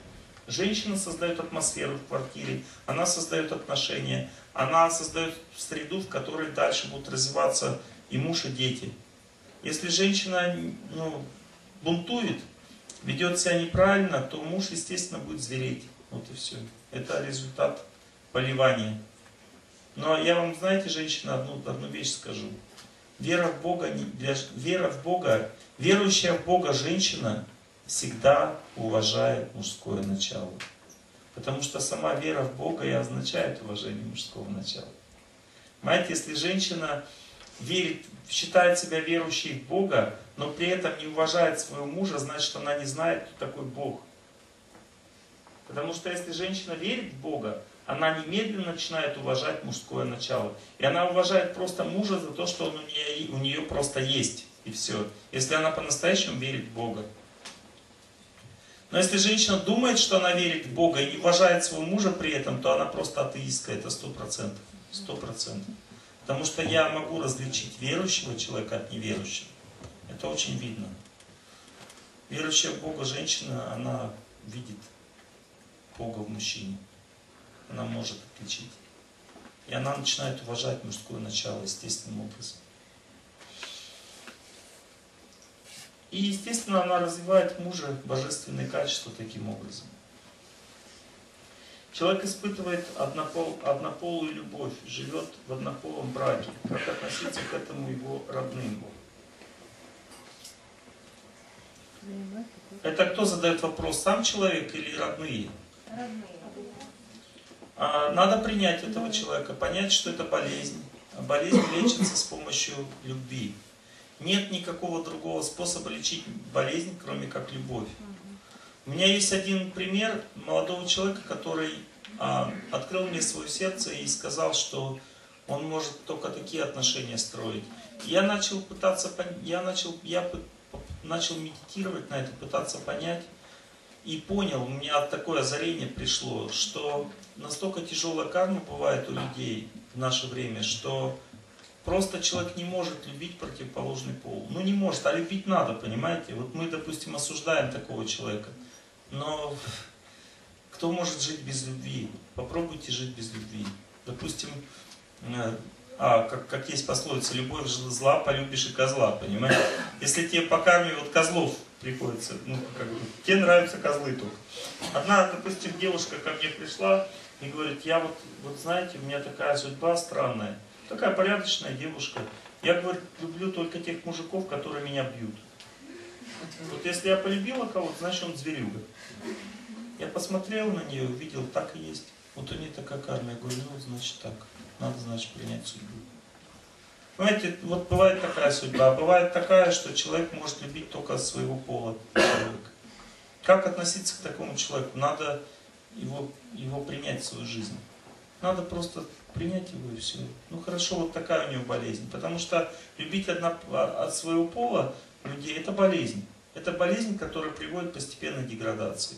Женщина создает атмосферу в квартире, она создает отношения, она создает среду, в которой дальше будут развиваться и муж, и дети. Если женщина ну, бунтует, ведет себя неправильно, то муж, естественно, будет звереть. Вот и все. Это результат поливания. Но я вам, знаете, женщина, одну, одну вещь скажу. Вера в Бога, для, вера в Бога, верующая в Бога женщина всегда уважает мужское начало. Потому что сама вера в Бога и означает уважение мужского начала. Понимаете, если женщина верит, считает себя верующей в Бога, но при этом не уважает своего мужа, значит, она не знает, кто такой Бог. Потому что если женщина верит в Бога, она немедленно начинает уважать мужское начало. И она уважает просто мужа за то, что он у нее, у нее просто есть. И все. Если она по-настоящему верит в Бога. Но если женщина думает, что она верит в Бога и не уважает своего мужа при этом, то она просто атеистка. Это сто процентов. Сто процентов. Потому что я могу различить верующего человека от неверующего. Это очень видно. Верующая в Бога женщина, она видит Бога в мужчине. Она может отличить. И она начинает уважать мужское начало естественным образом. И, естественно, она развивает в муже божественные качества таким образом. Человек испытывает однопол, однополую любовь, живет в однополом браке. Как относиться к этому его родным? Это кто задает вопрос, сам человек или родные? Родные. Надо принять этого человека, понять, что это болезнь. А болезнь лечится с помощью любви. Нет никакого другого способа лечить болезнь, кроме как любовь. У меня есть один пример молодого человека, который а, открыл мне свое сердце и сказал, что он может только такие отношения строить. Я начал пытаться, я начал, я начал медитировать на это, пытаться понять. И понял, у меня такое озарение пришло, что настолько тяжелая карма бывает у людей в наше время, что просто человек не может любить противоположный пол. Ну не может, а любить надо, понимаете? Вот мы, допустим, осуждаем такого человека, но кто может жить без любви? Попробуйте жить без любви. Допустим, а, как, как есть пословица, любовь зла, полюбишь и козла, понимаете? Если тебе по карме вот козлов приходится, ну, как бы, тебе нравятся козлы только. Одна, допустим, девушка ко мне пришла и говорит, я вот, вот знаете, у меня такая судьба странная, такая порядочная девушка. Я, говорит, люблю только тех мужиков, которые меня бьют. Вот если я полюбила кого-то, значит он зверюга. Я посмотрел на нее, увидел, так и есть. Вот у нее такая карма. Я говорю, ну, значит так. Надо, значит, принять судьбу. Понимаете, вот бывает такая судьба, а бывает такая, что человек может любить только своего пола человека. Как относиться к такому человеку? Надо его, его принять в свою жизнь. Надо просто принять его и все. Ну хорошо, вот такая у него болезнь. Потому что любить одно, от своего пола людей, это болезнь. Это болезнь, которая приводит к постепенной деградации.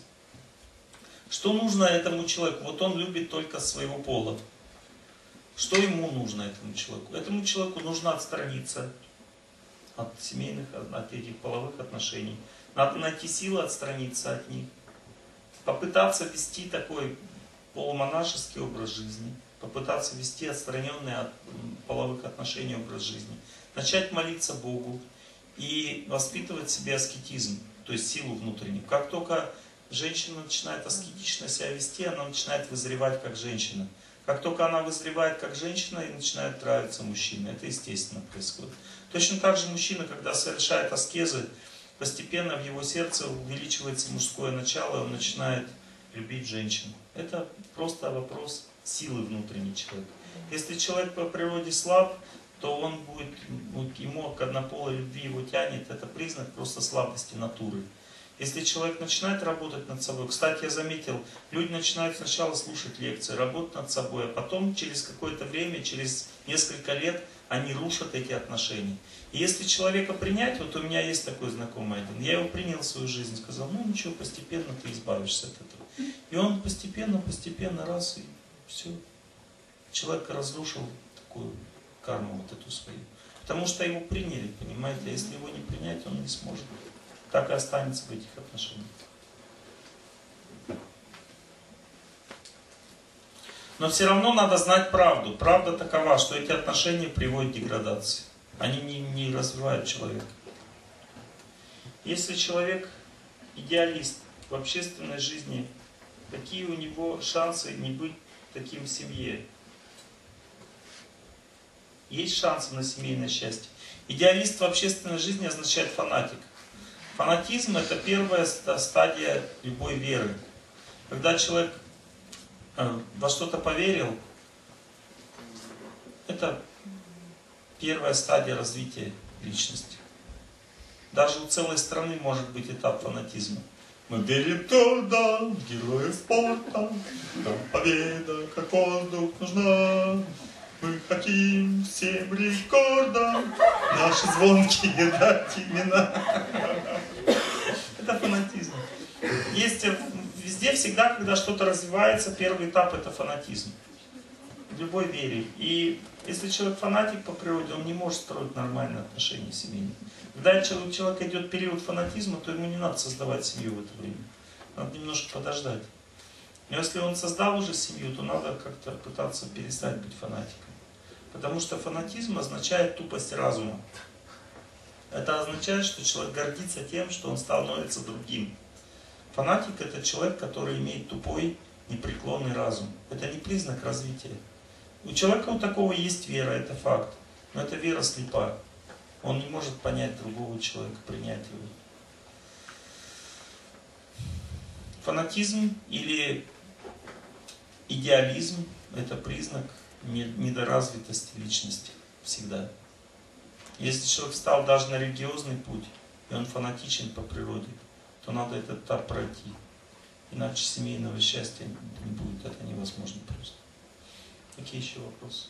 Что нужно этому человеку? Вот он любит только своего пола. Что ему нужно, этому человеку? Этому человеку нужно отстраниться от семейных, от этих половых отношений. Надо найти силы отстраниться от них. Попытаться вести такой полумонашеский образ жизни. Попытаться вести отстраненный от половых отношений образ жизни. Начать молиться Богу и воспитывать в себе аскетизм, то есть силу внутреннюю. Как только женщина начинает аскетично себя вести, она начинает вызревать как женщина. Как только она вызревает как женщина, и начинает нравиться мужчина. Это естественно происходит. Точно так же мужчина, когда совершает аскезы, постепенно в его сердце увеличивается мужское начало, и он начинает любить женщину. Это просто вопрос силы внутренней человека. Если человек по природе слаб, то он будет, ему к однополой любви его тянет. Это признак просто слабости натуры. Если человек начинает работать над собой, кстати, я заметил, люди начинают сначала слушать лекции, работать над собой, а потом через какое-то время, через несколько лет, они рушат эти отношения. И если человека принять, вот у меня есть такой знакомый один, я его принял в свою жизнь, сказал, ну ничего, постепенно ты избавишься от этого. И он постепенно, постепенно, раз, и все. Человек разрушил такую карму вот эту свою. Потому что его приняли, понимаете, а если его не принять, он не сможет. Так и останется в этих отношениях. Но все равно надо знать правду. Правда такова, что эти отношения приводят к деградации. Они не, не развивают человека. Если человек идеалист в общественной жизни, какие у него шансы не быть таким в семье? Есть шансы на семейное счастье. Идеалист в общественной жизни означает фанатик. Фанатизм — это первая стадия любой веры. Когда человек во что-то поверил, это первая стадия развития личности. Даже у целой страны может быть этап фанатизма. Мы верим туда, в героев спорта, нам победа, как воздух, нужна. Мы хотим всем рекордом наши звонкие дать имена. Это фанатизм. Есть везде, всегда, когда что-то развивается, первый этап — это фанатизм. В любой вере. И если человек фанатик по природе, он не может строить нормальные отношения семейные. Когда у человека идет период фанатизма, то ему не надо создавать семью в это время. Надо немножко подождать. Но если он создал уже семью, то надо как-то пытаться перестать быть фанатиком. Потому что фанатизм означает тупость разума. Это означает, что человек гордится тем, что он становится другим. Фанатик — это человек, который имеет тупой, непреклонный разум. Это не признак развития. У человека у такого есть вера, это факт. Но это вера слепа. Он не может понять другого человека, принять его. Фанатизм или идеализм — это признак недоразвитости личности. Всегда. Если человек встал даже на религиозный путь, и он фанатичен по природе, то надо этот этап пройти. Иначе семейного счастья не будет. Это невозможно просто. Какие еще вопросы?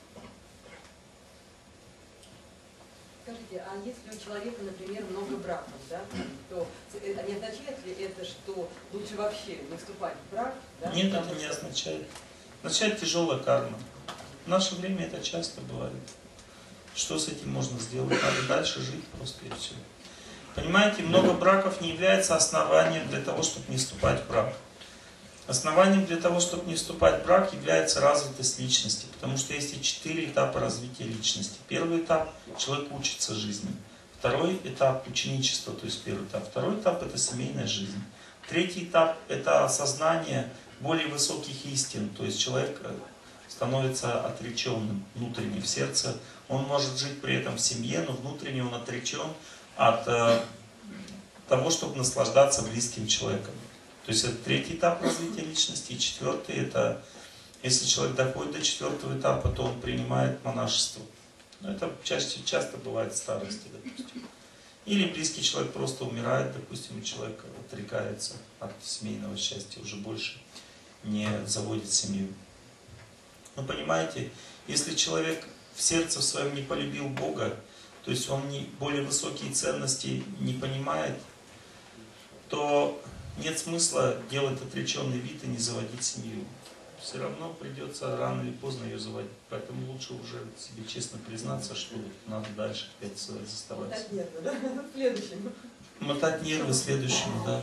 Скажите, а если у человека, например, много браков, да, то это не означает ли это, что лучше вообще не вступать в брак? Да, Нет, это не означает. Означает тяжелая карма. В наше время это часто бывает. Что с этим можно сделать? Надо дальше жить просто и все. Понимаете, много браков не является основанием для того, чтобы не вступать в брак. Основанием для того, чтобы не вступать в брак, является развитость личности. Потому что есть четыре этапа развития личности. Первый этап — человек учится жизни. Второй этап — ученичество, то есть первый этап. Второй этап — это семейная жизнь. Третий этап — это осознание более высоких истин. То есть человек становится отреченным внутренне в сердце. Он может жить при этом в семье, но внутренне он отречен от э, того, чтобы наслаждаться близким человеком. То есть это третий этап развития личности. И четвертый — это, если человек доходит до четвертого этапа, то он принимает монашество. Но это чаще, часто бывает в старости, допустим. Или близкий человек просто умирает, допустим, и человек отрекается от семейного счастья, уже больше не заводит семью. Но понимаете, если человек в сердце в своем не полюбил Бога, то есть он не, более высокие ценности не понимает, то нет смысла делать отреченный вид и не заводить семью. Все равно придется рано или поздно ее заводить. Поэтому лучше уже себе честно признаться, что надо дальше опять заставаться. Мотать нервы, да? Следующему. Мотать нервы следующему, да.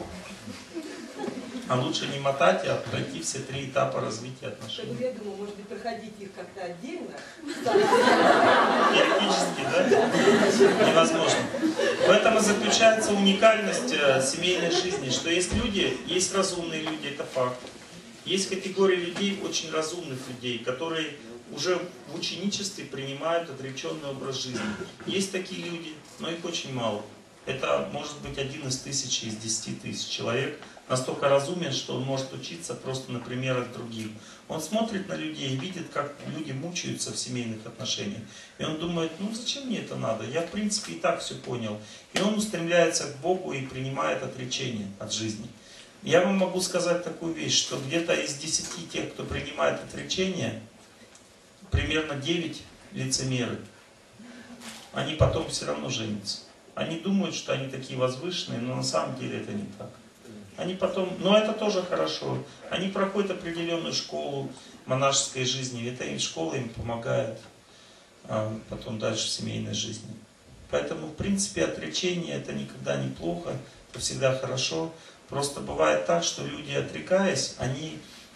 А лучше не мотать, а пройти все три этапа развития отношений. Я думаю, может быть, проходить их как-то отдельно. Теоретически, да? Невозможно. В этом и заключается уникальность семейной жизни, что есть люди, есть разумные люди, это факт. Есть категория людей, очень разумных людей, которые уже в ученичестве принимают отреченный образ жизни. Есть такие люди, но их очень мало. Это может быть один из тысячи, из десяти тысяч человек, настолько разумен, что он может учиться просто на примерах других. Он смотрит на людей и видит, как люди мучаются в семейных отношениях. И он думает, ну зачем мне это надо? Я в принципе и так все понял. И он устремляется к Богу и принимает отречение от жизни. Я вам могу сказать такую вещь, что где-то из десяти тех, кто принимает отречение, примерно девять лицемеры. Они потом все равно женятся. Они думают, что они такие возвышенные, но на самом деле это не так. Они потом, но это тоже хорошо. Они проходят определенную школу монашеской жизни. Эта им школа им помогает а, потом дальше в семейной жизни. Поэтому, в принципе, отречение это никогда не плохо, это всегда хорошо. Просто бывает так, что люди, отрекаясь, они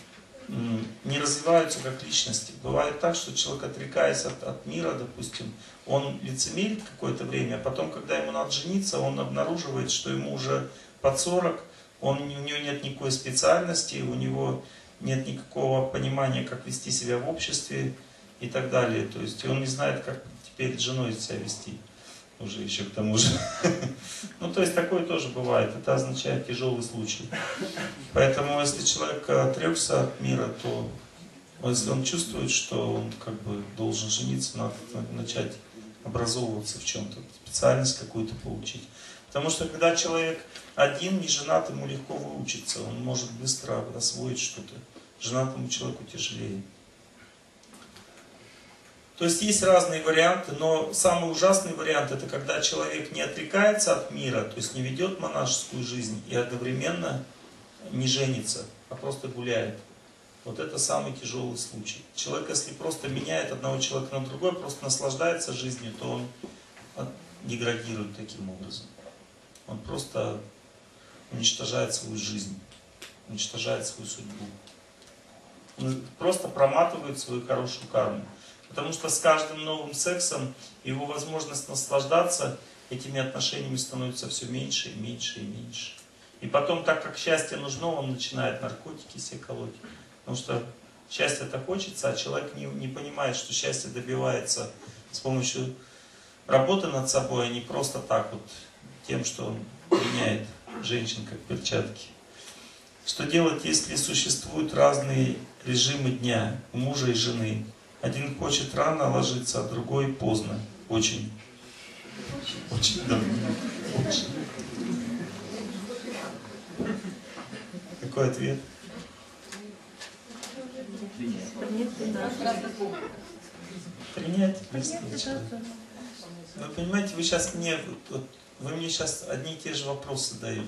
м, не развиваются как личности. Бывает так, что человек, отрекаясь от, от мира, допустим, он лицемерит какое-то время, а потом, когда ему надо жениться, он обнаруживает, что ему уже под сорок, он, у него нет никакой специальности, у него нет никакого понимания, как вести себя в обществе и так далее. То есть он не знает, как теперь с женой себя вести. Уже еще к тому же. Ну, то есть такое тоже бывает. Это означает тяжелый случай. Поэтому, если человек отрекся от мира, то если он чувствует, что он как бы должен жениться, надо начать образовываться в чем-то, специальность какую-то получить. Потому что когда человек один, не женат, ему легко выучиться, он может быстро освоить что-то. Женатому человеку тяжелее. То есть есть разные варианты, но самый ужасный вариант — это когда человек не отрекается от мира, то есть не ведет монашескую жизнь и одновременно не женится, а просто гуляет. Вот это самый тяжелый случай. Человек, если просто меняет одного человека на другой, просто наслаждается жизнью, то он деградирует таким образом. Он просто уничтожает свою жизнь, уничтожает свою судьбу. Он просто проматывает свою хорошую карму. Потому что с каждым новым сексом его возможность наслаждаться этими отношениями становится все меньше и меньше и меньше. И потом, так как счастье нужно, он начинает наркотики себе колоть. Потому что счастье-то хочется, а человек не, не понимает, что счастье добивается с помощью работы над собой, а не просто так вот тем, что он меняет женщин как перчатки. Что делать, если существуют разные режимы дня у мужа и жены? Один хочет рано ложиться, а другой поздно. Очень. Очень, да. Очень. Какой ответ? Принять. Вы понимаете, вы сейчас мне, вот, вы мне сейчас одни и те же вопросы задаете.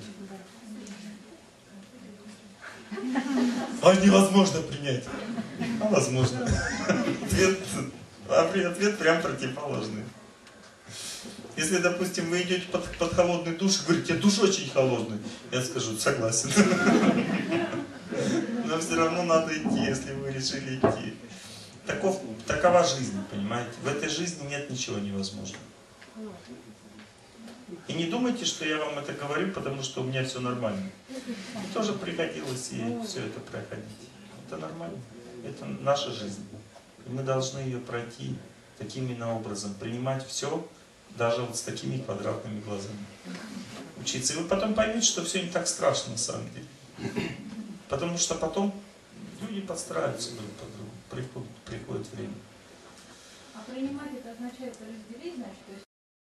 А невозможно принять. А возможно. Ответ, ответ прям противоположный. Если, допустим, вы идете под, под холодный душ и говорите, душ очень холодный, я скажу, согласен. Но все равно надо идти, если вы решили идти. Таков, такова жизнь, понимаете? В этой жизни нет ничего невозможного. И не думайте, что я вам это говорю, потому что у меня все нормально. Мне тоже приходилось и все это проходить. Это нормально. Это наша жизнь. И мы должны ее пройти таким именно образом. Принимать все, даже вот с такими квадратными глазами. Учиться. И вы потом поймете, что все не так страшно на самом деле. Потому что потом люди подстраиваются друг под друга. Приходит, приходит время. А принимать это означает разделить, значит, то есть